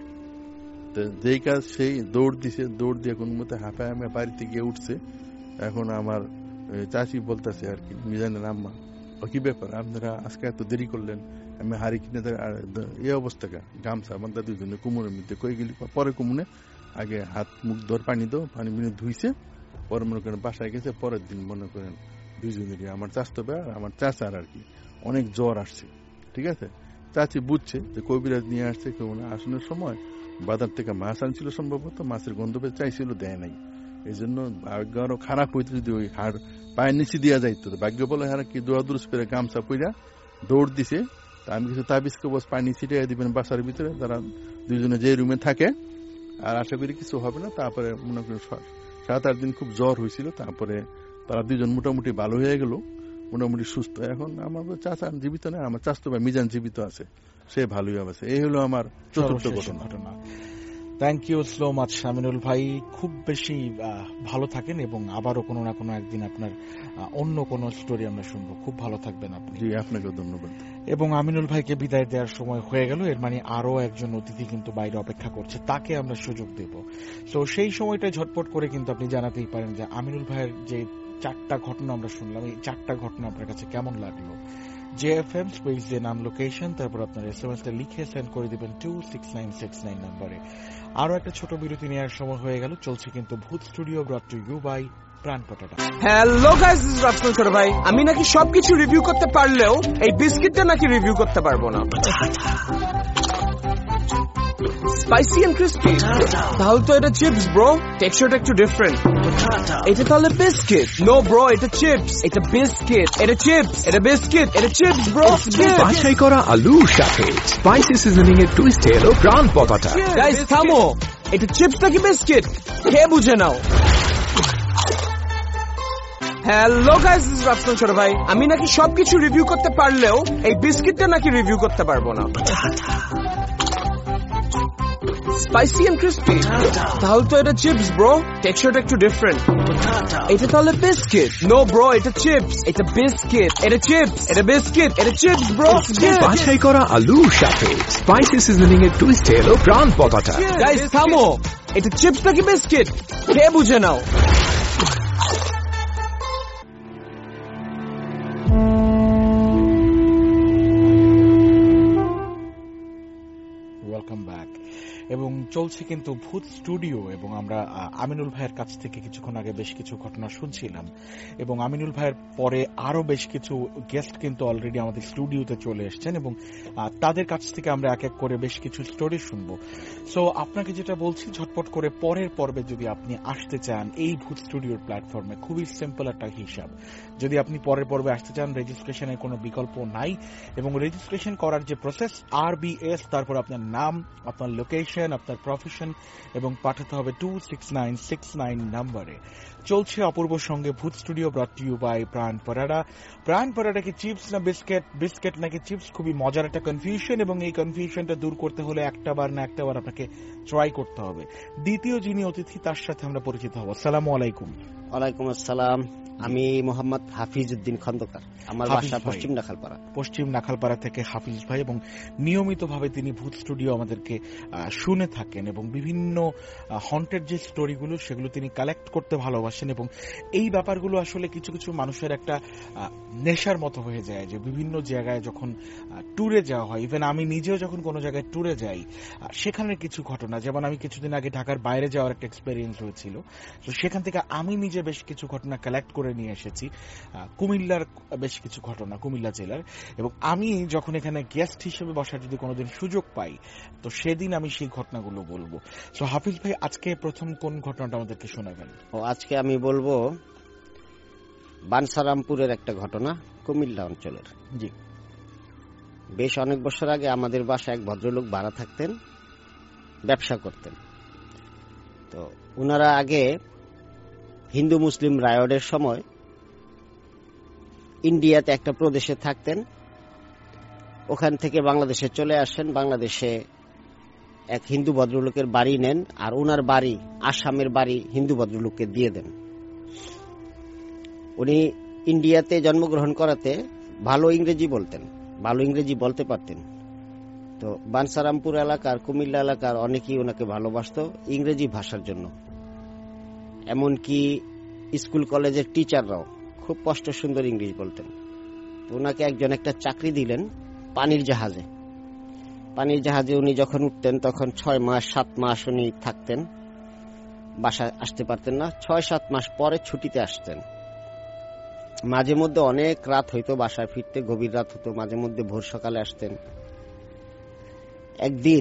যেই কাজ সেই দৌড় দিছে, দৌড় দিয়ে কোন মতে হাঁপায় আমি বাড়িতে গিয়ে উঠছে। এখন আমার চাচি বলতেছে আর কি, মিজানের আম্মা, ও কি ব্যাপার আপনারা আজকে এত দেরি করলেন, আমি হাড়ি কিনে এই অবস্থাটা গামছা আমাদের দুজনে কুমুরের মধ্যে কই গেলি, পরে কুমুনে আগে হাত মুখ ধর পানি দাও, পানি মিনে ধুইছে, পরে মনে করেন বাসায় গেছে, পরের দিন মনে করেন দুইজনেরই আমার চাচতো ভাই আর আমার চাচার আর কি অনেক জ্বর আসছে, ঠিক আছে। চাচি বুঝছে যে কবিরাজ নিয়ে আসছে, কেউ না আসানোর সময় বাজার থেকে মাছ আনছিল সম্ভবত, মাছের গন্ধ পেয়ে চাইছিল, দেয় নাই, এই জন্য ভাগ্য আরো খারাপ হইতো যদি ওই হাড় পায়ের নিচে দিয়া যাইতো, ভাগ্য বলে হারা কি দোয়া দুরুস করে গামছা পইরা দৌড় দিছে। তা আমি কিছু তাবিজ কবজ পানি ছিটিয়ে দিবেন বাসার ভিতরে, তারা দুইজনে যে রুমে থাকে, আর আশা করি কিছু হবে না। তারপরে মনে করি সাত আট দিন খুব জ্বর হয়েছিল, তারপরে তারা দুইজন মোটামুটি ভালো হয়ে গেল, মোটামুটি সুস্থ। এখন আমার চাচা জীবিত না, আমার চাচতো ভাই মিজান জীবিত আছে, সে ভালোই আছে। এই হলো আমার চতুর্থ ঘটনা। Thank you so much Aminul ভাই, খুব বেশি ভালো থাকেন এবং আবারও কোনো না কোনো একদিন আপনার অন্য কোনো স্টোরি আমরা শুনবো। খুব ভালো থাকবেন আপনি। জি, আপনাকে ধন্যবাদ। এবং আমিনুল ভাইকে বিদায় দেওয়ার সময় হয়ে গেল, এর মানে আরো একজন অতিথি কিন্তু বাইরে অপেক্ষা করছে, তাকে আমরা সুযোগ দেব। তো সেই সময়টা ঝটপট করে কিন্তু আপনি জানাতেই পারেন যে আমিনুল ভাইয়ের যে চারটা ঘটনা আমরা শুনলাম, এই চারটা ঘটনা আপনার কাছে কেমন লাগলো। জে এফ এম স্পেস যে নাম, লোকেশন, তারপর আপনার এস এম এস টা লিখে সেন্ড করে দিবেন two six nine six nine নাম্বারে। আরো একটা ছোট বিরতি নেওয়ার সময় হয়ে গেল, চলছে কিন্তু ভূত studio brought to you by Pran Potata. Hello guys, this is Rafsan ছোট ভাই। আমি নাকি সবকিছু রিভিউ করতে পারলেও এই বিস্কিটটা নাকি রিভিউ করতে পারবো না। স্পাইসি এন্ড ক্রিস্পি, তাহলে তো এটা চিপস ব্রো, টেক্সচারটা একটু ডিফারেন্ট। এটা তাহলে বিস্কিট? নো ব্রো, এটা চিপস, এটা বিস্কিট, এটা চিপস, এটা বিস্কিট, এটা চিপস ব্রো। বাছাই করা আলুর সাথে স্পাইসি সিজনিং এর টুইস্টে এলো প্রাণ পতাটা। গাইস থামো, এটা চিপস নাকি বিস্কিট খেয়ে বুঝে নাও। Hello guys, this is Rafsan ছোট ভাই। আমি নাকি সবকিছু রিভিউ করতে পারলেও এই বিস্কিটটা নাকি রিভিউ করতে পারবো না। স্পাইসি এন্ড ক্রিস্পি, তাহলে তো এটা চিপস ব্রো, টেক্সচারটা একটু ডিফারেন্ট। এটা তাহলে বিস্কিট? নো ব্রো, এটা চিপস, এটা বিস্কিট, এটা চিপস, এটা বিস্কিট, এটা চিপস ব্রো। বাছাই করা আলুর সাথে স্পাইসি সিজনিং এর টুইস্টে এলো প্রাণ পতাটা। গাইস থামো, এটা চিপস নাকি বিস্কিট খেয়ে বুঝে নাও। Welcome back. এবং চলছে কিন্তু ভূত স্টুডিও, এবং আমরা আমিনুল ভাইয়ের কাছ থেকে কিছুক্ষণ আগে বেশ কিছু ঘটনা শুনছিলাম, এবং আমিনুল ভাইয়ের পরে আরো বেশ কিছু গেস্ট কিন্তু অলরেডি আমাদের স্টুডিওতে চলে এসেছেন, এবং তাদের কাছ থেকে আমরা এক এক করে বেশ কিছু স্টোরি শুনবো। সো আপনাকে যেটা বলছি, ঝটপট করে পরের পর্বে যদি আপনি আসতে চান এই ভূত স্টুডিওর প্ল্যাটফর্মে, খুবই সিম্পল একটা হিসাব। যদি আপনি পরের পর্বে আসতে চান, রেজিস্ট্রেশনের কোনো বিকল্প নাই, এবং রেজিস্ট্রেশন করার যে প্রসেস, আর বি এস, তারপর আপনার নাম, আপনার লোকেশন, আপনার প্রফেশন, এবং পাঠাতে হবে two six nine six nine নাম্বারে। চলছে অপূর্ব সঙ্গে ভূত studio brought to you by Pran Potata. প্রাণ পরাডা কি চিপস না বিস্কিট, বিস্কিট নাকি চিপস, খুবই মজার একটা কনফিউশন, এবং এই কনফিউশনটা দূর করতে হলে একটা বার না একটা বার আপনাকে ট্রাই করতে হবে। দ্বিতীয় যিনি অতিথি, তার সাথে আমরা পরিচিত হব। আসসালামু আলাইকুম। ওয়ালাইকুম আসসালাম। আমি মোহাম্মদ হাফিজ উদ্দিন খন্দকার, আমার বাসা পশ্চিম নাখালপাড়া। পশ্চিম নাখালপাড়া থেকে হাফিজ ভাই, এবং নিয়মিতভাবে তিনি ভূত স্টুডিও আমাদেরকে শুনে থাকেন, এবং বিভিন্ন হন্টেড যে স্টোরিগুলো সেগুলো তিনি কালেক্ট করতে ভালোবাসেন, এবং এই ব্যাপারগুলো আসলে কিছু কিছু মানুষের একটা নেশার মতো হয়ে যায়, যে বিভিন্ন জায়গায় যখন ট্যুরে যাওয়া হয়, ইভেন আমি নিজেও যখন কোনো জায়গায় ট্যুরে যাই, সেখানের কিছু ঘটনা, যেমন আমি কিছুদিন আগে ঢাকার বাইরে যাওয়ার একটা এক্সপেরিয়েন্স হয়েছিল, তো সেখান থেকে আমি নিজে বেশ কিছু ঘটনা কালেক্ট করে নিয়ে এসেছি, কুমিল্লার বেশ কিছু ঘটনা, কুমিল্লা জেলার। এবং আমি যখন এখানে গেস্ট হিসেবে বসার যদি কোনোদিন সুযোগ পাই, তো সেদিন আমি সেই ঘটনাগুলো বলবো। তো হাফিজ ভাই, আজকে প্রথম কোন ঘটনাটা আমাদেরকে শোনাবেন? ও আজকে আমি বলবো বানসারামপুরের একটা ঘটনা, কুমিল্লা অঞ্চলের। জি। বেশ অনেক বছর আগে আমাদের বাসায় এক ভদ্রলোক ভাড়া থাকতেন, ব্যবসা করতেন। তো ওনারা আগে হিন্দু মুসলিম রায়টের সময় ইন্ডিয়াতে একটা প্রদেশে থাকতেন। ওখান থেকে বাংলাদেশে চলে আসেন। বাংলাদেশে এক হিন্দু ভদ্রলোকের বাড়ি নেন, আর ওনার বাড়ি আসামের বাড়ি হিন্দু ভদ্রলোককে দিয়ে দেন। উনি ইন্ডিয়াতে জন্মগ্রহণ করাতে ভালো ইংরেজি বলতেন, ভালো ইংরেজি বলতে পারতেন। তো বানসারামপুর এলাকার, কুমিল্লা এলাকার অনেকেই ওনাকে ভালোবাসত ইংরেজি ভাষার জন্য। এমনকি স্কুল কলেজের টিচাররাও খুব স্পষ্ট সুন্দর ইংরেজি বলতেন। তো ওনাকে একজন একটা চাকরি দিলেন পানির জাহাজে। পানির জাহাজে উনি যখন উঠতেন তখন ছয় মাস সাত মাস উনি থাকতেন, বাসায় আসতে পারতেন না। ছয় সাত মাস পরে ছুটিতে আসতেন। মাঝে মধ্যে অনেক রাত হইতো বাসায় ফিরতে, গভীর রাত হতো, মাঝে মধ্যে ভোর সকালে আসতেন। একদিন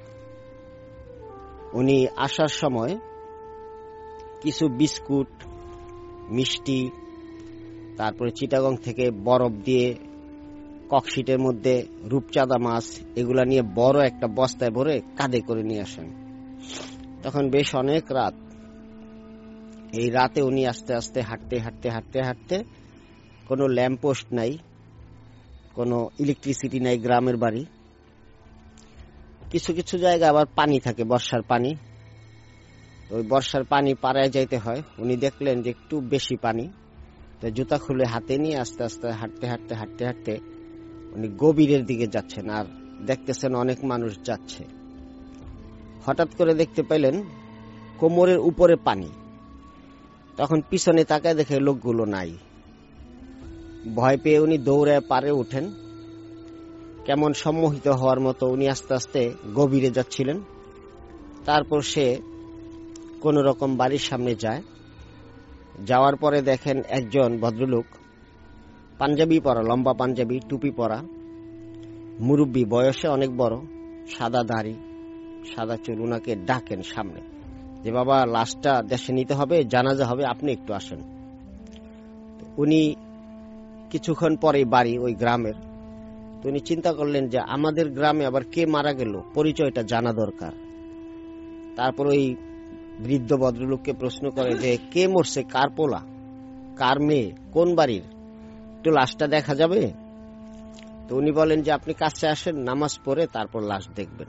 উনি আসার সময় কিছু বিস্কুট, মিষ্টি, তারপরে চিটাগং থেকে বরফ দিয়ে ককশিটের মধ্যে রূপচাঁদা মাছ, এগুলা নিয়ে বড় একটা বস্তায় ভরে কাঁধে করে নিয়ে আসেন। তখন বেশ অনেক রাত। এই রাতে উনি আস্তে আস্তে হাঁটতে হাঁটতে হাঁটতে হাঁটতে, কোনো ল্যাম্পপোস্ট নাই, কোনো ইলেকট্রিসিটি নাই, গ্রামের বাড়ি। কিছু কিছু জায়গা আবার পানি থাকে, বর্ষার পানি। ওই বর্ষার পানি পাড়ায় যাইতে হয়। উনি দেখলেন যে একটু বেশি পানি, তো জুতা খুলে হাতে নিয়ে আস্তে আস্তে হাঁটতে হাঁটতে হাঁটতে হাঁটতে উনি গভীরের দিকে যাচ্ছেন, আর দেখতেছেন অনেক মানুষ যাচ্ছে। হঠাৎ করে দেখতে পেলেন কোমরের উপরে পানি। তখন পিছনে তাকায় দেখে লোকগুলো নাই। ভয় পেয়ে উনি দৌড়ায় পারে উঠেন। কেমন সম্মোহিত হওয়ার মতো উনি আস্তে আস্তে গভীরে যাচ্ছিলেন। তারপর সে কোন রকম বাড়ির সামনে যায়। যাওয়ার পরে দেখেন একজন ভদ্রলোক, পাঞ্জাবি পরা, লম্বা পাঞ্জাবি, টুপি পরা, মুরব্বী, বয়সে অনেক বড়, সাদা দাড়ি, সাদা চুল। উনাকে ডাকেন সামনে যে, বাবা লাশটা দেশে নিতে হবে, জানাজা হবে, আপনি একটু আসেন। উনি কিছুক্ষণ পরে বাড়ি ওই গ্রামের। তো উনি চিন্তা করলেন যে আমাদের গ্রামে আবার কে মারা গেল, পরিচয়টা জানা দরকার। তারপর ওই বৃদ্ধ ভদ্রলোককে প্রশ্ন করে যে কে মরছে, কার পোলা, কার মেয়ে, কোন বাড়ির, একটু লাশটা দেখা যাবে? তো উনি বলেন যে আপনি কাছে আসেন, নামাজ পড়ে তারপর লাশ দেখবেন।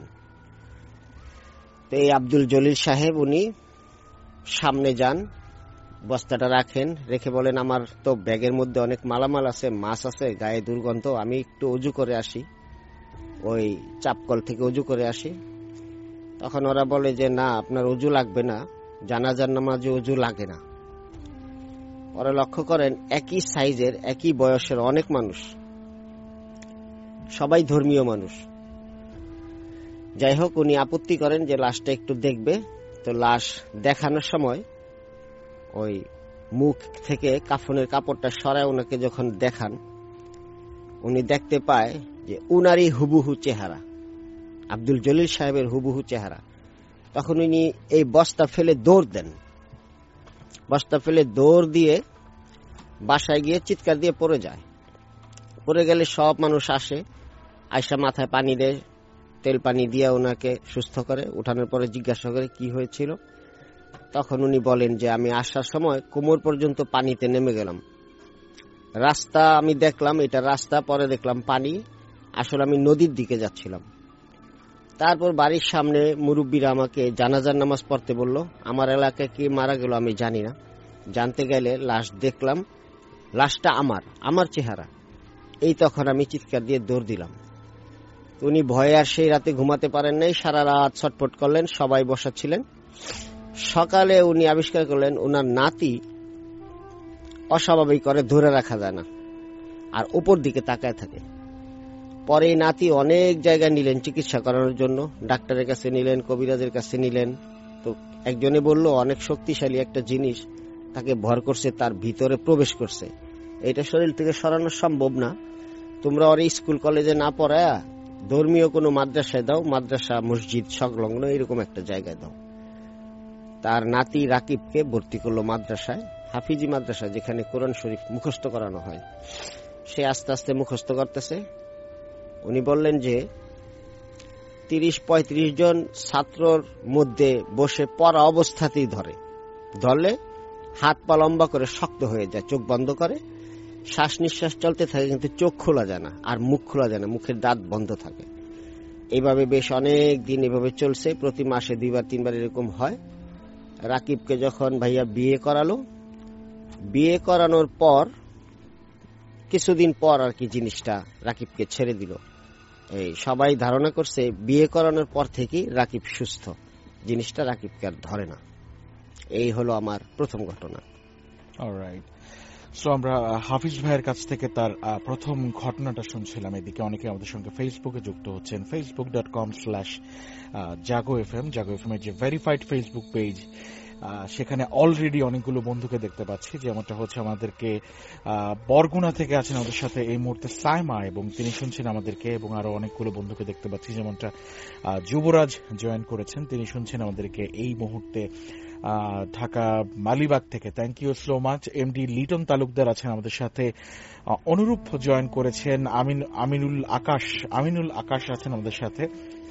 তো এই আব্দুল জলিল সাহেব উনি সামনে যান, বস্তাটা রাখেন, রেখে বলেন আমার তো ব্যাগের মধ্যে অনেক মালামাল আছে, মাছ আছে, গায়ে দুর্গন্ধ, আমি একটু অজু করে আসি, ওই চাপকল থেকে অজু করে আসি। তখন ওরা বলে যে না, আপনার অজু লাগবে না, জানাজার নামাজে অজু লাগে না। ওরা লক্ষ্য করেন একই সাইজের, একই বয়সের অনেক মানুষ, সবাই ধর্মীয় মানুষ। যাই হোক, উনি আপত্তি করেন যে লাশটা একটু দেখবে। তো লাশ দেখানোর সময় ওই মুখ থেকে কাফনের কাপড়টা সরায় ওনাকে যখন দেখান, উনি দেখতে পায় যে উনারই হুবহু চেহারা, আব্দুল জলিল সাহেবের হুবহু চেহারা। তখন উনি এই বস্তা ফেলে দৌড় দেন। বস্তা ফেলে দৌড় দিয়ে বাসায় গিয়ে চিৎকার দিয়ে পড়ে যায়। পড়ে গেলে সব মানুষ আসে, আয়সা মাথায় পানি দেয়, তেল পানি দিয়ে ওনাকে সুস্থ করে। উঠানোর পরে জিজ্ঞাসা করে কি হয়েছিল। তখন উনি বলেন যে আমি আসার সময় কোমর পর্যন্ত পানিতে নেমে গেলাম, রাস্তা আমি দেখলাম এটা রাস্তা, পরে দেখলাম পানি, আসলে আমি নদীর দিকে যাচ্ছিলাম। তারপর বাড়ির সামনে মুরব্বীরা আমাকে জানাজার নামাজ পড়তে বলল। আমার এলাকায় কে মারা গেল আমি জানি না, জানতে গেলে লাশ দেখলাম, লাশটা আমার, আমার চেহারা। এই তখন আমি চিৎকার দিয়ে দৌড় দিলাম। উনি ভয়ে আর সেই রাতে ঘুমাতে পারেন নাই, সারা রাত ছটফট করলেন, সবাই বসা ছিলেন। সকালে উনি আবিষ্কার করলেন ওনার নাতি অস্বাভাবিক করে, ধরে রাখা যায় না, আর উপর দিকে তাকায় থাকে। পরে নাতি অনেক জায়গায় নিলেন চিকিৎসা করানোর জন্য, ডাক্তারের কাছে নিলেন, কবিরাজের কাছে নিলেন। তো একজনে বলল অনেক শক্তিশালী একটা জিনিস তাকে ভর করছে, তার ভিতরে প্রবেশ করছে, এটা শরীর থেকে সরানো সম্ভব না। তোমরা ওর স্কুল কলেজে না পড়ায়া ধর্মীয় কোনো মাদ্রাসায় দাও, মাদ্রাসা মসজিদ সংলগ্ন এরকম একটা জায়গায় দাও। তার নাতি রাকিবকে ভর্তি করলো মাদ্রাসায়, হাফিজি মাদ্রাসা, যেখানে কোরআন শরীফ মুখস্থ করানো হয়। সে আস্তে আস্তে মুখস্থ করতেছে। উনি বললেন যে তিরিশ পঁয়ত্রিশ জন ছাত্রর মধ্যে বসে পড়া অবস্থাতেই ধরে, ধরলে হাত পা লম্বা করে শক্ত হয়ে যায়, চোখ বন্ধ করে, শ্বাস নিঃশ্বাস চলতে থাকে কিন্তু চোখ খোলা যায় না আর মুখ খোলা যায় না, মুখের দাঁত বন্ধ থাকে। এইভাবে বেশ অনেক দিন এভাবে চলছে, প্রতি মাসে দুইবার তিনবার এরকম হয়। রাকিবকে যখন ভাইয়া বিয়ে করালো, বিয়ে করানোর পর কিছুদিন পর আর কি জিনিসটা রাকিবকে ছেড়ে দিল। এই সবাই ধারণা করছে বিয়ে করানোর পর থেকেই রাকিব সুস্থ, জিনিসটা রাকিবকে আর ধরে না। এই হলো আমার প্রথম ঘটনা। অলরাইট, সো আমরা হাফিজ ভাইয়ের কাছ থেকে তার প্রথম ঘটনাটা শুনছিলাম। এদিকে অনেকে আমাদের সঙ্গে ফেসবুকে যুক্ত হচ্ছেন, Facebook dot com slash Jago F M. Jago F M এর যে ভেরিফাইড ফেসবুক পেজ, সেখানে অলরেডি অনেকগুলো বন্ধুকে দেখতে পাচ্ছি। যেমনটা হচ্ছে আমাদেরকে বরগুনা থেকে আছেন আমাদের সাথে এই মুহূর্তে সাইমা, এবং তিনি শুনছেন আমাদেরকে, এবং আরো অনেকগুলো বন্ধুকে দেখতে পাচ্ছি। যেমনটা যুবরাজ জয়েন করেছেন, তিনি শুনছেন আমাদেরকে এই মুহূর্তে ঢাকা মালিবাগ থেকে। Thank you so much. MD Liton Talukdar আছেন আমাদের সাথে, অনুরূপ জয়েন করেছেন, আমিন আমিনুল আকাশ আমিনুল আকাশ আছেন আমাদের সাথে,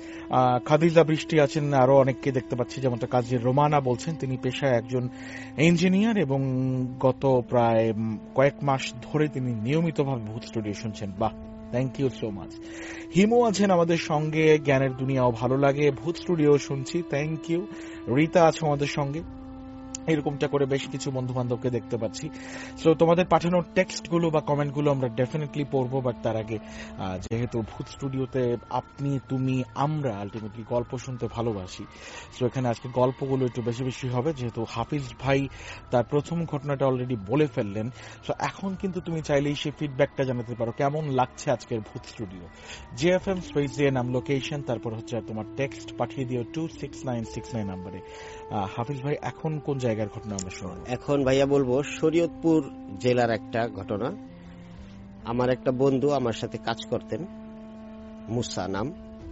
খাদিজা বৃষ্টি আছেন, আরো অনেককে দেখতে পাচ্ছি। যেমনটা কাজী রোমানা বলছেন তিনি পেশায় একজন ইঞ্জিনিয়ার এবং গত প্রায় কয়েক মাস ধরে তিনি নিয়মিতভাবে ভূত স্টুডিও শুনছেন। বাহ, thank you so much. Himu আছেন আমাদের সঙ্গে, জ্ঞানের দুনিয়াও ভালো লাগে, ভূত স্টুডিও শুনছি, থ্যাংক ইউ। রীতা আছে আমাদের সঙ্গে, এরকমটা করে বেশ কিছু বন্ধু বান্ধবকে দেখতে পাচ্ছি। সো তোমাদের পাঠানো টেক্সট গুলো বা কমেন্ট গুলো আমরা ডেফিনেটলি পড়বো, বাট তার আগে যেহেতু ভূত স্টুডিওতে আপনি তুমি আমরা আলটিমেটলি গল্প শুনতে ভালোবাসি, সো এখানে আজকে গল্পগুলো একটু বেশি বেশি হবে, যেহেতু হাফিজ ভাই তার প্রথম ঘটনাটা অলরেডি বলে ফেললেন। সো এখন কিন্তু তুমি চাইলেই সেই ফিডব্যাকটা জানাতে পারো, কেমন লাগছে আজকের ভূত studio. J F M space দিয়ে নাম, লোকেশন, তারপর হচ্ছে তোমার টেক্সট পাঠিয়ে দিও two six nine six nine নাম্বারে। হাফিজ ভাই, এখন কোন জায়গার ঘটনা আমরা শুনব? এখন ভাইয়া বলবো শরীয়তপুর জেলার একটা ঘটনা। আমার একটা বন্ধু আমার সাথে কাজ করতেন, মুসা নাম।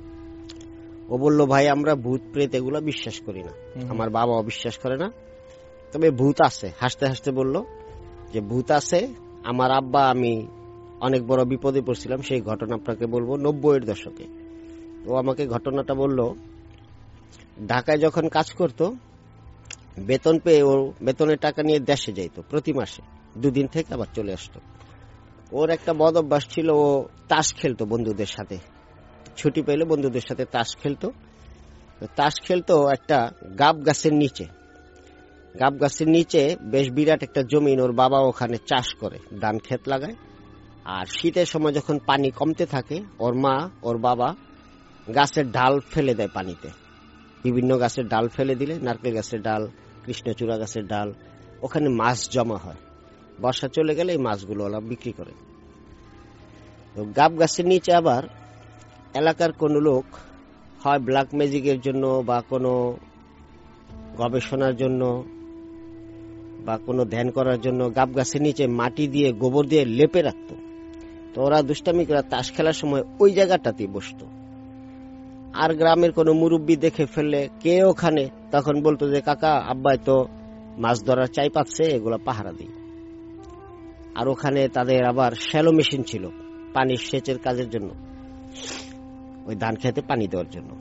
ও বলল, ভাই আমরা ভূত প্রেত এগুলো বিশ্বাস করি না, আমার বাবাও বিশ্বাস করে না, তবে ভূত আছে। হাসতে হাসতে বলল যে ভূত আছে। আমার আব্বা, আমি অনেক বড় বিপদে পড়ছিলাম, সেই ঘটনা আপনাকে বলবো নব্বইয়ের দশকে। ও আমাকে ঘটনাটা বলল, ঢাকায় যখন কাজ করতো, বেতন পেয়ে ও বেতনের টাকা নিয়ে দেশে যাইত প্রতি মাসে, দুদিন থেকে আবার চলে আসতো। ওর একটা বদ অভ্যাস ছিল, ও তাস খেলতো বন্ধুদের সাথে, ছুটি পেলে বন্ধুদের সাথে তাস খেলতো। তাস খেলতো একটা গাব গাছের নিচে। গাব গাছের নিচে বেশ বিরাট একটা জমিন, ওর বাবা ওখানে চাষ করে, ধান ক্ষেত লাগায়। আর শীতের সময় যখন পানি কমতে থাকে, ওর মা ওর বাবা গাছের ডাল ফেলে দেয় পানিতে। বিভিন্ন গাছের ডাল ফেলে দিলে, নারকেল গাছের ডাল, কৃষ্ণচূড়া গাছের ডাল, ওখানে মাছ জমা হয়। বর্ষা চলে গেলে এই মাছগুলো ওরা বিক্রি করে। তো গাব গাছের নিচে আবার এলাকার কোন লোক হয় ব্ল্যাক ম্যাজিকের জন্য বা কোনো গবেষণার জন্য বা কোনো ধ্যান করার জন্য গাব গাছের নিচে মাটি দিয়ে গোবর দিয়ে লেপে রাখতো। তো ওরা দুষ্টামি করে তাস খেলার সময় ওই জায়গাটাতেই বসতো। আর গ্রামের কোনো মুরব্বী দেখে ফেললে কে ওখানে, তখন বলতো যে কাকা আব্বাই তো মাছ ধরার চাই পাচ্ছে, এগুলো পাহারা দিই। আর ওখানে তাদের আবার শ্যালো মেশিন ছিল পানির সেচের কাজের জন্য, ওই ধান খেতে পানি দেওয়ার জন্য।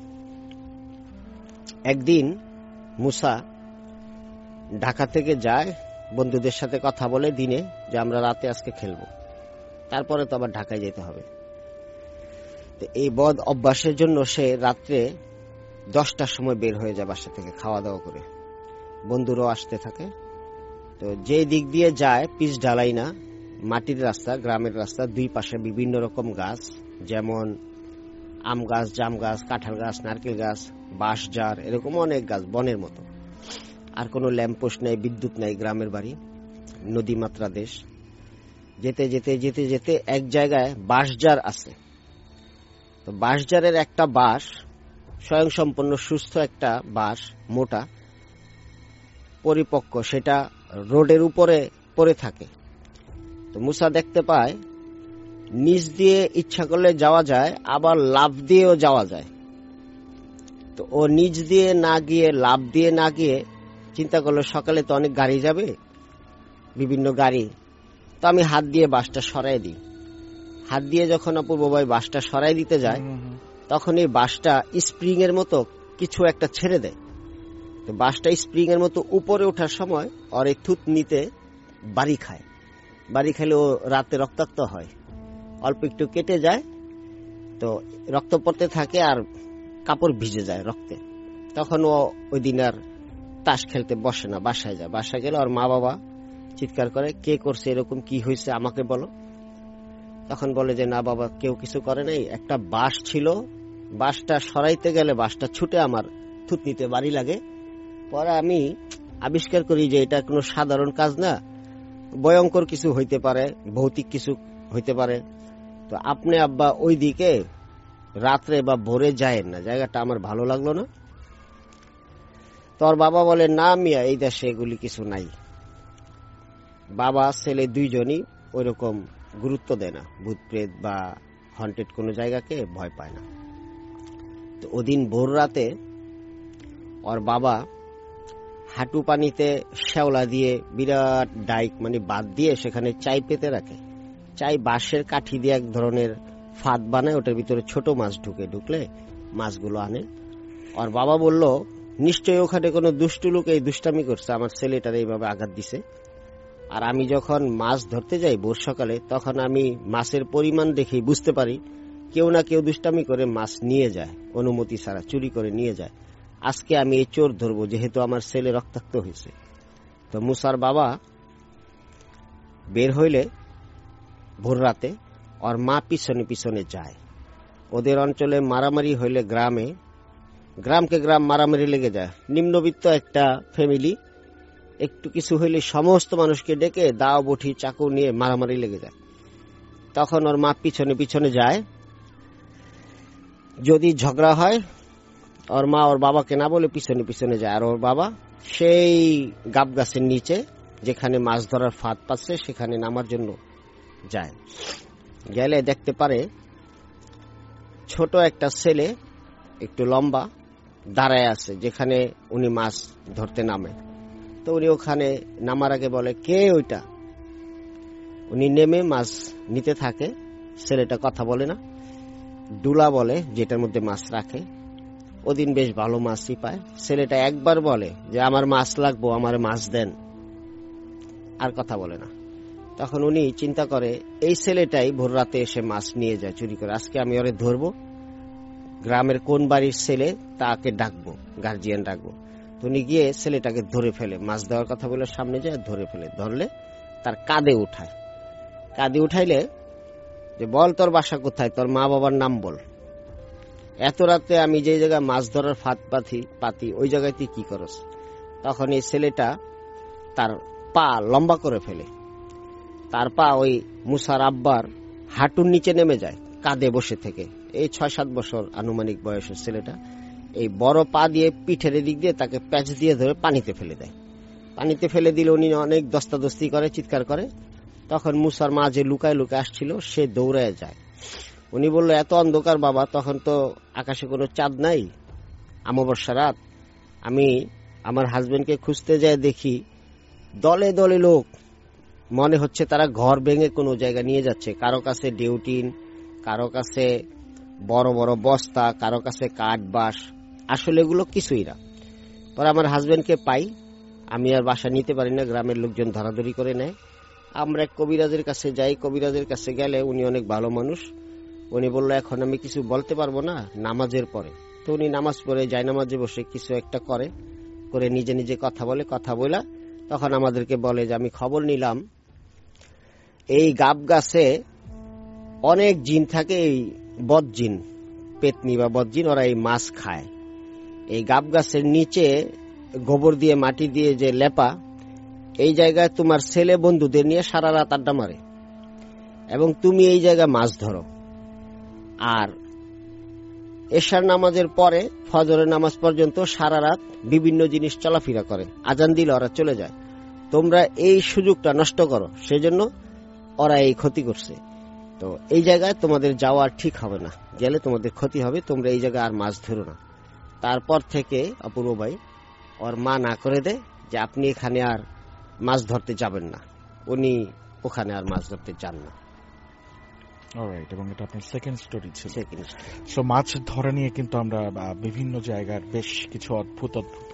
একদিন মুসা ঢাকা থেকে যায়, বন্ধুদের সাথে কথা বলে দিনে যে আমরা রাতে আজকে খেলবো, তারপরে তো আবার ঢাকায় যেতে হবে। এই বদ অভ্যাসের জন্য সে রাত্রে দশটার সময় বের হয়ে যায় বাসা থেকে খাওয়া দাওয়া করে। বন্ধুরাও আসতে থাকে। তো যে দিক দিয়ে যায় পিচ ঢালাই না, মাটির রাস্তা, গ্রামের রাস্তা, দুই পাশে বিভিন্ন রকম গাছ, যেমন আম গাছ, জাম গাছ, কাঁঠাল গাছ, নারকেল গাছ, বাঁশ জার, এরকম অনেক গাছ, বনের মতো। আর কোনো ল্যাম্পপোস্ট নেই, বিদ্যুৎ নেই, গ্রামের বাড়ি, নদী মাত্রা দেশ। যেতে যেতে যেতে যেতে এক জায়গায় বাঁশ জার আছে। তো বাঁশজারের একটা বাঁশ স্বয়ংসম্পন্ন সুস্থ একটা বাঁশ, মোটা পরিপক্ক, সেটা রোডের উপরে পড়ে থাকে। তো মুসা দেখতে পায় নিচ দিয়ে ইচ্ছা করলে যাওয়া যায়, আবার লাফ দিয়েও যাওয়া যায়। তো ও নিচ দিয়ে না গিয়ে, লাফ দিয়ে না গিয়ে চিন্তা করলো সকালে তো অনেক গাড়ি যাবে, বিভিন্ন গাড়ি, তো আমি হাত দিয়ে বাঁশটা সরাই দিই। হাত দিয়ে যখন অপূর্ব ভাই বাঁশটা সরাই দিতে যায়, তখন এই বাঁশটা স্প্রিং এর মতো কিছু একটা ছেড়ে দেয়। তো বাঁশটা স্প্রিং এর মতো উপরে ওঠার সময় ওর এই থুতনিতে বাড়ি খায়। বাড়ি খেলে ও রাতে রক্তাক্ত হয়, অল্প একটু কেটে যায়, তো রক্ত পড়তে থাকে আর কাপড় ভিজে যায় রক্তে। তখন ও ওই দিন আর তাস খেলতে বসে না, বাসায় যায়। বাসায় গেলে ওর মা বাবা চিৎকার করে, কে করছে, এরকম কি হয়েছে আমাকে বলো। তখন বলে যে না বাবা, কেউ কিছু করে নাই, একটা বাঁশ ছিল, বাঁশটা সরাইতে গেলে বাঁশটা ছুটে আমার থুতনিতে বাড়ি লাগে। পরে আমি আবিষ্কার করি যে এটা কোনো সাধারণ কাজ না, ভয়ঙ্কর কিছু হইতে পারে, ভৌতিক কিছু হইতে পারে। তো আপনি আব্বা ওই দিকে রাত্রে বা ভোরে যায়েন না, জায়গাটা আমার ভালো লাগলো না। তোর বাবা বলে না মিয়া, এই দেশে এগুলি কিছু নাই। বাবা ছেলে দুইজনই ওইরকম গুরুত্ব দেয় না, ভূত প্রেত বা হন্টেড কোনো জায়গাকে ভয় পায় না। তো ওদিন ভোর রাতে ওর বাবা হাঁটু পানিতে শ্যাওলা দিয়ে বিরাট ডাইক মানে বাদ দিয়ে সেখানে চাই পেতে রাখে। চাই বাঁশের কাঠি দিয়ে এক ধরনের ফাঁদ বানায়, ওটার ভিতরে ছোট মাছ ঢুকে, ঢুকলে মাছগুলো আনে। ওর বাবা বলল নিশ্চয়ই ওখানে কোনো দুষ্টু লোক এই দুষ্টামি করছে, আমার ছেলেটার এইভাবে আঘাত দিছে। আর আমি যখন মাছ ধরতে যাই ভোর সকালে, তখন আমি মাছের পরিমাণ দেখেই বুঝতে পারি কেউ না কেউ দুষ্টামি করে মাছ নিয়ে যায়, অনুমতি ছাড়া চুরি করে নিয়ে যায়। আজকে আমি এই চোর ধরবো, যেহেতু আমার ছেলে রক্তাক্ত হয়েছে। তো মুসার বাবা বের হইলে ভোর রাতে ওর মা পিছনে পিছনে যায়। ওদের অঞ্চলে মারামারি হইলে গ্রামে, গ্রামকে গ্রাম মারামারি লেগে যায়। নিম্নবিত্ত একটা ফ্যামিলি, একটু কিছু হইলে সমস্ত মানুষকে ডেকে দাও বঠি চাকু নিয়ে মারামারি লেগে যায়। তখন ওর মা পিছনে পিছনে যায়। যদি ঝগড়া হয়, ওর মা ওর বাবাকে না বলে পিছনে পিছনে যায়। আর ওর বাবা সেই গাব গাছের নিচে যেখানে মাছ ধরার ফাঁদ পাচ্ছে সেখানে নামার জন্য যায়। গেলে দেখতে পারে ছোট একটা ছেলে, একটু লম্বা, দাঁড়ায় আছে যেখানে উনি মাছ ধরতে নামে। তো উনি ওখানে নামার আগে বলে কে ওইটা। উনি নেমে মাছ নিতে থাকে। ছেলেটা কথা বলে না, ডুলা বলে যেটার মধ্যে মাছ রাখে। ওদিন বেশ ভালো মাছই পায়। ছেলেটা একবার বলে যে আমার মাছ লাগবো, আমার মাছ দেন, আর কথা বলে না। তখন উনি চিন্তা করে এই ছেলেটাই ভোর রাতে এসে মাছ নিয়ে যায় চুরি করে, আজকে আমি ওরে ধরবো। গ্রামের কোন বাড়ির ছেলে তাকে ডাকবো, গার্জিয়ান ডাকবো। তো উনি গিয়ে ছেলেটাকে ধরে ফেলে, মাছ দেওয়ার কথা বলে সামনে যায়, ধরে ফেলে। ধরলে তার কাঁধে উঠায়। কাঁধে উঠাইলে যে বল তোর বাসা কোথায়, তোর মা বাবার নাম বল। এত রাতে আমি যে জায়গায় মাছ ধরার ফাঁদ পাতি পাতি ওই জায়গায় তুই কি করস। তখন এই ছেলেটা তার পা লম্বা করে ফেলে, তার পা ওই মুসার আব্বার হাঁটুর নিচে নেমে যায় কাঁধে বসে থেকে। এই ছয় সাত বছর আনুমানিক বয়সের ছেলেটা এই বড় পা দিয়ে পিঠের দিক দিয়ে তাকে প্যাচ দিয়ে ধরে পানিতে ফেলে দেয়। পানিতে ফেলে দিলে উনি অনেক দস্তাদস্তি করে, চিৎকার করে। তখন মুসার মা যে লুকায় লুকায় আসছিল সে দৌড়ায় যায়। উনি বলল এত অন্ধকার বাবা, তখন তো আকাশে কোনো চাঁদ নাই, অমাবস্যা রাত। আমি আমার হাজবেন্ডকে খুঁজতে যাই, দেখি দলে দলে লোক, মনে হচ্ছে তারা ঘর ভেঙে কোনো জায়গা নিয়ে যাচ্ছে। কারো কাছে ডিউটিন, কারো কাছে বড় বড় বস্তা, কারো কাছে কাঠ বাঁশ। আসলে এগুলো কিছুই না। পরে আমার হাজবেন্ডকে পাই, আমি আর বাসা নিতে পারি না, গ্রামের লোকজন ধরাধরি করে নেয়। আমরা এক কবিরাজের কাছে যাই। কবিরাজের কাছে গেলে উনি অনেক ভালো মানুষ। উনি বললো এখন আমি কিছু বলতে পারবো না, নামাজের পরে। তো উনি নামাজ পড়ে যায়, নামাজে বসে কিছু একটা করে করে নিজে নিজে কথা বলে। কথা বলা তখন আমাদেরকে বলে যে আমি খবর নিলাম এই গাব গাছে অনেক জিন থাকে, এই বদ জিন, পেতনি বা বদ জিন, ওরা এই মাছ খায়। এই গাব গাছের নিচে গোবর দিয়ে মাটি দিয়ে যে লেপা, এই জায়গায় তোমার ছেলে বন্ধুদের নিয়ে সারা রাত আড্ডা মারে এবং তুমি এই জায়গায় মাছ ধরো। আর এশার নামাজের পরে ফজরের নামাজ পর্যন্ত সারা রাত বিভিন্ন জিনিস চলাফেরা করে, আজান দিলে ওরা চলে যায়। তোমরা এই সুযোগটা নষ্ট করো, সেজন্য ওরা এই ক্ষতি করছে। তো এই জায়গায় তোমাদের যাওয়া ঠিক হবে না, গেলে তোমাদের ক্ষতি হবে, তোমরা এই জায়গায় আর মাছ ধরো না। তারপর থেকে অপূর্ব ভাই ওর মা না করে দেয় যে আপনি এখানে আর মাছ ধরতে যাবেন না। উনি ওখানে আর মাছ ধরতে যান না। অলরাইট, এবং এটা আপনার সেকেন্ড স্টোরি ছিল। Second story. সো মাছ ধরা নিয়ে কিন্তু আমরা বিভিন্ন জায়গার বেশ কিছু অদ্ভুত অদ্ভুত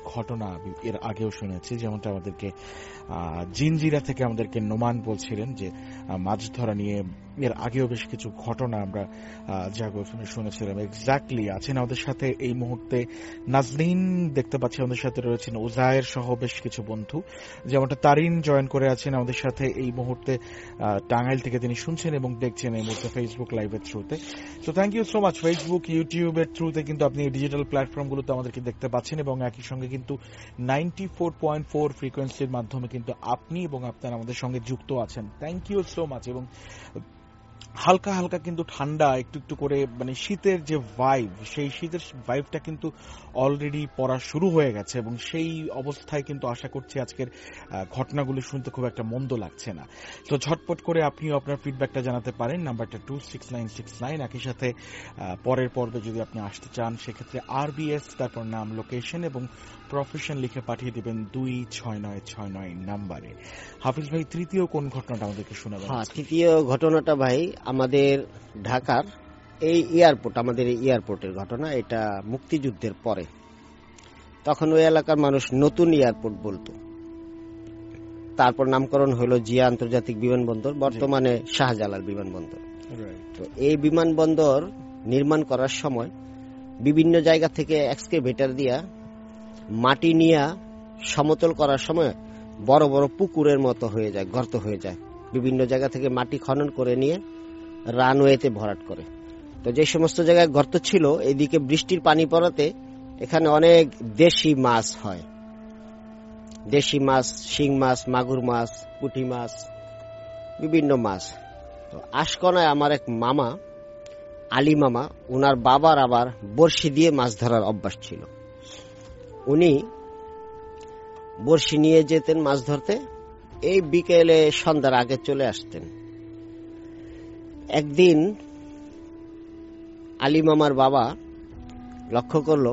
ঘটনা এর আগেও শুনেছি, যেমনটা আমাদেরকে জিনজিরা থেকে আমাদেরকে নোমান বলছিলেন যে মাছ ধরা নিয়ে এর আগেও বেশ কিছু ঘটনা আমরা জাগো এফএমে শুনেছিলাম। এক্স্যাক্টলি আছেন আমাদের সাথে এই মুহূর্তে নাজনীন, দেখতে পাচ্ছি আমাদের সাথে রয়েছেন ওজায়ের সহ বেশ কিছু বন্ধু, যেমনটা তারিন জয়েন করে আছেন আমাদের সাথে এই মুহূর্তে টাঙ্গাইল থেকে, তিনি শুনছেন এবং দেখছেন এই মুহূর্তে ফেসবুক লাইভের থ্রুতে। So thank you so much. Facebook, ইউটিউবের থ্রুতে কিন্তু আপনি ডিজিটাল প্ল্যাটফর্মগুলোতে আমাদেরকে দেখতে পাচ্ছেন এবং একই সঙ্গে কিন্তু নাইনটি ফোর পয়েন্ট ফোর ফ্রিকোয়েন্সির মাধ্যমে কিন্তু আপনি এবং আপনারা আমাদের সঙ্গে যুক্ত আছেন। Thank you so much. এবং হালকা হালকা কিন্তু ঠান্ডা, একটু একটু করে মানে শীতের যে ভাইব, সেই শীতের ভাইবটা কিন্তু অলরেডি পড়া শুরু হয়ে গেছে এবং সেই অবস্থায় কিন্তু আশা করছি আজকের ঘটনাগুলি শুনতে খুব একটা মন্দ লাগছে না। তো ঝটপট করে আপনিও আপনার ফিডব্যাকটা জানাতে পারেন, নাম্বারটা two six nine six nine. একই সাথে পরের পর্বে যদি আপনি আসতে চান সেক্ষেত্রে আরবিএস, তারপর নাম, লোকেশন এবং প্রফেশন লিখে পাঠিয়ে দিবেন দুই ছয় নয় ছয় নয় নাম্বারে। হাফিজ ভাই, তৃতীয় কোন ঘটনাটা আমাদেরকে শোনাবেন? হ্যাঁ, তৃতীয় ঘটনাটা ভাই আমাদের ঢাকার এই এয়ারপোর্ট, আমাদের এই এয়ারপোর্টের ঘটনা। এটা মুক্তিযুদ্ধের পরে, তখন ওই এলাকার মানুষ নতুন এয়ারপোর্ট বলতো, তারপর নামকরণ হলো জিয়া আন্তর্জাতিক বিমানবন্দর, বর্তমানে শাহজালাল বিমানবন্দর। তো এই বিমানবন্দর নির্মাণ করার সময় বিভিন্ন জায়গা থেকে এক্সকেভেটর দিয়া মাটি নিয়ে সমতল করার সময় বড় বড় পুকুরের মতো হয়ে যায়, গর্ত হয়ে যায়। বিভিন্ন জায়গা থেকে মাটি খনন করে নিয়ে রানওয়েতে ভরাট করে। তো যে সমস্ত জায়গায় গর্ত ছিল, এদিকে বৃষ্টির পানি পড়াতে এখানে অনেক দেশি মাছ হয়, দেশি মাছ, শিং মাছ, মাগুর মাছ, পুঁটি মাছ, বিভিন্ন মাছ। তো আশকনায় আমার এক মামা, আলী মামা, ওনার বাবার আবার বড়শি দিয়ে মাছ ধরার অভ্যাস ছিল। উনি বড়শি নিয়ে যেতেন মাছ ধরতে, এই বিকেলে সন্ধ্যার আগে চলে আসতেন। একদিন আলী মামার বাবা লক্ষ্য করল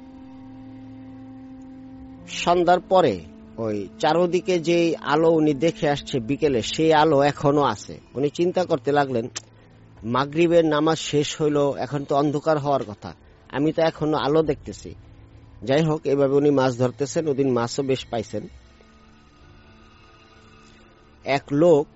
সন্ধ্যার পরে ওই চারোদিকে যে আলো উনি দেখে আসছে বিকেলে, সেই আলো এখনো আছে। উনি চিন্তা করতে লাগলেন, মাগরিবের নামাজ শেষ হইল, এখন তো অন্ধকার হওয়ার কথা, আমি তো এখনো আলো দেখতেছি। যাই হোক, এভাবে উনি মাছ ধরতেছেন, ওদিন মাছও বেশ পাইছেন। এক লোক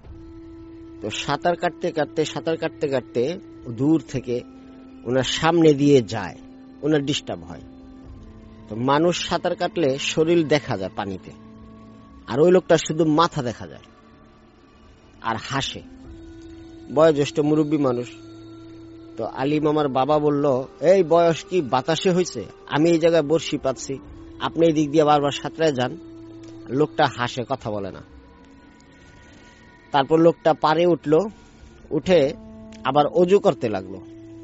তো সাঁতার কাটতে কাটতে সাঁতার কাটতে কাটতে দূর থেকে ওনার সামনে দিয়ে যায়, ওনার ডিস্টার্ব হয়। তো মানুষ সাঁতার কাটলে শরীর দেখা যায় পানিতে, আর ওই লোকটা শুধু মাথা দেখা যায় আর হাসে, বয়োজ্যেষ্ঠ মুরব্বী মানুষ। তো আলী মামার বাবা বলল, এই বয়স কি বাতাসে হয়েছে? আমি এই জায়গায় বড়শি পাচ্ছি, আপনি এই দিক দিয়ে বারবার সাঁতরায় যান। লোকটা হাসে, কথা বলে না। তারপর লোকটা পারে উঠল, উঠে আবার অজু করতে লাগলো।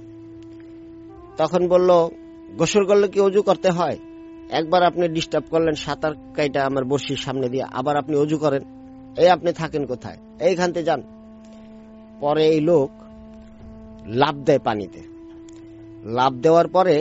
তখন বলল, গোসল করলে কি অজু করতে হয়? একবার আপনি ডিস্টার্ব করলেন সাঁতার কাইটা আমার বড়শির সামনে দিয়ে, আবার আপনি অজু করেন? এই আপনি থাকেন কোথায়? এইখানতে যান। পরে এই লোক লাফ দেয় পানিতে। লাফ দেওয়ার পরে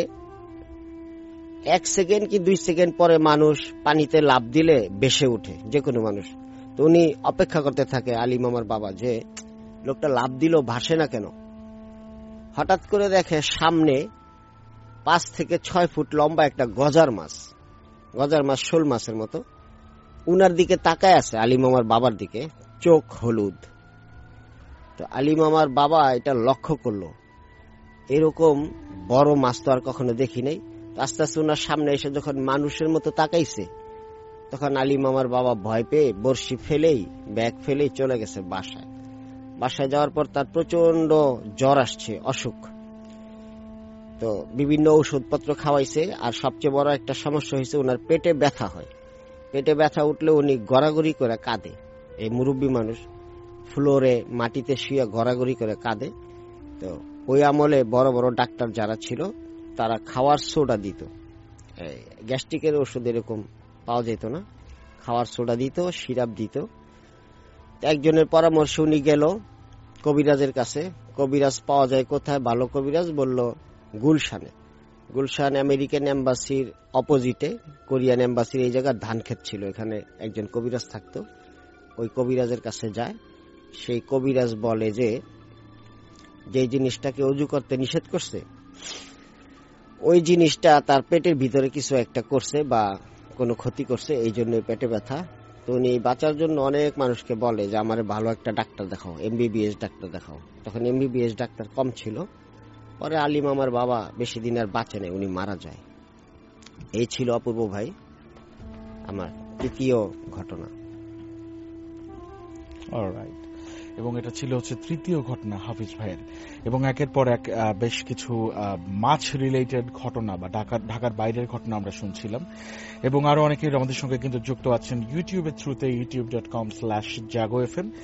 এক সেকেন্ড কি দুই সেকেন্ড পরে মানুষ পানিতে লাফ দিলে ভেসে উঠে, যে কোনো মানুষ। তো উনি অপেক্ষা করতে থাকে, আলী মামার বাবা, যে লোকটা লাফ দিল, ভাসে না কেন। হঠাৎ করে দেখে সামনে পাঁচ থেকে ছয় ফুট লম্বা একটা গজার মাছ, গজার মাছ শোল মাছের মতো, উনার দিকে তাকায় আছে, আলী মামার বাবার দিকে, চোখ হলুদ। তো আলী মামার বাবা এটা লক্ষ্য করলো, এরকম বড় মাছ তো আর কখনো দেখি নাই। আস্তে আস্তে ওনার সামনে এসে যখন মানুষের মতো তাকাইছে, তখন আলী মামার বাবা ভয় পেয়ে বড়শি ফেলেই, ব্যাগ ফেলেই চলে গেছে বাসায়। বাসায় যাওয়ার পর তার প্রচন্ড জ্বর আসছে, অসুখ। তো বিভিন্ন ঔষধপত্র খাওয়াইছে, আর সবচেয়ে বড় একটা সমস্যা হয়েছে, ওনার পেটে ব্যথা হয়। পেটে ব্যথা উঠলে উনি গড়াগড়ি করে কাঁদে। এই মুরব্বী মানুষ ফ্লোরে মাটিতে শুয়ে গড়াগড়ি করে কাঁদে। তো ওই আমলে বড় বড় ডাক্তার যারা ছিল, তারা খাওয়ার সোডা দিত, গ্যাস্ট্রিকের ওষুধ এরকম পাওয়া যেত না, খাওয়ার সোডা দিত, সিরাপ দিত। একজনের পরামর্শ উনি গেল কবিরাজের কাছে। কবিরাজ পাওয়া যায় কোথায়? ভালো কবিরাজ বলল গুলশানে। গুলশান আমেরিকান এম্বাসির অপোজিটে, কোরিয়ান এম্বাসির এই জায়গার ধান ক্ষেত ছিল, এখানে একজন কবিরাজ থাকতো। ওই কবিরাজের কাছে যায়। সেই কবিরাজ বলে যে, যে জিনিসটাকে অজু করতে নিষেধ করছে, ওই জিনিসটা তার পেটের ভিতরে কিছু একটা করছে বা কোনো ক্ষতি করছে, এই জন্য পেটে ব্যথা। তো উনি বাঁচার জন্য অনেক মানুষকে বলে যে আমার ভালো একটা ডাক্তার দেখাও, এমবিবিএস ডাক্তার দেখাও। তখন এমবিবিএস ডাক্তার কম ছিল। পরে আলিম আমার বাবা বেশি দিন আর বাঁচে নাই, উনি মারা যায়। এই ছিল অপূর্ব ভাই আমার তৃতীয় ঘটনা। অলরাইট, এবং এটা ছিল হচ্ছে তৃতীয় ঘটনা হাফিজ ভাইয়ের। এবং একের পর এক আহ, বেশ কিছু আহ, মাছ রিলেটেড ঘটনা বা ঢাকার ঢাকার বাইরের ঘটনা আমরা শুনছিলাম। এবং আরো অনেকে আমাদের সঙ্গে কিন্তু যুক্ত আছেন ইউটিউবের থ্রুতে, YouTube dot com slash Jago F M.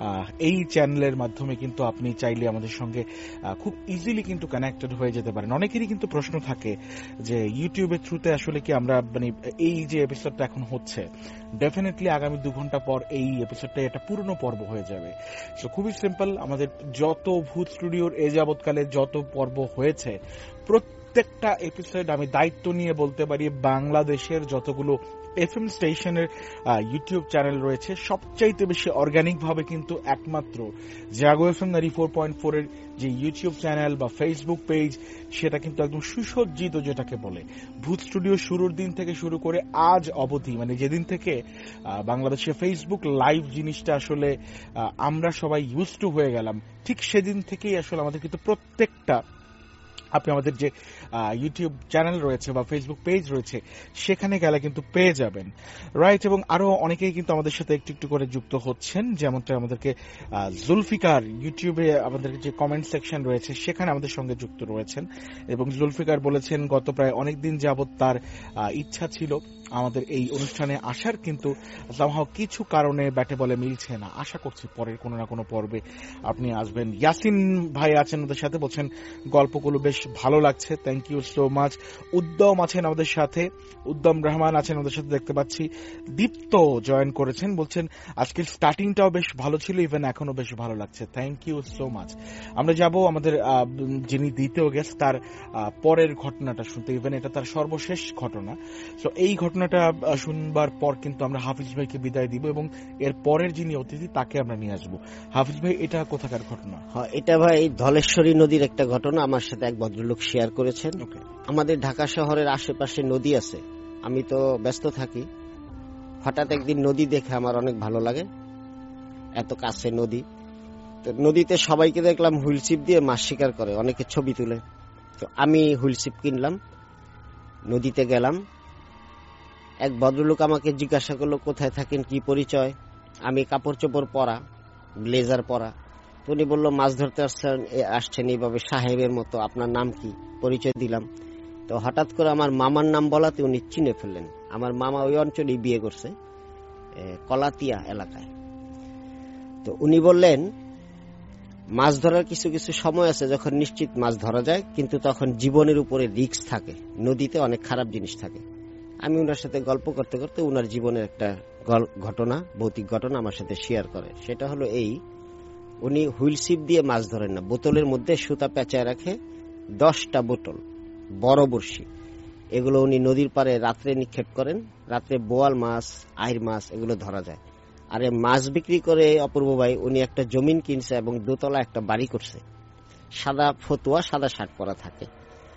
এই চ্যানেলের মাধ্যমে কিন্তু আপনি চাইলে আমাদের সঙ্গে আহ, খুব ইজিলি কিন্তু কানেক্টেড হয়ে যেতে পারেন। অনেকেরই কিন্তু প্রশ্ন থাকে যে ইউটিউবের থ্রুতে আসলে কি আমরা মানে এই যে এপিসোডটা এখন হচ্ছে, ডেফিনেটলি আগামী দু ঘন্টা পর এই এপিসোডটা একটা পুরনো পর্ব হয়ে যাবে। সো খুবই সিম্পল, আমাদের যত ভূত স্টুডিওর এ যাবৎকালে যত পর্ব হয়েছে প্রত্যেকটা এপিসোড আমি দায়িত্ব নিয়ে বলতে পারি বাংলাদেশের যতগুলো এফএম স্টেশনের ইউটিউব চ্যানেল রয়েছে সবচাইতে বেশি অর্গানিক ভাবে কিন্তু একমাত্র Jago FM ninety four point four এর যে ইউটিউব চ্যানেল বা ফেসবুক পেজ, সেটা কিন্তু একদম সুসজ্জিত, যেটাকে বলে ভূত স্টুডিও শুরুর দিন থেকে শুরু করে আজ অবধি, মানে যেদিন থেকে বাংলাদেশে ফেসবুক লাইভ জিনিসটা আসলে আমরা সবাই ইউজ টু হয়ে গেলাম, ঠিক সেদিন থেকেই আসলে আমাদের কিন্তু প্রত্যেকটা আপনি আমাদের যে ইউটিউব চ্যানেল রয়েছে বা ফেসবুক পেজ রয়েছে সেখানে গেলে কিন্তু পেয়ে যাবেন, রাইট। এবং আরো অনেকেই কিন্তু আমাদের সাথে একটু একটু করে যুক্ত হচ্ছেন, যেমনটা আমাদেরকে জুলফিকার ইউটিউবে আমাদের যে কমেন্ট সেকশন রয়েছে সেখানে আমাদের সঙ্গে যুক্ত রয়েছেন। এবং জুলফিকার বলেছেন গত প্রায় অনেকদিন যাবৎ তার ইচ্ছা ছিল আমাদের এই অনুষ্ঠানে আসার, কিন্তু সামহাও কিছু কারণে ব্যাটে বলে মিলছে না। আশা করছি পরের কোনো না কোনো পর্বে আপনি আসবেন। ইয়াসিন ভাই আছেন আমাদের সাথে, বলছেন গল্পগুলো বেশ ভালো লাগছে, থ্যাংক ইউ সো মাচ। উদ্যম আছেন আমাদের সাথে, উদ্যম রহমান আছেন আমাদের সাথে দেখতে পাচ্ছি। দীপ্ত জয়েন করেছেন, বলছেন আজকের স্টার্টিংটাও বেশ ভালো ছিল, ইভেন এখনো বেশ ভালো লাগছে, থ্যাংক ইউ সো মাচ। আমরা যাব আমাদের যিনি দ্বিতীয় গেস্ট তার পরের ঘটনাটা শুনতে, ইভেন এটা তার সর্বশেষ ঘটনা। তো এই ঘটনাটা শুনবার পর কিন্তু আমরা হাফিজ ভাইকে বিদায় দিব এবং এর পরের যিনি অতিথি তাকে আমরা নিয়ে আসবো। হাফিজ ভাই, এটা কোথাকার ঘটনা? হ্যাঁ, এটা ভাই ধলেশ্বরী নদীর একটা ঘটনা। আমার সাথে এক ভদ্রলোক শেয়ার করেছেন। আমাদের ঢাকা শহরের আশেপাশে নদী আছে, আমি তো ব্যস্ত থাকি। হঠাৎ একদিন নদী দেখে আমার অনেক ভালো লাগে, এত কাছে নদী। তো নদীতে সবাইকে দেখলাম হুইলচিপ দিয়ে মাছ শিকার করে, অনেকে ছবি তুলে। তো আমি হুইলচিপ কিনলাম, নদীতে গেলাম। এক ভদ্রলোক আমাকে জিজ্ঞাসা করলো কোথায় থাকেন, কি পরিচয়। আমি কাপড় চোপড় পরা, ব্লেজার পরা। তো উনি বললো মাছ ধরতে আসছেন আসছেন এইভাবে সাহেবের মতো, আপনার নাম কি? পরিচয় দিলাম। তো হঠাৎ করে আমার মামার নাম বলাতে উনি চিনে ফেললেন। আমার মামা ওই অঞ্চলেই বিয়ে করছে, কলাতিয়া এলাকায়। তো উনি বললেন মাছ ধরার কিছু কিছু সময় আছে যখন নিশ্চিত মাছ ধরা যায়, কিন্তু তখন জীবনের উপরে রিস্ক থাকে, নদীতে অনেক খারাপ জিনিস থাকে। আমি ওনার সাথে গল্প করতে করতে ওনার জীবনের একটা ঘটনা, ভৌতিক ঘটনা আমার সাথে শেয়ার করে। সেটা হলো এই, উনি হুইলশিপ দিয়ে মাছ ধরেন না, বোতলের মধ্যে সুতা পেঁচায় রাখে দশটা বোতল, বড় বড়শি। এগুলো উনি নদীর পাড়ে রাত্রে নিক্ষেপ করেন। রাত্রে বোয়াল মাছ, আইর মাছ এগুলো ধরা যায়। আর মাছ বিক্রি করে অপূর্ব ভাই উনি একটা জমিন কিনছে এবং দোতলা একটা বাড়ি করছে। সাদা ফতুয়া, সাদা শার্ট পরা থাকে।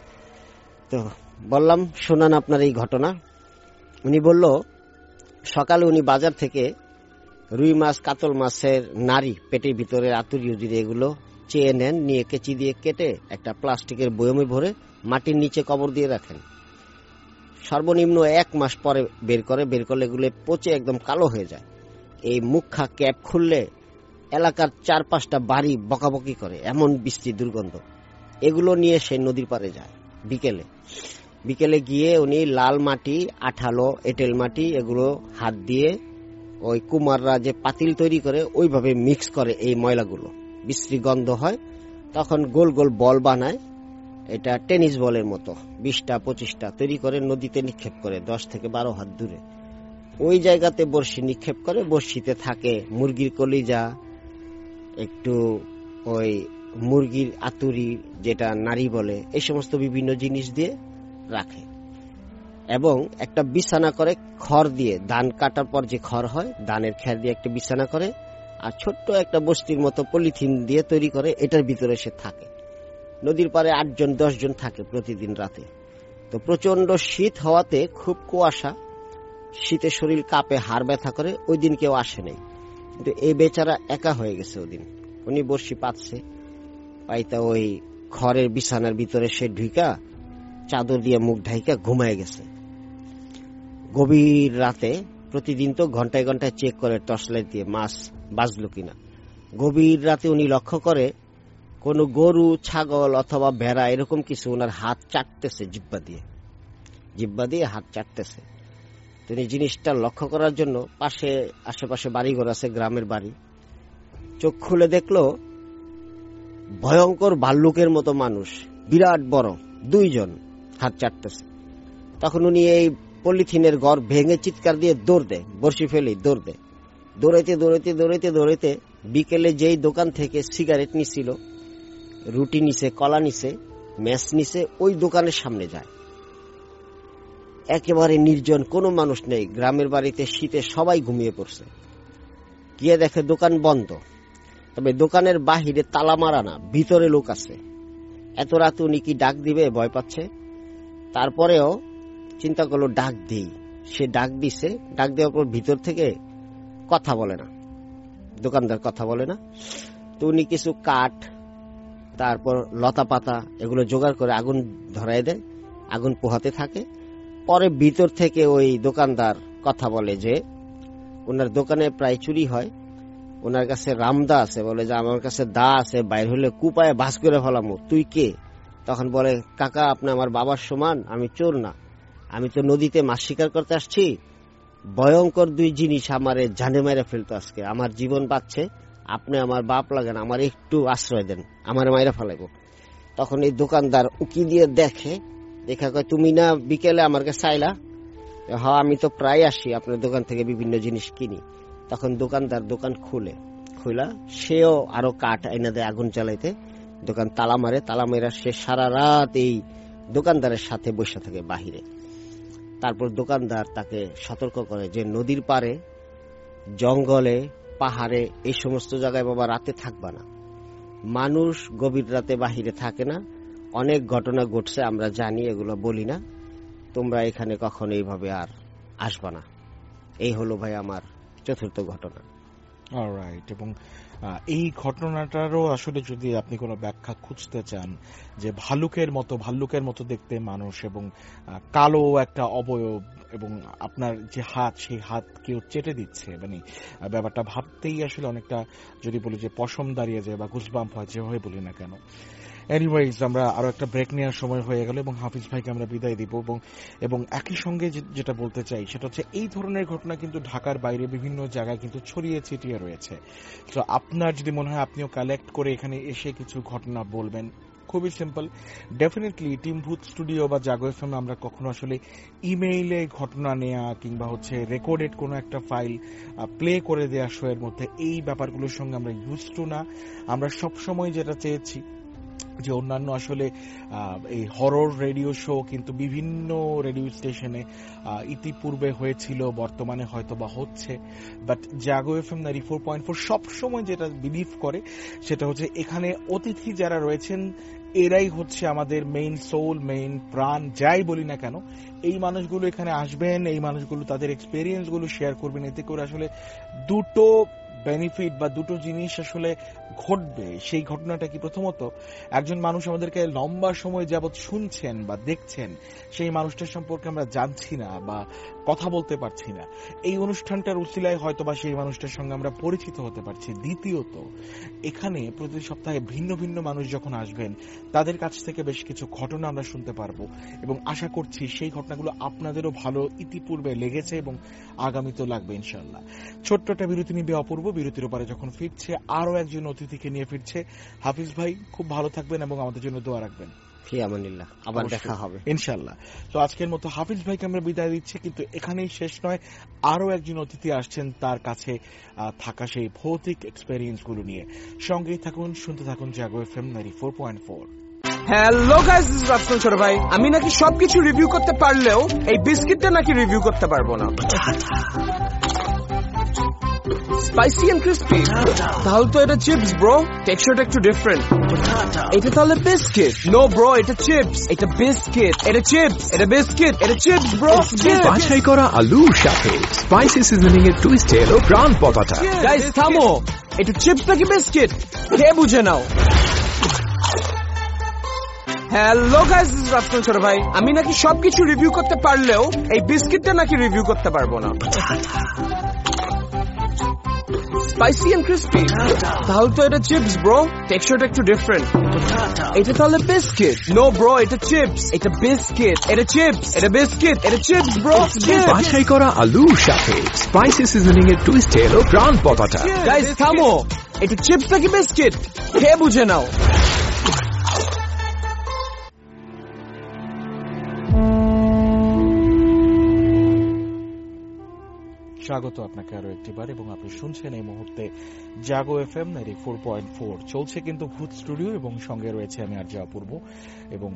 তো বললাম শোনান আপনার এই ঘটনা। উনি বলল সকালে উনি বাজার থেকে রুই মাছ, কাতল মাছের নাড়ি, পেটের ভিতরে আতুরি উজুরি এগুলো চেয়ে নেন, নিয়ে কেচি দিয়ে কেটে একটা প্লাস্টিকের বয়মে ভরে মাটির নিচে কবর দিয়ে রাখেন। সর্বনিম্ন এক মাস পরে বের করে, বের করলে এগুলো পচে একদম কালো হয়ে যায়। এই মুখা ক্যাপ খুললে এলাকার চার পাঁচটা বাড়ি বকাবকি করে, এমন বৃষ্টি দুর্গন্ধ। এগুলো নিয়ে সে নদীর পাড়ে যায় বিকেলে। বিকেলে গিয়ে উনি লাল মাটি, আঠালো এঁটেল মাটি এগুলো হাত দিয়ে ওই কুমাররা যে পাতিল তৈরি করে ওইভাবে মিক্স করে এই ময়লাগুলো, বিশ্রী গন্ধ হয়। তখন গোল গোল বল বানায়, এটা টেনিস বলের মতো, বিশটা পঁচিশটা তৈরি করে নদীতে নিক্ষেপ করে দশ থেকে বারো হাত দূরে। ওই জায়গাতে বড়শি নিক্ষেপ করে, বড়শিতে থাকে মুরগির কলিজা, একটু ওই মুরগির আতুরি যেটা নারী বলে, এই সমস্ত বিভিন্ন জিনিস দিয়ে রাখে। এবং একটা বিছানা করে খড় দিয়ে, ধান কাটার পর যে খড় হয় ধানের খের দিয়ে একটা বিছানা করে, আর ছোট্ট একটা বস্তির মতো পলিথিন দিয়ে তৈরি করে, এটার ভিতরে সে থাকে। নদীর পাড়ে আটজন দশ জন থাকে প্রতিদিন রাতে। তো প্রচন্ড শীত হওয়াতে খুব কুয়াশা, শীতে শরীর কাঁপে, হাড় ব্যথা করে। ওই দিন কেউ আসে নাই, কিন্তু এই বেচারা একা হয়ে গেছে ওদিন। উনি বর্ষি পাচ্ছে, পাইতা ওই ঘরের বিছানার ভিতরে সে ঢুকা চাদর দিয়ে মুখ ঢাইকা ঘুমায় গেছে। গভীর রাতে প্রতিদিন তো ঘন্টায় ঘন্টায় চেক করে টর্চ লাইট দিয়ে মাছ বাজলো কিনা। গভীর রাতে উনি লক্ষ্য করে কোন গরু, ছাগল অথবা ভেড়া এরকম কিছু ওনার হাত চাটতেছে, জিব্বা দিয়ে জিব্বা দিয়ে হাত চাটতেছে। তিনি জিনিসটা লক্ষ্য করার জন্য পাশে আশেপাশে বাড়িঘর আছে, গ্রামের বাড়ি, চোখ খুলে দেখলো ভয়ঙ্কর ভাল্লুকের মতো মানুষ, বিরাট বড়, দুইজন হাত চাটতেছে। তখন উনি এই পলিথিনের ঘর ভেঙে চিৎকার দিয়ে দৌড় দেয়, বর্ষি ফেলে দৌড় দেয়। দৌড়াইতে দৌড়াইতে দৌড়াইতে দৌড়াইতে বিকেলে যেই দোকান থেকে সিগারেট নিছিল, রুটি নিছে, কলা নিছে, ম্যাচ নিছে, ওই দোকানের সামনে যায়। একেবারে নির্জন, কোনো মানুষ নেই। গ্রামের বাড়িতে শীতে সবাই ঘুমিয়ে পড়ছে। গিয়ে দেখে দোকান বন্ধ, তবে দোকানের বাহিরে তালা মারা না, ভিতরে লোক আছে। এত রাতে উনি কি ডাক দিবে, ভয় পাচ্ছে। তারপরেও চিন্তা করলো ডাক দিই। সে ডাক দিছে, ডাক দেওয়ার পর ভিতর থেকে কথা বলে না, দোকানদার কথা বলে না। তো উনি কিছু কাঠ, তারপর লতা পাতা এগুলো জোগাড় করে আগুন ধরায় দেয়, আগুন পোহাতে থাকে। পরে ভিতর থেকে ওই দোকানদার কথা বলে যে ওনার দোকানে প্রায় চুরি হয়, ওনার কাছে রামদা আছে, বলে যে আমার কাছে দা আছে, বাইর হলে কুপায় ভাস করে ফেলামো, তুই কে? তখন বলে, কাকা আপনি আমার বাবার সমান, আমি চোর না, আমি তো নদীতে মাছ শিকার করতে আসছি। ভয়ঙ্কর দুই জিনিস আমারে জানে মেরে ফেলতো আজকে, আমার জীবন বাঁচছে, আপনি আমার বাপ লাগেন, আমার একটু আশ্রয় দেন, আমার মাইরা ফেলাইব। তখন এই দোকানদার উকি দিয়ে দেখে, দেখা কয় তুমি না বিকেলে আমার কাছে চাইলা? হ্যাঁ আমি তো প্রায় আসি আপনার দোকান থেকে বিভিন্ন জিনিস কিনি। তখন দোকানদার দোকান খুলে খুলা সেও আরো কাঠ এনে দেয় আগুন জ্বালাইতে, দোকান তালা মারে। তালা মেরা সে সারা রাত এই দোকানদারের সাথে বসে থাকে বাহিরে। তারপর দোকানদার তাকে সতর্ক করে যে নদীর পারে, জঙ্গলে, পাহাড়ে এই সমস্ত জায়গায় বাবা রাতে থাকবা না। মানুষ গভীর রাতে বাহিরে থাকে না, অনেক ঘটনা ঘটছে আমরা জানি, এগুলো বলি না, তোমরা এখানে কখনো এইভাবে আর আসবা না। এই হলো ভাই আমার চতুর্থ ঘটনা। অলরাইট। এবং এই ঘটনাটারও আসলে যদি আপনি কোনো ব্যাখ্যা খুঁজতে চান, যে ভাল্লুকের মতো ভাল্লুকের মতো দেখতে মানুষ এবং কালো একটা অবয়ব, এবং আপনার যে হাত, সেই হাত কেউ চেটে দিচ্ছে, মানে ব্যাপারটা ভাবতেই আসলে অনেকটা, যদি বলি যে পশম দাঁড়িয়ে যায় বা গুজবাম্প হয়, যেভাবে বলি না কেন। এনিওয়েজ, আমরা আরো একটা ব্রেক নেওয়ার সময় হয়ে গেল এবং হাফিজ ভাইকে আমরা বিদায় দিব। এবং এবং একই সঙ্গে যেটা বলতে চাই সেটা হচ্ছে এই ধরনের ঘটনা কিন্তু ঢাকার বাইরে বিভিন্ন জায়গায় কিন্তু ছড়িয়ে ছিটিয়ে রয়েছে। তো আপনার যদি মনে হয় আপনিও কালেক্ট করে এখানে এসে কিছু ঘটনা বলবেন, খুবই সিম্পল। ডেফিনেটলি টিম ভূত স্টুডিও বা জাগো এফএম আমরা কখনো আসলে ইমেইলে ঘটনা নেওয়া কিংবা হচ্ছে রেকর্ডেড কোনো একটা ফাইল প্লে করে দেওয়া শো এর মধ্যে এই ব্যাপারগুলোর সঙ্গে আমরা ইউজ টু না। আমরা সবসময় যেটা চেয়েছি যে অন্যান্য আসলে এই হরর রেডিও শো কিন্তু বিভিন্ন রেডিও স্টেশনে ইতিপূর্বে হয়েছিল, বর্তমানে হয়তো বা হচ্ছে, but Jago FM ninety four point four সবসময় যেটা বিলিভ করে সেটা হচ্ছে এখানে অতিথি যারা রয়েছেন এরাই হচ্ছে আমাদের মেইন সোল, মেইন প্রাণ, যাই বলি না কেন। এই মানুষগুলো এখানে আসবেন, এই মানুষগুলো তাদের এক্সপেরিয়েন্স গুলো শেয়ার করবেন, এতে করে আসলে দুটো বেনিফিট বা দুটো জিনিস আসলে ঘটবে। সেই ঘটনাটা কি, প্রথমত একজন মানুষ আমাদেরকে লম্বা সময় যাবৎ শুনছেন বা দেখছেন, সেই মানুষটার সম্পর্কে আমরা জানছি না বা কথা বলতে পারছি না, এই অনুষ্ঠানটার উসিলায় হয়তো বা সেই মানুষটার সঙ্গে আমরা পরিচিত হতে পারছি। দ্বিতীয়ত, এখানে প্রতি সপ্তাহে ভিন্ন ভিন্ন মানুষ যখন আসবেন তাদের কাছ থেকে বেশ কিছু ঘটনা আমরা শুনতে পারবো এবং আশা করছি সেই ঘটনাগুলো আপনাদেরও ভালো ইতিপূর্বে লেগেছে এবং আগামীতেও লাগবে ইনশাল্লাহ। ছোট্ট একটা বিরতি নিবে অপূর্ব, বিরতির উপরে যখন ফিরছে আরো একজন অতিথিকে নিয়ে ফিরছে। হাফিজ ভাই খুব ভালো থাকবেন এবং আমাদের জন্য দোয়া রাখবেন। আবার দেখা হবে ইনশাল্লাহ। তো আজকের মতো হাফিজ ভাইকে আমরা বিদায় দিচ্ছি, কিন্তু এখানেই শেষ নয়, আরো একজন অতিথি আসছেন তার কাছে থাকা সেই ভৌতিক এক্সপেরিয়েন্স গুলো নিয়ে। সঙ্গেই থাকুন, শুনতে থাকুন Jago FM ninety four point four. Hello guys, this is Rafsan ছোট ভাই। আমি নাকি সবকিছু রিভিউ করতে পারলেও এই বিস্কিটটা নাকি রিভিউ করতে পারবো না। স্পাইসি এন্ড ক্রিস্পি তাহলে তো এটা চিপস ব্রো টেক্সচারটা একটু ডিফারেন্ট এটা তাহলে বিস্কিট নো ব্রো এটা চিপস এটা বিস্কিট এটা চিপস এটা বিস্কিট এটা চিপস ব্রো বাছাই করা আলুর সাথে স্পাইসি সিজনিং এর টুইস্ট এলো প্রাণ পতাটা। গাইস থামো, এটা চিপস নাকি বিস্কিট কে বুঝে নাও। Hello guys, this is Rafsan ছোট ভাই। আমি নাকি সবকিছু রিভিউ করতে পারলেও এই বিস্কিটটা নাকি রিভিউ করতে পারবো না। স্পাইসি এন্ড ক্রিস্পি তাহলে তো এটা চিপস ব্রো টেক্সচারটা একটু ডিফারেন্ট এটা তাহলে বিস্কিট নো ব্রো এটা চিপস এটা বিস্কিট এটা চিপস এটা বিস্কিট এটা চিপস ব্রো বাছাই করা আলুর সাথে স্পাইসি সিজনিং এর টুইস্ট এলো প্রাণ পতাটা। গাইস থামো, এটা চিপস নাকি বিস্কিট কে বুঝে নাও। স্বাগত আপনাকে আরো একটিবার, এবং আপনি শুনছেন এই মুহূর্তে Jago F M ninety four point four. চলছে কিন্তু ভূত স্টুডিও, এবং সঙ্গে রয়েছে আমি আর যা অপূর্ব। এবং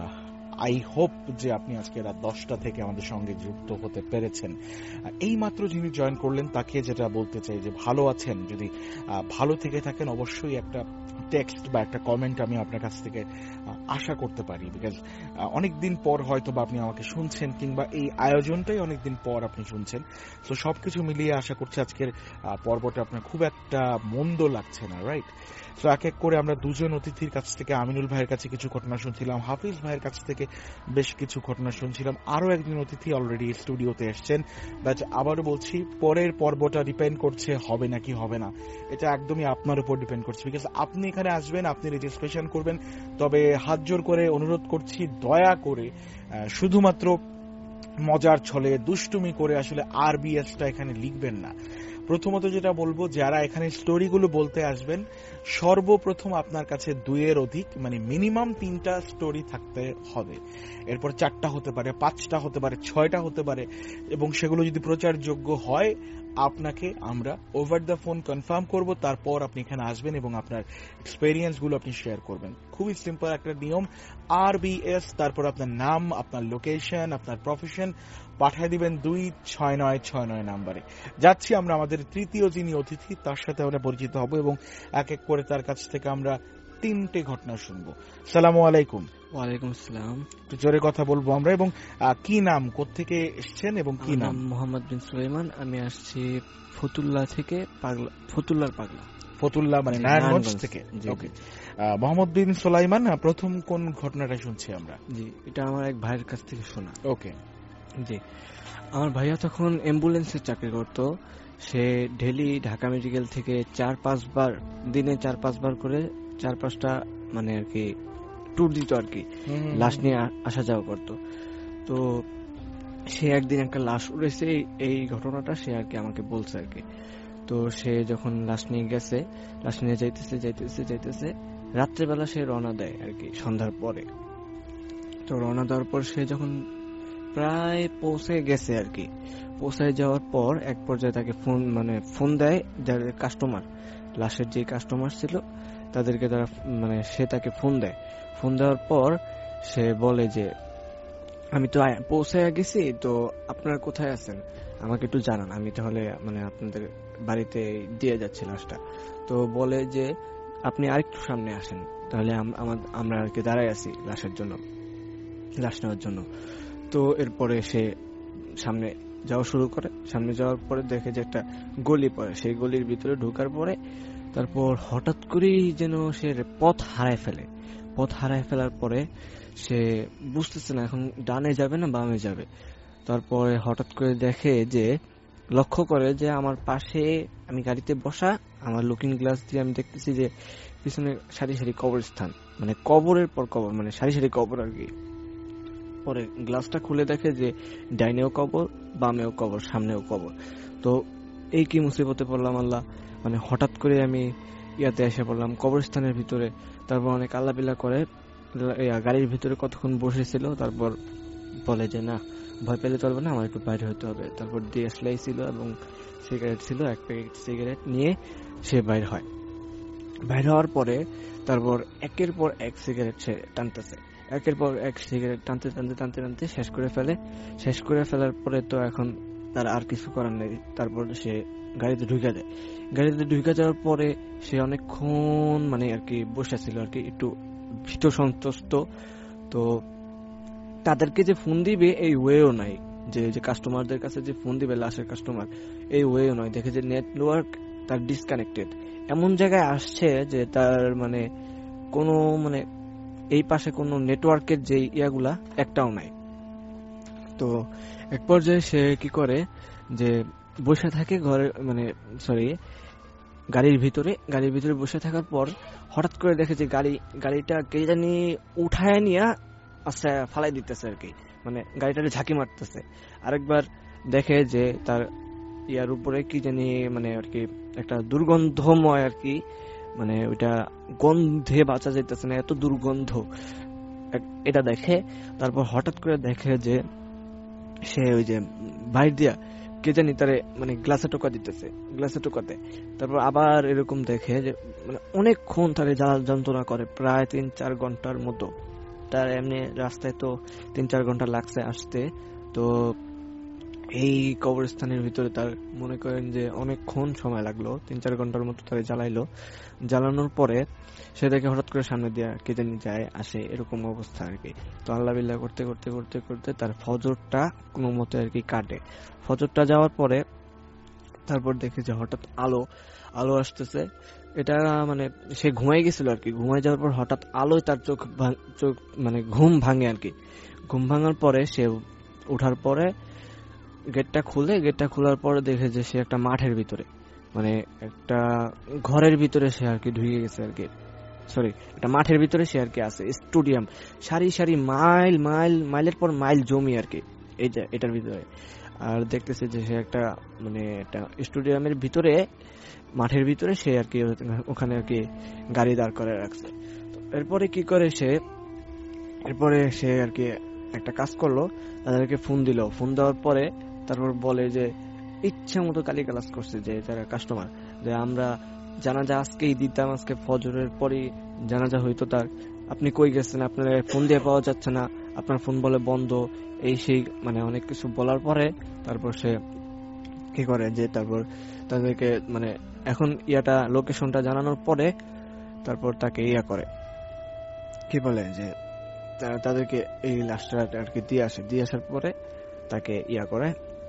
আই হোপ যে আপনি আজকে রাত দশটা থেকে আমাদের সঙ্গে যুক্ত হতে পেরেছেন। এই মাত্র যিনি জয়েন করলেন তাকে যেটা বলতে চাই যে ভালো আছেন, যদি ভালো থেকে থাকেন অবশ্যই একটা টেক্সট বা একটা কমেন্ট আমি আপনার কাছ থেকে আশা করতে পারি, বিকজ অনেকদিন পর হয়তো বা আপনি আমাকে শুনছেন, কিংবা এই আয়োজনটাই অনেকদিন পর আপনি শুনছেন। তো সবকিছু মিলিয়ে আশা করছি আজকের পর্বটা আপনার খুব একটা মন্দ লাগছে না, রাইট? তো এক এক করে আমরা দুজন অতিথির কাছ থেকে, আমিনুল ভাইয়ের কাছে কিছু ঘটনা শুনছিলাম, হাফিজ ভাইয়ের কাছ থেকে বেশ কিছু ঘটনা শুনছিলাম, আরো একজন অতিথি অলরেডি স্টুডিওতে এসছেন। বাট আবারও বলছি, পরের পর্বটা ডিপেন্ড করছে হবে নাকি হবে না, এটা একদমই আপনার উপর ডিপেন্ড করছে। বিকজ আপনি এখানে আসবেন, আপনি রেজিস্ট্রেশন করবেন, তবে হাত জোর করে অনুরোধ করছি দয়া করে শুধুমাত্র মজার ছলে দুষ্টুমি করে আসলে আরবিএসটা এখানে লিখবেন না। প্রথমত যেটা বলবো, যারা এখানে স্টোরিগুলো বলতে আসবেন, সর্বপ্রথম আপনার কাছে দুইয়ের অধিক মানে মিনিমাম তিনটা স্টোরি থাকতে হবে। এরপর চারটা হতে পারে, পাঁচটা হতে পারে, ছয়টা হতে পারে, এবং সেগুলো যদি প্রচারযোগ্য হয় আপনাকে আমরা ওভার দ্য ফোন কনফার্ম করব। তারপর আপনি এখানে আসবেন এবং আপনার এক্সপেরিয়েন্স গুলো আপনি শেয়ার করবেন। খুবই সিম্পল একটা নিয়ম, আরবিএস, তারপর আপনার নাম, আপনার লোকেশন, আপনার প্রফেশন পাঠিয়ে দিবেন দুই ছয় নয় ছয় নয় নাম্বারে। যাচ্ছি আমরা আমাদের তৃতীয় যিনি অতিথি, তার সাথে আমরা পরিচিত হব এবং এক এক করে তার কাছ থেকে আমরা তিনটে ঘটনা শুনবো। সালামু আলাইকুম। ওয়ালাইকুম আসসালাম। একটু জোরে কথা বলবো আমরা। এবং কি নাম, কোত্থেকে এসেছেন এবং কি নাম? মোহাম্মদ বিন সুলাইমান। আমি আসছি ফতুল্লা থেকে, পাগলা, ফতুল্লার পাগলা। ফতুল্লা মানে নারায়ণগঞ্জ থেকে। ওকে, মোহাম্মদ বিন সুলাইমান, প্রথম কোন ঘটনাটা শুনছি আমরা? জি, এটা আমার এক ভাইয়ের কাছ থেকে শোনা। ওকে, জি, আমার ভাইয়া তখন অ্যাম্বুলেন্সের চাকরি করত। সে ডেলি ঢাকা মেডিকেল থেকে চার পাঁচবার দিনে চার পাঁচবার করে চার পাঁচটা মানে আর কি ট্যুর দিত আর কি, লাশ নিয়ে আসা যাওয়া করতো। তো সে একদিন একটা লাশ উড়েছে, এই ঘটনাটা সে আর কি আমাকে বলছে আর কি। তো সে যখন লাশ নিয়ে গেছে, লাশ নিয়ে যাইতেছে যাইতেছে যাইতেছে রাত্রেবেলা সে রওনা দেয় আর কি, সন্ধ্যার পরে। তো রওনা দেওয়ার পর সে যখন প্রায় পৌঁছে গেছে আর কি, পৌঁছায় যাওয়ার পর এক পর্যায়ে তাকে ফোন মানে ফোন দেয় যাদের কাস্টমার, লাশের যে কাস্টমার ছিল তাদেরকে তারা মানে সে তাকে ফোন দেয়। ফোন দেওয়ার পর সে বলে যে আমি তো পৌঁছে গেছি, তো আপনারা কোথায় আছেন আমাকে একটু জানান, আমি তাহলে মানে আপনাদের বাড়িতে দিয়ে যাচ্ছি লাশটা। তো বলে যে আপনি আরেকটু সামনে আসেন, তাহলে আমরা আর কি দাঁড়ায় আছি লাশের জন্য, লাশ নেওয়ার জন্য। তো এরপরে সে সামনে যাওয়া শুরু করে। সামনে যাওয়ার পরে দেখে যে একটা গলি পড়ে, সেই গলির ভিতরে ঢোকার পরে তারপর হঠাৎ করেই যেন সে পথ হারায় ফেলে। পথ হারায় ফেলার পরে সে বুঝতেছে না এখন ডানে যাবে না বামে যাবে। তারপরে হঠাৎ করে দেখে যে, লক্ষ্য করে যে আমার পাশে, আমি গাড়িতে বসা, আমার লুকিং গ্লাস দিয়ে আমি দেখতেছি যে পিছনে সারি সারি কবরস্থান, মানে কবরের পর কবর, মানে সারি সারি কবর আর কি। পরে গ্লাসটা খুলে দেখে যে ডাইনেও কবর, বামেও কবর, সামনেও কবর। তো এই কি মুসিবতে পড়লাম আল্লাহ, মানে হঠাৎ করে আমি ইয়াতে এসে পড়লাম কবরস্থানের ভিতরে। তারপর অনেক আল্লাপিল্লা করে গাড়ির ভিতরে কতক্ষণ বসেছিল। তারপর বলে যে না, ভয় পেলে চলবে না, আমার একটু বাইরে হতে হবে। তারপর ডিএসএলআই ছিল এবং সিগারেট ছিল, এক প্যাকেট সিগারেট নিয়ে সে বাইরে হয়। বাইরে হওয়ার পরে তারপর একের পর এক সিগারেট সে টানতেছে, একের পর এক সিগারেট টানতে টানতে টানতে টানতে শেষ করে ফেলে। শেষ করে ফেলার পরে তো এখন তার আর কিছু করার নেই। তারপর সে গাড়িতে ঢুকে যায়। গাড়িতে ঢুকে যাওয়ার পরে সে অনেকক্ষণ মানে আর কি বসে ছিল আর কি, একটু ভীত সন্ত্রস্ত। তো তাদেরকে যে ফোন দিবে এই ওয়েও নাই, যে যে কাস্টমারদের কাছে যে ফোন দিবে লাশের কাস্টমার, এই ওয়েও নয়। দেখে যে নেটওয়ার্ক তার ডিসকানেক্টেড, এমন জায়গায় আসছে যে তার মানে কোনো মানে এই পাশে কোনো নেটওয়ার্কের যে ইয়াগুলা একটাও নাই। তো এক পর্যায়ে সে কি করে যে বসে থাকে ঘরে মানে সরি গাড়ির ভিতরে। গাড়ির ভিতরে বসে থাকার পর হঠাৎ করে দেখে যে গাড়ি গাড়িটা কে জানি উঠায় নিয়ে আচ্ছা ফালাই দিতেছে আর কি, মানে গাড়িটাকে ঝাঁকি মারতেছে। আরেকবার দেখে যে তার ইয়ার উপরে কি জানি মানে আর কি একটা দুর্গন্ধময় আর কি, মানে ওইটা গন্ধে বাঁচা যাইতেছে না, এত দুর্গন্ধ এটা দেখে। তারপর হঠাৎ করে দেখে যে সে ওই যে বাইর দিয়া কে জানি তারে মানে গ্লাসে টোকা দিতেছে, গ্লাসে টোকাতে। তারপর আবার এরকম দেখে যে মানে অনেকক্ষণ তারে জ্বালা যন্ত্রণা করে, প্রায় তিন চার ঘন্টার মতো। তার এমনি রাস্তায় তো তিন চার ঘন্টা লাগছে আসতে, তো এই কবরস্থানের ভিতরে তার মনে করেন যে অনেকক্ষণ সময় লাগলো, তিন চার ঘন্টার মতো তারে জ্বালাইলো। জ্বালানোর পরে সে দেখে হঠাৎ করে সামনে দিয়ে কে জানি যায় আসে, এরকম অবস্থা আর কি। তো আল্লাহ বিল্লাহ করতে করতে করতে করতে তার ফজরটা কোনো মতে আর কি কাটে। ফজরটা যাওয়ার পরে তারপর দেখে যে হঠাৎ আলো আলো আসতেছে। এটা মানে সে ঘুমাই গেছিল আর কি, ঘুমাই যাওয়ার পর হঠাৎ আলোয় তার চোখ চোখ মানে ঘুম ভাঙে আর কি। ঘুম ভাঙার পরে সে উঠার পরে গেটটা খুলে, গেটটা খোলার পরে দেখে যে সে একটা মাঠের ভিতরে মানে একটা ঘরের ভিতরে সে আর কি ঢুকে গেছে আর কি, সরি একটা মাঠের ভিতরে সে আর কি আছে। স্টেডিয়াম সারি সারি মাইল মাইল মাইলের পর মাইল জমি আর কি এইটা এটার ভিতরে। আর দেখতেছে যে সে একটা মানে একটা স্টেডিয়ামের ভিতরে মাঠের ভিতরে সে আর কি ওখানে আর কি গাড়ি দাঁড় করে রাখছে। এরপরে কি করে সে এরপরে সে আর কি একটা কাজ করলো, তাদেরকে ফোন দিল। ফোন দেওয়ার পরে তারপর বলে যে ইচ্ছা মতো গালিগালাজ করছে যে যারা কাস্টমার, যে আমরা জানাজা আজকেই দিতাম, আজকে ফজরের পরে জানাজা হইতো তার, আপনি কই গেছেন, আপনার ফোন দিয়ে পাওয়া যাচ্ছে না, আপনার ফোন বলে বন্ধ, এই সেই মানে অনেক কিছু বলার পরে তারপর সে কি করে যে তারপর তাদেরকে মানে এখন ইয়াটা লোকেশনটা জানানোর পরে তারপর তাকে ইয়া করে কি বলে যে তাদেরকে এই লাশটা আর কি দিয়ে আসে। দিয়ে আসার পরে তাকে ইয়া করে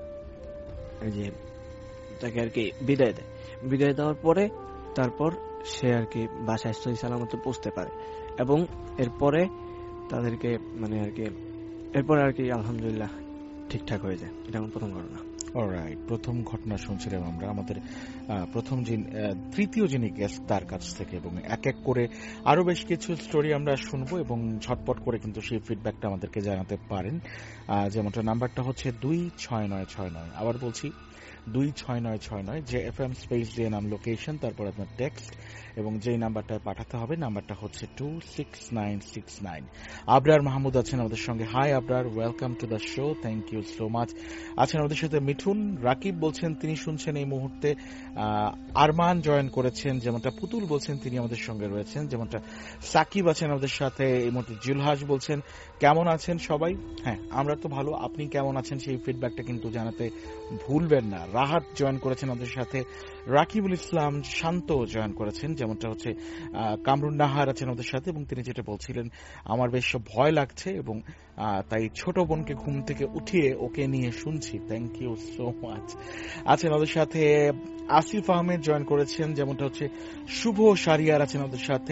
যে তাকে আর কি বিদায় দেয়। বিদায় দেওয়ার পরে তারপর সে আর কি বাসায় সহি সালামতে পৌঁছতে পারে। এবং এরপরে তাদেরকে মানে আর কি এরপরে আর কি আলহামদুলিল্লাহ ঠিকঠাক হয়ে যায়। এটা আমার প্রথম ঘটনা। অলরাইট, প্রথম ঘটনা শুনছিলাম আমরা আমাদের প্রথম যিনি তৃতীয় যিনি গেস্ট তার কাছ থেকে, এবং এক এক করে আরো বেশ কিছু স্টোরি আমরা শুনবো এবং ঝটপট করে কিন্তু সেই ফিডব্যাকটা আমাদেরকে জানাতে পারেন। যেমনটা নাম্বারটা হচ্ছে দুই ছয় নয় ছয় নয়, আবার বলছি দুই ছয় নয় ছয় নয়, যে এফ এম স্পেস দিয়ে নাম লোকেশন, তারপর আপনার টেক্সট, এবং যেই নাম্বারটা পাঠাতে হবে নাম্বারটা হচ্ছে two six nine six nine. Abrar Mahmud আছেন আমাদের সঙ্গে। Hi Abrar, welcome to the show, thank you so much. আছেন আমাদের সাথে মিঠুন। রাকিব বলছেন তিনি শুনছেন এই মুহূর্তে। আরমান জয়েন করেছেন, যেমনটা পুতুল বলছেন তিনি আমাদের সঙ্গে রয়েছেন, যেমনটা সাকিব আছেন আমাদের সাথে এই মুহূর্তে। জুলহাস বলছেন কেমন আছেন সবাই। হ্যাঁ, আমরা তো ভালো, আপনি কেমন আছেন সেই ফিডব্যাকটা কিন্তু জানাতে ভুলবেন না। রাহাত জয়েন করেছেন আমাদের সাথে। রাকিবুল ইসলাম শান্ত জয়েন করেছেন, যেমনটা হচ্ছে কামরুন নাহার আছেন আমাদের সাথে, এবং তিনি যেটা বলছিলেন আমার বেশ ভয় লাগছে এবং তাই ছোট বোনকে ঘুম থেকে উঠিয়ে ওকে নিয়ে শুনছি। Thank you so much. আছেন আমাদের সাথে আসিফ আহমেদ জয়েন করেছেন, যেমনটা হচ্ছে শুভ সারিয়ার আছেন আমাদের সাথে।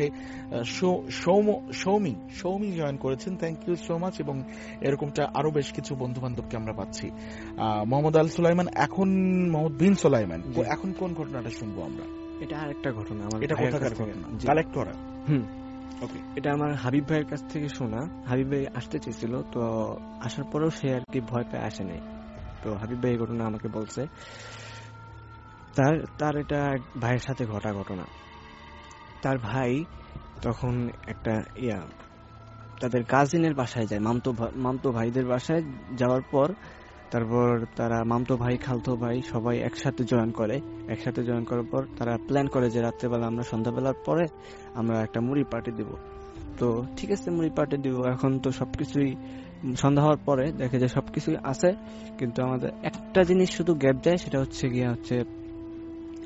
সৌমি সৌমি জয়েন করেছেন, থ্যাংক ইউ সো মাচ। এবং এরকমটা আরো বেশ কিছু বন্ধু বান্ধবকে আমরা পাচ্ছি। মোহাম্মদ আল সুলাইমান, এখন মোহাম্মদ বিন সুলাইমান, এখন কোন ঘটনাটা শুনবো আমরা? এটা আরেকটা ঘটনা। আমার এটা কোথাকার ঘটনা? কালেক্টরা। হুম, ওকে। এটা আমার হাবিব ভাইয়ের কাছ থেকে শোনা। হাবিব ভাই আসতে চেয়েছিল, তো আসার পরেও সে আর কি ভয় পেয়ে আসে নাই। তো হাবিব ভাই এই ঘটনা আমাকে বলছে। তার তার এটা ভাইয়ের সাথে ঘটা ঘটনা। তার ভাই তখন একটা ইয়া তাদের কাজিনের বাসায় যায়, মামতো মামতো ভাইদের বাসায় যাওয়ার পর তারপর তারা মামতো ভাই খালতো ভাই সবাই একসাথে জয়েন করে। একসাথে জয়েন করার পর তারা প্ল্যান করে যে রাত্রেবেলা আমরা সন্ধ্যাবেলার পরে আমরা একটা মুড়ি পার্টি দিব। তো ঠিক আছে, মুড়ি পার্টি দিব। এখন তো সবকিছুই সন্ধ্যা হওয়ার পরে দেখে যে সবকিছুই আছে, কিন্তু আমাদের একটা জিনিস শুধু গ্যাপ যায়, সেটা হচ্ছে গিয়ে হচ্ছে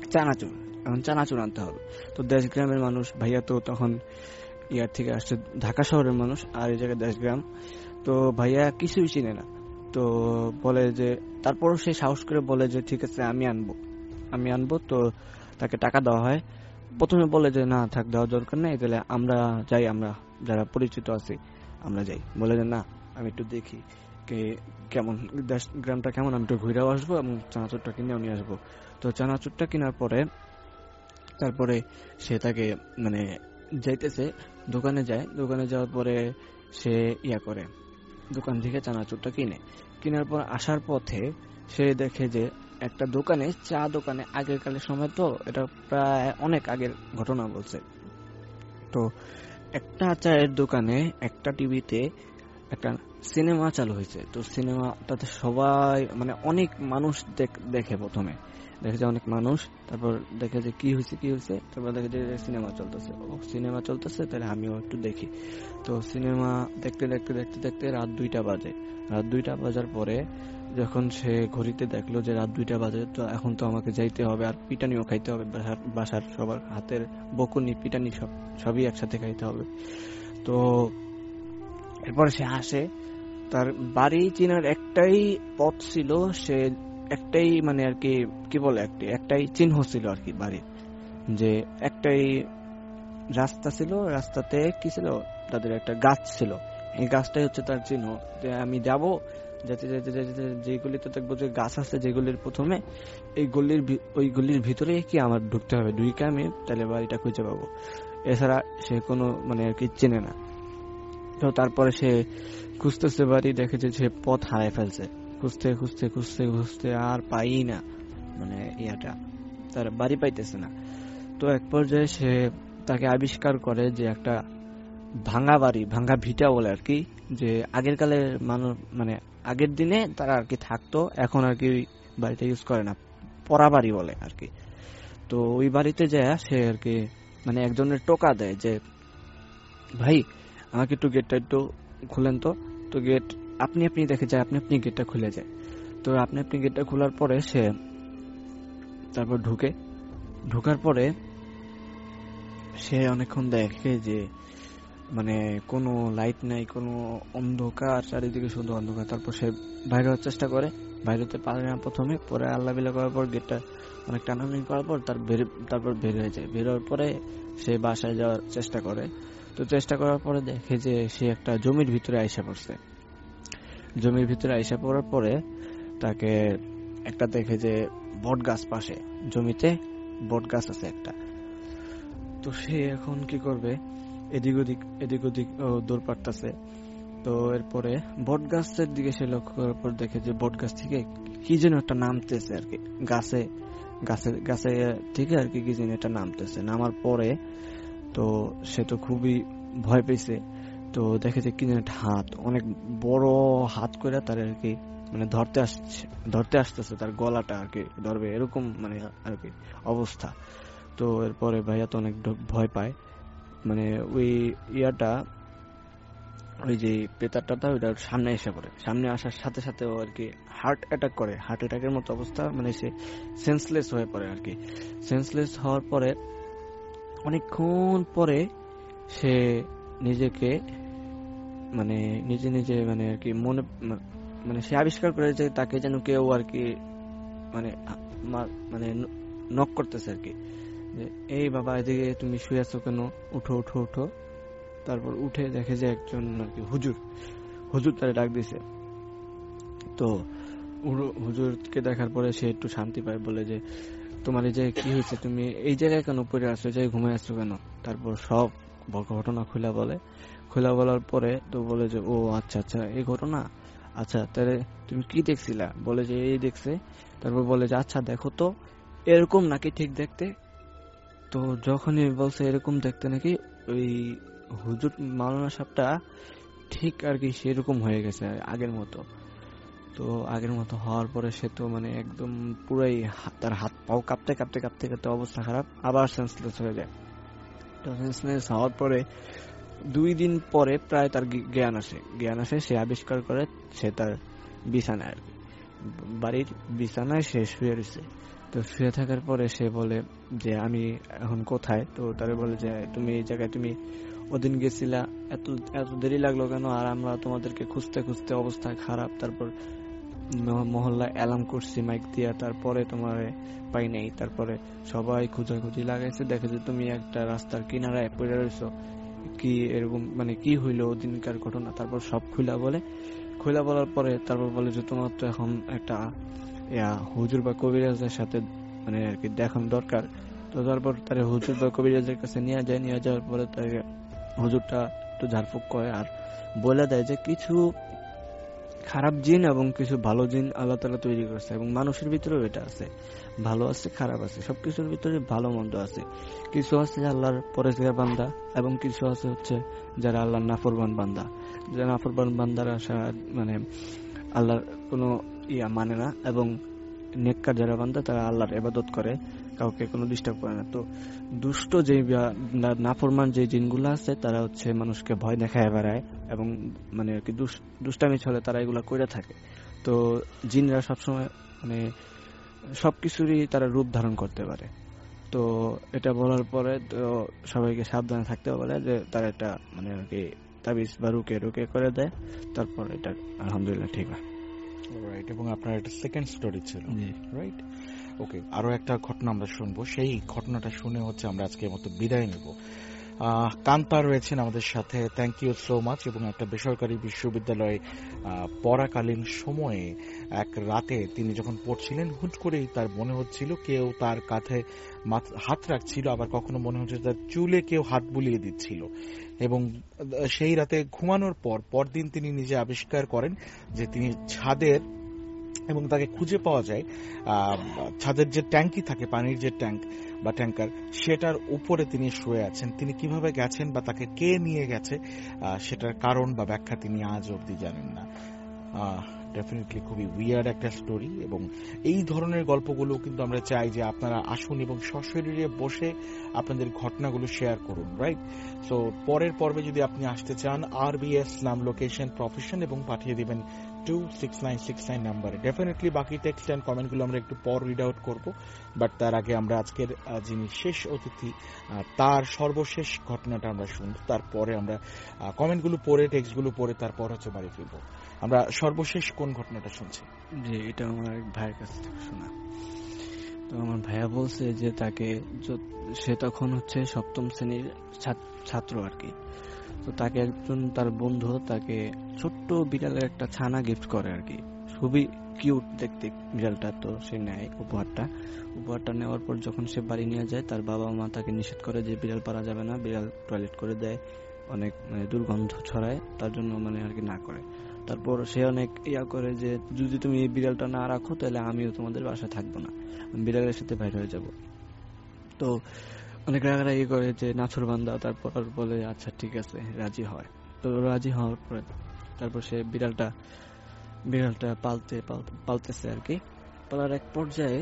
চানাচুর, এখন চানাচুর আনতে হবে। তো দেশ গ্রামের মানুষ, ভাইয়া তো তখন ইয়ার থেকে আসছে, ঢাকা শহরের মানুষ, আর এই জায়গায় দেশ গ্রাম, তো ভাইয়া কিছুই চিনে না। তো বলে যে, তারপর সে সাহস করে বলে যে ঠিক আছে আমি আনবো আমি আনবো তো তাকে টাকা দেওয়া হয়। প্রথমে বলে যে না থাক, দেওয়ার দরকার নেই, তাহলে আমরা যাই, আমরা যারা পরিচিত আছি আমরা যাই। বলে যে না আমি একটু দেখি কে কেমন দেশ গ্রামটা কেমন, আমি একটু ঘুরেও আসবো এবং চানাচুরটা কিনেও নিয়ে আসবো। তো চানাচুরটা কেনার পরে তারপরে সে তাকে মানে যাইতেছে, দোকানে যায়। দোকানে যাওয়ার পরে সে ইয়া করে, দোকান থেকে চানাচুরটা কিনে, কেনার পর আসার পথে সে দেখে যে একটা দোকানে, চা দোকানে, আগের কালের সময়, তো এটা প্রায় অনেক আগের ঘটনা বলছে, তো একটা চায়ের দোকানে একটা টিভিতে একটা সিনেমা চালু হয়েছে। তো সিনেমাটাতে সবাই মানে অনেক মানুষ দেখে, প্রথমে দেখে যে অনেক মানুষ, তারপর দেখে যে কি হয়েছে কি হয়েছে তারপর দেখে যে সিনেমা চলতেছে। ও সিনেমা চলতেছে, তাহলে আমিও একটু দেখি। তো সিনেমা দেখতে দেখতে দেখতে দেখতে রাত দুইটা বাজে। রাত দুইটা বাজার পরে যখন সে ঘড়িতে দেখলো যে রাত দুইটা বাজে, তো এখন তো আমাকে যাইতে হবে, আর পিটানিও খাইতে হবে, বাসার সবার হাতের বকুনি পিটানি সব সবই একসাথে খাইতে হবে। তো এরপরে সে আসে, তার বাড়ি চেনার একটাই পথ ছিল, সে একটাই মানে আর কি কি বলে একটি একটাই চিহ্ন ছিল আর কি বাড়ির, যে একটাই রাস্তা ছিল, রাস্তাতে কি ছিল, তাদের একটা গাছ ছিল, এই গাছটাই হচ্ছে তার চিহ্ন, যে আমি যাব, যেতে যেতে যেতে যে গলিতে দেখবো যে গাছ আছে, যে গলির প্রথমে, এই গলির ওই গলির ভিতরে কি আমার ঢুকতে হবে, ঢুকে আমি তাহলে বাড়িটা খুঁজে পাবো। এছাড়া সে কোনো মানে আর কি চেনে না। তো তারপরে সে খুঁজতেছে বাড়ি, দেখে যে সে পথ হারায় ফেলছে, খুঁজতে খুঁজতে খুঁজতে খুঁজতে আর পাই না, মানে ইয়াটা তার বাড়ি পাইতেছে না। তো এক পর্যায়ে সে তাকে আবিষ্কার করে যে একটা ভাঙা বাড়ি, ভাঙা ভিটা বলে আর কি, যে আগের কালের মানুষ মানে আগের দিনে তারা আর কি থাকতো, এখন আর কি বাড়িটা ইউজ করে না, পরা বাড়ি বলে আর কি। তো ওই বাড়িতে যায় সে আর কি মানে একজনের টোকা দেয় যে ভাই আমাকে একটু গেটটা একটু খুলেন তো। তো গেট আপনি আপনি দেখে যায়, আপনি আপনি গেটটা খুলে যায়। তো আপনি আপনি গেটটা খোলার পরে সে তারপর ঢুকে, ঢোকার পরে সে অনেকক্ষণ দেখে যে মানে কোনো লাইট নাই, কোনো অন্ধকার, চারিদিকে শুধু অন্ধকার। তারপর সে বাইরে হওয়ার চেষ্টা করে, বাইরে হতে পারে না প্রথমে, পরে আল্লাহ বিল্লাহ করার পর গেটটা অনেক টানাটানি করার পর তার তারপর বের হয়ে যায়। বের হওয়ার পরে সে বাসায় যাওয়ার চেষ্টা করে। তো চেষ্টা করার পরে দেখে যে সে একটা জমির ভিতরে আইসা পড়ছে। জমির ভিতরে আইসা পড়ার পরে তাকে একটা দেখে যে বট গাছ পাশে, জমিতে বট গাছ আছে একটা। তো সে এখন কি করবে, এদিক ওদিক এদিক ওদিক দৌড় পাড়তেছে। তো এরপরে বট গাছের দিকে সে লক্ষ্য করার পর দেখে যে বট গাছ থেকে কি যেন একটা নামতেছে আর কি, গাছে গাছে গাছে থেকে আর কি কি যেন একটা নামতেছে। নামার পরে তো সে তো খুবই ভয় পেয়েছে। তো দেখে যে কি যেন একটা হাত, অনেক বড় হাত করে তার আর কি মানে ধরতে আসছে ধরতে আসতেছে, তার গলাটা আর কি ধরবে এরকম মানে আর কি অবস্থা। তো এরপরে ভাইয়া তো অনেক ভয় পায়, মানে ওই ইয়াটা ওই যে পেতারটা ওইটার সামনে এসে পড়ে। সামনে আসার সাথে সাথে ও আর কি হার্ট অ্যাটাক করে, হার্ট অ্যাটাকের মতো অবস্থা, মানে সে সেন্সলেস হয়ে পড়ে আর কি। সেন্সলেস হওয়ার পরে অনেকক্ষণ পরে সে নিজেকে মানে নিজে নিজে মানে আর কি মনে মানে সে আবিষ্কার করে যে তাকে যেন কেউ আর কি মানে মানে নক করতেছে আর কি, এই বাবা এদিকে তুমি শুয়ে আছো কেন, উঠো উঠো উঠো। তারপর উঠে দেখে যে একজন আর কি হুজুর, হুজুর তারে ডাক দিছে। তো হুজুরকে দেখার পরে সে একটু শান্তি পায়, বলে যে তোমার এই যে কি হয়েছে, তুমি এই জায়গায় কেন পড়ে আসছো, যে ঘুমায় আসছো কেন। তারপর সব ঘটনা খুলে বলে। খুলে বলার পরে তো বলে যে ও আচ্ছা আচ্ছা এই ঘটনা, আচ্ছা তাহলে তুমি কি দেখছিলা, বলে যে এই দেখছে। তারপর বলে যে আচ্ছা দেখো তো এরকম নাকি ঠিক দেখতে। তো যখনই বলছে এরকম দেখতে নাকি, ওই হুজুর মাওলানা সাহেবটা ঠিক আর কি সেরকম হয়ে গেছে আগের মতো। তো আগের মতো হওয়ার পরে সে তো মানে একদম পুরাই তার হাত পাও কাঁপতে কাঁপতে কাঁপতে কাঁপতে অবস্থা খারাপ, আবার সেন্সলেস হয়ে যায়। তো সেন্সলেস হওয়ার পরে দুই দিন পরে প্রায় তার জ্ঞান আসে। জ্ঞান আসে সে আবিষ্কার করে সে তার বিছানায় আর কি, বাড়ির বিছানায় সে শুয়ে রয়েছে। তো শুয়ে থাকার পরে সে বলে যে আমি এখন কোথায়, তো তারা বলে যে তুমি এই জায়গায় তুমি ওদিন গেছিলা, এত এত দেরি লাগলো কেন, আর আমরা তোমাদেরকে খুঁজতে খুঁজতে অবস্থা খারাপ, তারপর মহল্লা অ্যালার্ম করছি মাইক দিয়া, তারপরে তোমার পাই নাই, তারপরে সবাই খোঁজাখুঁজি লাগাইছে, দেখে যে তুমি একটা রাস্তার কিনারায় পড়ে রয়েছো, কি এরকম মানে কি হইলো ওদিনকার ঘটনা। তারপর সব খুলা বলে, খুলা বলার পরে তারপর বলে যে তোমার তো এখন একটা ইয়া হুজুর বা কবিরাজের সাথে মানে আর কি দেখানো দরকার। তো তারপর তারা হুজুর বা কবিরাজের কাছে নিয়ে যায়, নিয়ে যাওয়ার পরে তাকে হুজুরটা একটু ঝাড়ফুঁক করে আর বলে দেয় যে কিছু খারাপ জিন এবং কিছু ভালো জিন আল্লাহ তাআলা তৈরি করছে, এবং মানুষের ভিতরেও এটা আছে, ভালো আছে খারাপ আছে, সবকিছুর ভিতরে ভালো মন্দ আছে। কিছু আছে আল্লাহর পরেজগার বান্দা এবং কিছু আছে হচ্ছে যারা আল্লাহর নাফরমান বান্দা। যারা নাফরমান বান্দারা মানে আল্লাহর কোনো ইয়া মানে না, এবং নেককার যারা বান্দা তারা আল্লাহর ইবাদত করে, কাউকে কোনো ডিস্টার্ব করে না। তো দুষ্ট যে নাফরমান যে জিনগুলো আছে তারা হচ্ছে মানুষকে ভয় দেখায় বেড়ায়, এবং মানে আর কি দুষ্টামি চলে, তারা এগুলা করে থাকে। তো জিনরা সবসময় মানে সবকিছুরই তারা রূপ ধারণ করতে পারে। তো এটা বলার পরে তো সবাইকে সাবধানে থাকতে বলে যে তারা একটা মানে আর কি তাবিজ বা রুকে রুকে করে দেয়, তারপর এটা আলহামদুলিল্লাহ ঠিক হয়। রাইট, এবং আপনার একটা সেকেন্ড স্টোরি ছিল, রাইট? ওকে, আরো একটা ঘটনা আমরা শুনবো, সেই ঘটনাটা শুনে হচ্ছে আমরা আজকের মতো বিদায় নেব। কান্তা রয়েছেন আমাদের সাথে, থ্যাংক ইউ সো মাচ। এবং একটা বেসরকারি বিশ্ববিদ্যালয়ে পড়াকালীন সময়ে এক রাতে তিনি যখন পড়ছিলেন, হুট করেই তার মনে হচ্ছিল কেউ তার কাঁধে হাত রাখছিল, আবার কখনো মনে হচ্ছে তার চুলে কেউ হাত বুলিয়ে দিচ্ছিল। এবং সেই রাতে ঘুমানোর পর পরদিন তিনি নিজে আবিষ্কার করেন যে তিনি ছাদের, এবং তাকে খুঁজে পাওয়া যায় ছাদের যে ট্যাঙ্কি থাকে, পানির যে ট্যাঙ্ক বা ট্যাঙ্কার, সেটার উপরে তিনি শুয়ে আছেন। তিনি কিভাবে গেছেন বা তাকে কে নিয়ে গেছে সেটার কারণ বা ব্যাখ্যা তিনি আজ অবধি জানেন না। ডেফিনেটলি খুবই উইয়ার্ড একটা স্টোরি, এবং এই ধরনের গল্পগুলো কিন্তু আমরা চাই যে আপনারা আসুন এবং সশরীরে বসে আপনাদের ঘটনাগুলো শেয়ার করুন, রাইট? সো পরের পর্বে যদি আপনি আসতে চান, আর বি এস নাম, লোকেশন, প্রফেশন এবং পাঠিয়ে দিবেন two six nine six nine নাম্বারে। ডেফিনেটলি বাকি টেক্সট অ্যান্ড কমেন্টগুলো আমরা একটু পর রিড আউট করবো, বাট তার আগে আমরা আজকের যিনি শেষ অতিথি তার সর্বশেষ ঘটনাটা আমরা শুনব, তারপরে আমরা কমেন্টগুলো পড়ে টেক্সটগুলো পড়ে তারপর হচ্ছে বাড়ি ফিরবো। আমরা সর্বশেষ কোন ঘটনাটা শুনছি? জি, এটা আমার এক ভাইয়ের কাছ থেকে শোনা। তো আমার ভাইয়া বলছে যে তাকে, সে তখন হচ্ছে সপ্তম শ্রেণীর ছাত্র আর কি। তো তাকে একজন তার বন্ধু তাকে ছোট্ট বিড়ালের একটা ছানা গিফট করে আর কি, খুবই কিউট দেখতে বিড়ালটা। তো সে নেয় উপহারটা, উপহারটা নেওয়ার পর যখন সে বাড়ি নিয়ে যায়, তার বাবা মা তাকে নিষেধ করে যে বিড়াল পারা যাবে না, বিড়াল টয়লেট করে দেয়, অনেক মানে দুর্গন্ধ ছড়ায়, তার জন্য মানে আর কি না করে। তারপর সে অনেক ইয়া করে যে যদি তুমি এই বিড়ালটা না রাখো তাহলে আমিও তোমাদের বাসায় থাকবো না, আমি বিড়ালের সাথে বাইরে হয়ে যাব। তো অনেক রাগারাগি করে যে নাছর বান্দা, তারপর বলে আচ্ছা ঠিক আছে, রাজি হয়। তো রাজি হওয়ার পরে তারপর সে বিড়ালটা বিড়ালটা পালতে পালতেছে আর কি। পালার এক পর্যায়ে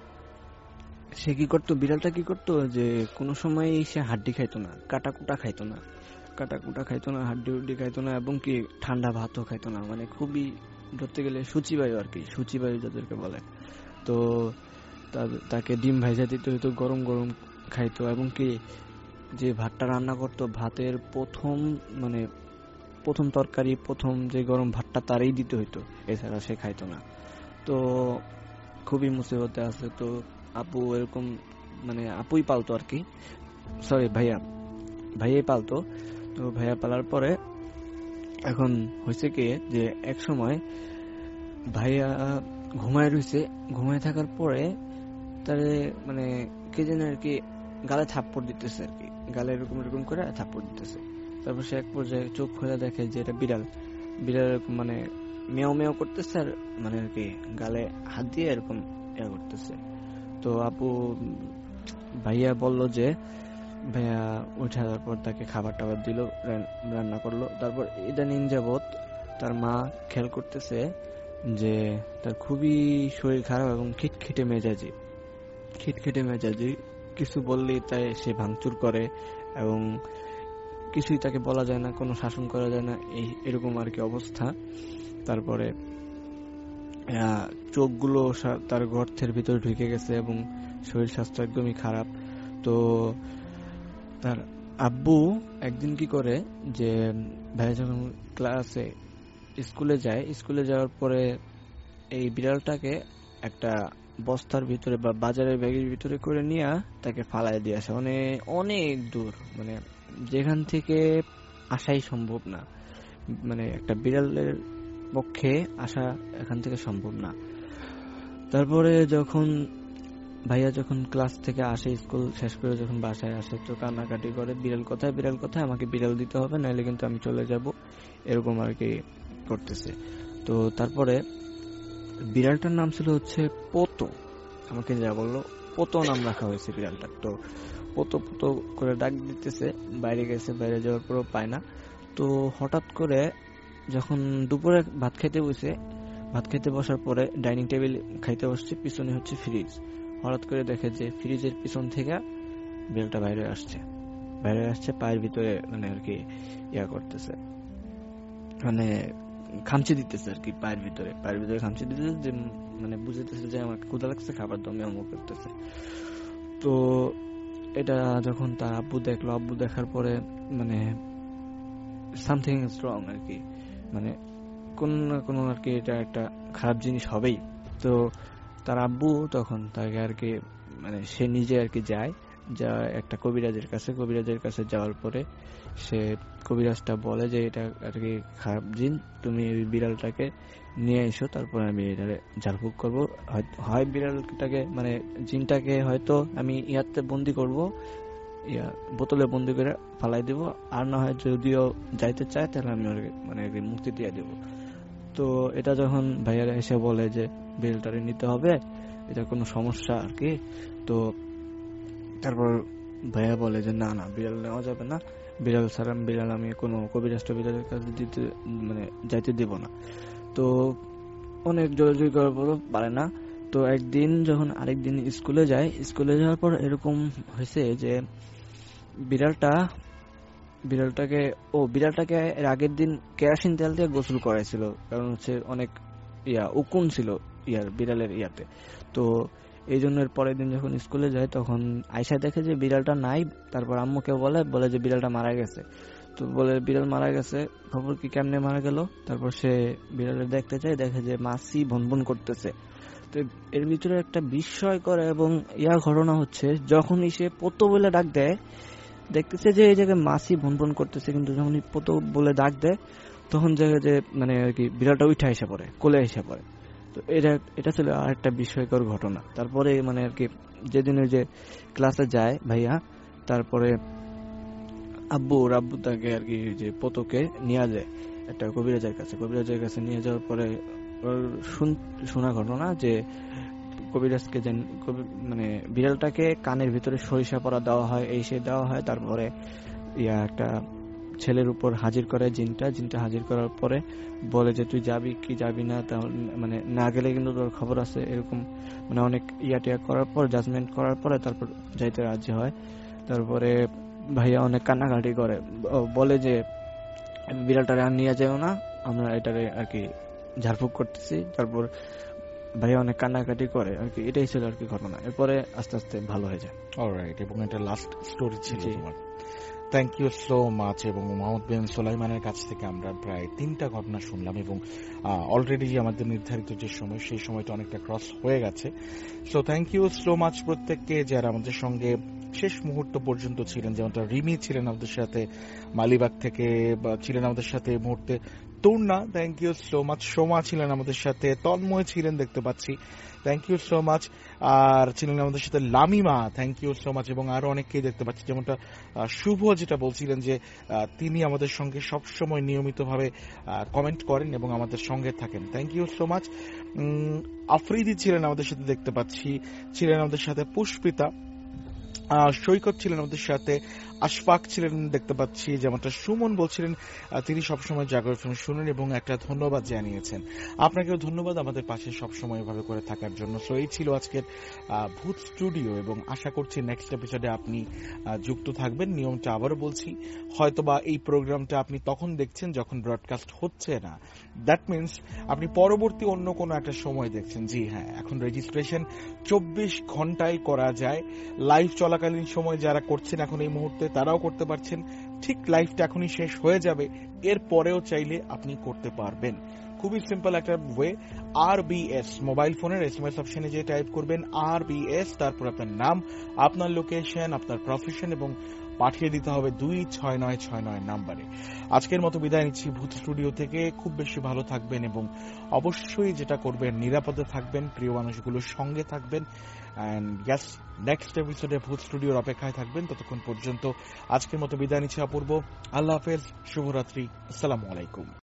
সে কি করতো, বিড়ালটা কি করতো যে কোনো সময় সে হাড্ডি খাইতো না, কাটা কুটা খাইতো না, কাটা কুটা খাইতো না, হাড্ডি উড্ডি খাইতো না, এবং কি ঠান্ডা ভাতও খাইতো না, মানে খুবই ধরতে গেলে সূচিবায়ু আর কি, সূচিবায়ু যাদেরকে বলে। তো তাকে ডিম ভাইজা দিতে হইতো, গরম গরম খাইতো, এবং কি যে ভাতটা রান্না করতো, ভাতের প্রথম মানে প্রথম তরকারি, প্রথম যে গরম ভাতটা তারই দিতে হইতো, এছাড়া সে খাইতো না। তো খুবই মুসিবতে আছে। তো আপু এরকম মানে আপুই পালতো আর কি, সরি ভাইয়া ভাইয়াই পালতো। তো ভাইয়া পালার পরে এখন হয়েছে কি যে এক সময় ভাইয়া ঘুমায় রয়েছে, ঘুমায় থাকার পরে তারে মানে কে যেন আর কি গালে থাপ্পড় দিতেছে আর কি, গালে এরকম এরকম করে থাপ্পড় দিতেছে। তারপর সে এক পর্যায়ে চোখ খুলে দেখে যে এটা বিড়াল, বিড়াল এরকম মানে মেও মেও করতেছে, আর মানে আর কি গালে হাত দিয়ে এরকম ইয়া করতেছে। তো আপু ভাইয়া বলল যে ভাইয়া উঠার পর তাকে খাবার টাবার দিল, রান্না করলো। তারপর ইদানিং যাবৎ তার মা খেয়াল করতেছে যে তার খুবই শরীর খারাপ এবং খিটখিটে মেজাজি, খিটখিটে মেজাজি কিছু বললেই তাই সে ভাঙচুর করে, এবং কিছুই তাকে বলা যায় না, কোনো শাসন করা যায় না, এই এরকম আর কি অবস্থা। তারপরে আহ, চোখগুলো সা- তার গর্তের ভিতরে ঢুকে গেছে এবং শরীর স্বাস্থ্য একদমই খারাপ। তো তার আব্বু একদিন কি করে যে ভাই যখন ক্লাসে স্কুলে যায়, স্কুলে যাওয়ার পরে এই বিড়ালটাকে একটা বস্তার ভিতরে বা বাজারের ব্যাগের ভিতরে করে নিয়ে তাকে ফালায় দিয়ে আসে অনেক অনেক দূর, মানে যেখান থেকে আসাই সম্ভব না, মানে একটা বিড়ালের পক্ষে আসা এখান থেকে সম্ভব না। তারপরে যখন ভাইয়া যখন ক্লাস থেকে আসে, স্কুল শেষ করে যখন বাসায় আসে, তো কান্নাকাটি করে, বিড়াল কোথায় বিড়াল কোথায়, আমাকে বিড়াল দিতে হবে, নাহলে কিন্তু আমি চলে যাব, এরকম আর কি করতেছে। তো তারপরে বিড়ালটার নাম ছিল হচ্ছে পোতো, আমাকে যা বললো পোতো নাম রাখা হয়েছে বিড়ালটার। তো পোতো পোতো করে ডাক দিতেছে, বাইরে গেছে, বাইরে যাওয়ার পরও পায় না। তো হঠাৎ করে যখন দুপুরে ভাত খাইতে বসে, ভাত খাইতে বসার পরে ডাইনিং টেবিল খাইতে বসছে, পিছনে হচ্ছে ফ্রিজ, হঠাৎ করে দেখে যে ফ্রিজের পিছন থেকে বিড়ালটা বাইরে আসছে, বাইরে আসছে পায়ের ভিতরে মানে আর কি ইয়া করতেছে, মানে খামচি দিতেছে আর কি পায়ের ভিতরে, পায়ের ভিতরে খামচি দিতেছে, যে মানে বুঝতেছে যে আমার ক্ষুধা লাগছে, খাবার দমে অমুক করতেছে। তো এটা যখন তার আব্বু দেখলো, আব্বু দেখার পরে মানে সামথিং ইজ রং আর কি, মানে কোন না কোনো আর কি এটা একটা খারাপ জিনিস হবেই। তো তার আব্বু তখন তাকে আর কি মানে সে নিজে আর কি যায়, যা একটা কবিরাজের কাছে, কবিরাজের কাছে যাওয়ার পরে সে কবিরাজটা বলে যে এটা আর কি খারাপ জিন, তুমি ওই বিড়ালটাকে নিয়ে এসো, তারপর আমি এটা ঝাড়ফুঁক করবো, হয় বিড়ালটাকে মানে জিনটাকে হয়তো আমি ইয়াতে বন্দি করব, ইয়া বোতলে বন্দি করে ফালাই দিব, আর না হয় যদিও যাইতে চায় তাহলে আমি মানে মুক্তি দিয়ে দেব। তো এটা যখন ভাইয়ারা এসে বলে যে বিড়ালটারে নিতে হবে, এটা কোনো সমস্যা আর কি, তো তারপর ভাইয়া বলে যে না না বিড়াল নেওয়া যাবে না, বিড়াল ছাড়া বিড়াল আমি কোনো কবিরাজ টবিরাজের কাছে দিতে মানে যাইতে দেব না। তো অনেক জোরাজুরি করার পরও পারে না। তো একদিন যখন আরেকদিন স্কুলে যায়, স্কুলে যাওয়ার পর এরকম হয়েছে যে বিড়ালটা বিড়ালটাকে ও বিড়ালটাকে এর আগের দিন কেরোসিন তেল দিয়ে গোসল করাইছিল, কারণ হচ্ছে অনেক ইয়া উকুন ছিল ইয়ার বিড়ালের ইয়াতে। তো এই জন্য এর পরের দিন যখন স্কুলে যায় তখন আয়শা দেখে যে বিড়ালটা নাই, তারপর আম্মুকে বলে বলে যে বিড়ালটা মারা গেছে। তো বলে বিড়াল মারা গেছে, খবর কি কেমনে মারা গেল? তারপর সে বিড়ালের দেখতে চায়, দেখে যে মাসি ভনভন করতেছে। তো এর ভিতরে একটা বিস্ময়কর এবং ইয়া ঘটনা হচ্ছে, যখনই সে পোতো বলে ডাক দেয়, দেখতেছে যে এই জায়গায় মাসি ভনভন করতেছে, কিন্তু যখনই পোতো বলে ডাক দেয় তখন জায়গায় যে মানে আর কি বিড়ালটা উঠে এসে পড়ে, কোলে এসে পড়ে। তো এটা এটা ছিল আর একটা বিস্ময়কর ঘটনা। তারপরে মানে আর কি যেদিন ওই যে ক্লাসে যায় ভাইয়া, তারপরে আব্বু ওর আব্বু তাকে আর কি যে পোতোকে নিয়ে যায় একটা কবিরাজের কাছে, কবিরাজের কাছে নিয়ে যাওয়ার পরে ওর শোনা ঘটনা যে কবিরাজকে যে মানে বিড়ালটাকে কানের ভিতরে সরিষা পড়া দেওয়া হয়, এই সে দেওয়া হয়, তারপরে ইয়া একটা ছেলের উপর হাজির করে জিনটা, জিনটা হাজির করার পরে বলে যে তুই যাবি কি যাবি না, তাহলে মানে না গেলে কিন্তু তোর খবর আছে, এরকম মানে অনেক ইয়া টিয়া করার পর জাজমেন্ট করার পরে তারপর যাইতে রাজি হয়। তারপরে ভাইয়া অনেক কান্নাকাটি করে, বলে যে বিড়ালটারে আর নিয়ে যাও না, আমরা এটারে আর কি ঝাড়ফুঁক করতেছি। তারপর ভাইয়া অনেক কান্নাকাটি করে আর কি, এটাই ছিল আর কি ঘটনা। এরপরে আস্তে আস্তে ভালো হয়ে যায়। অলরাইট, এবং এটা লাস্ট স্টোরি ছিল তোমার। Thank you so much. এবং মোহাম্মদ বিন সোলাইমানের কাছ থেকে আমরা প্রায় তিনটা ঘটনা শুনলাম, এবং অলরেডি আমাদের নির্ধারিত যে সময় সেই সময়টা অনেকটা ক্রস হয়ে গেছে। So thank you so much প্রত্যেককে যারা আমাদের সঙ্গে শেষ মুহূর্ত পর্যন্ত ছিলেন। যেমনটা রিমি ছিলেন আমাদের সাথে মালিবাগ থেকে, বা ছিলেন আমাদের সাথে এই মুহূর্তে Turna, thank you so much. Soma ছিলেন আমাদের সাথে, তন্ময় ছিলেন দেখতে পাচ্ছি, থ্যাংক ইউ সো মাচ। আর ছিলেন আমাদের সাথে Lamima, thank you so much. এবং আরো অনেককেই দেখতে পাচ্ছি, যেমনটা শুভ যেটা বলছিলেন যে তিনি আমাদের সঙ্গে সবসময় নিয়মিতভাবে কমেন্ট করেন এবং আমাদের সঙ্গে থাকেন, thank you so much. Afridi ছিলেন আমাদের সাথে দেখতে পাচ্ছি, ছিলেন আমাদের সাথে পুষ্পিতা, সৈকত ছিলেন আমাদের সাথে, আশফাক ছিলেন দেখতে পাচ্ছি, যেমনটা সুমন বলছিলেন আহ, তিনি সবসময় জাগর এফএম শুনেন এবং একটা ধন্যবাদ জানিয়েছেন। আপনাকেও ধন্যবাদ আমাদের পাশে সবসময় এভাবে করে থাকার জন্য। সো এই ছিল আজকের আহ, ভূত স্টুডিও এবং আশা করছি নেক্সট এপিসোডে আপনি আহ, যুক্ত থাকবেন। নিয়মটা আবারও বলছি, হয়তোবা এই প্রোগ্রামটা আপনি তখন দেখছেন যখন ব্রডকাস্ট হচ্ছে না, দ্যাট মিনস আপনি পরবর্তী অন্য কোনো একটা সময় দেখছেন। জি হ্যাঁ, এখন রেজিস্ট্রেশন চব্বিশ ঘন্টায় করা যায়। লাইভ চলাকালীন সময় যারা করছেন এখন এই মুহূর্তে তারাও করতে পারছেন, ঠিক লাইভটা এখনই শেষ হয়ে যাবে, এর পরেও চাইলে আপনি করতে পারবেন। খুবই সিম্পল একটা ওয়ে, আর বি এস মোবাইল ফোনের এস এম এস অপশনে যে টাইপ করবেন আর বি এস, তারপর আপনার নাম, আপনার লোকেশন, আপনার প্রফেশন এবং পাঠিয়ে দিতে হবে দুই ছয় নয় ছয় নয় নাম্বারে। আজকের মতো বিদায় নিচ্ছি ভূত স্টুডিও থেকে। খুব বেশি ভালো থাকবেন এবং অবশ্যই যেটা করবেন নিরাপদে থাকবেন, প্রিয় মানুষগুলোর সঙ্গে থাকবেন। অ্যান্ড ইয়াস, নেক্সট এপিসোডে ভূত স্টুডিওর অপেক্ষায় থাকবেন। ততক্ষণ পর্যন্ত আজকের মতো বিদায় নিচ্ছি অপূর্ব। আল্লাহ হাফেজ, শুভরাত্রি, আসসালামু আলাইকুম।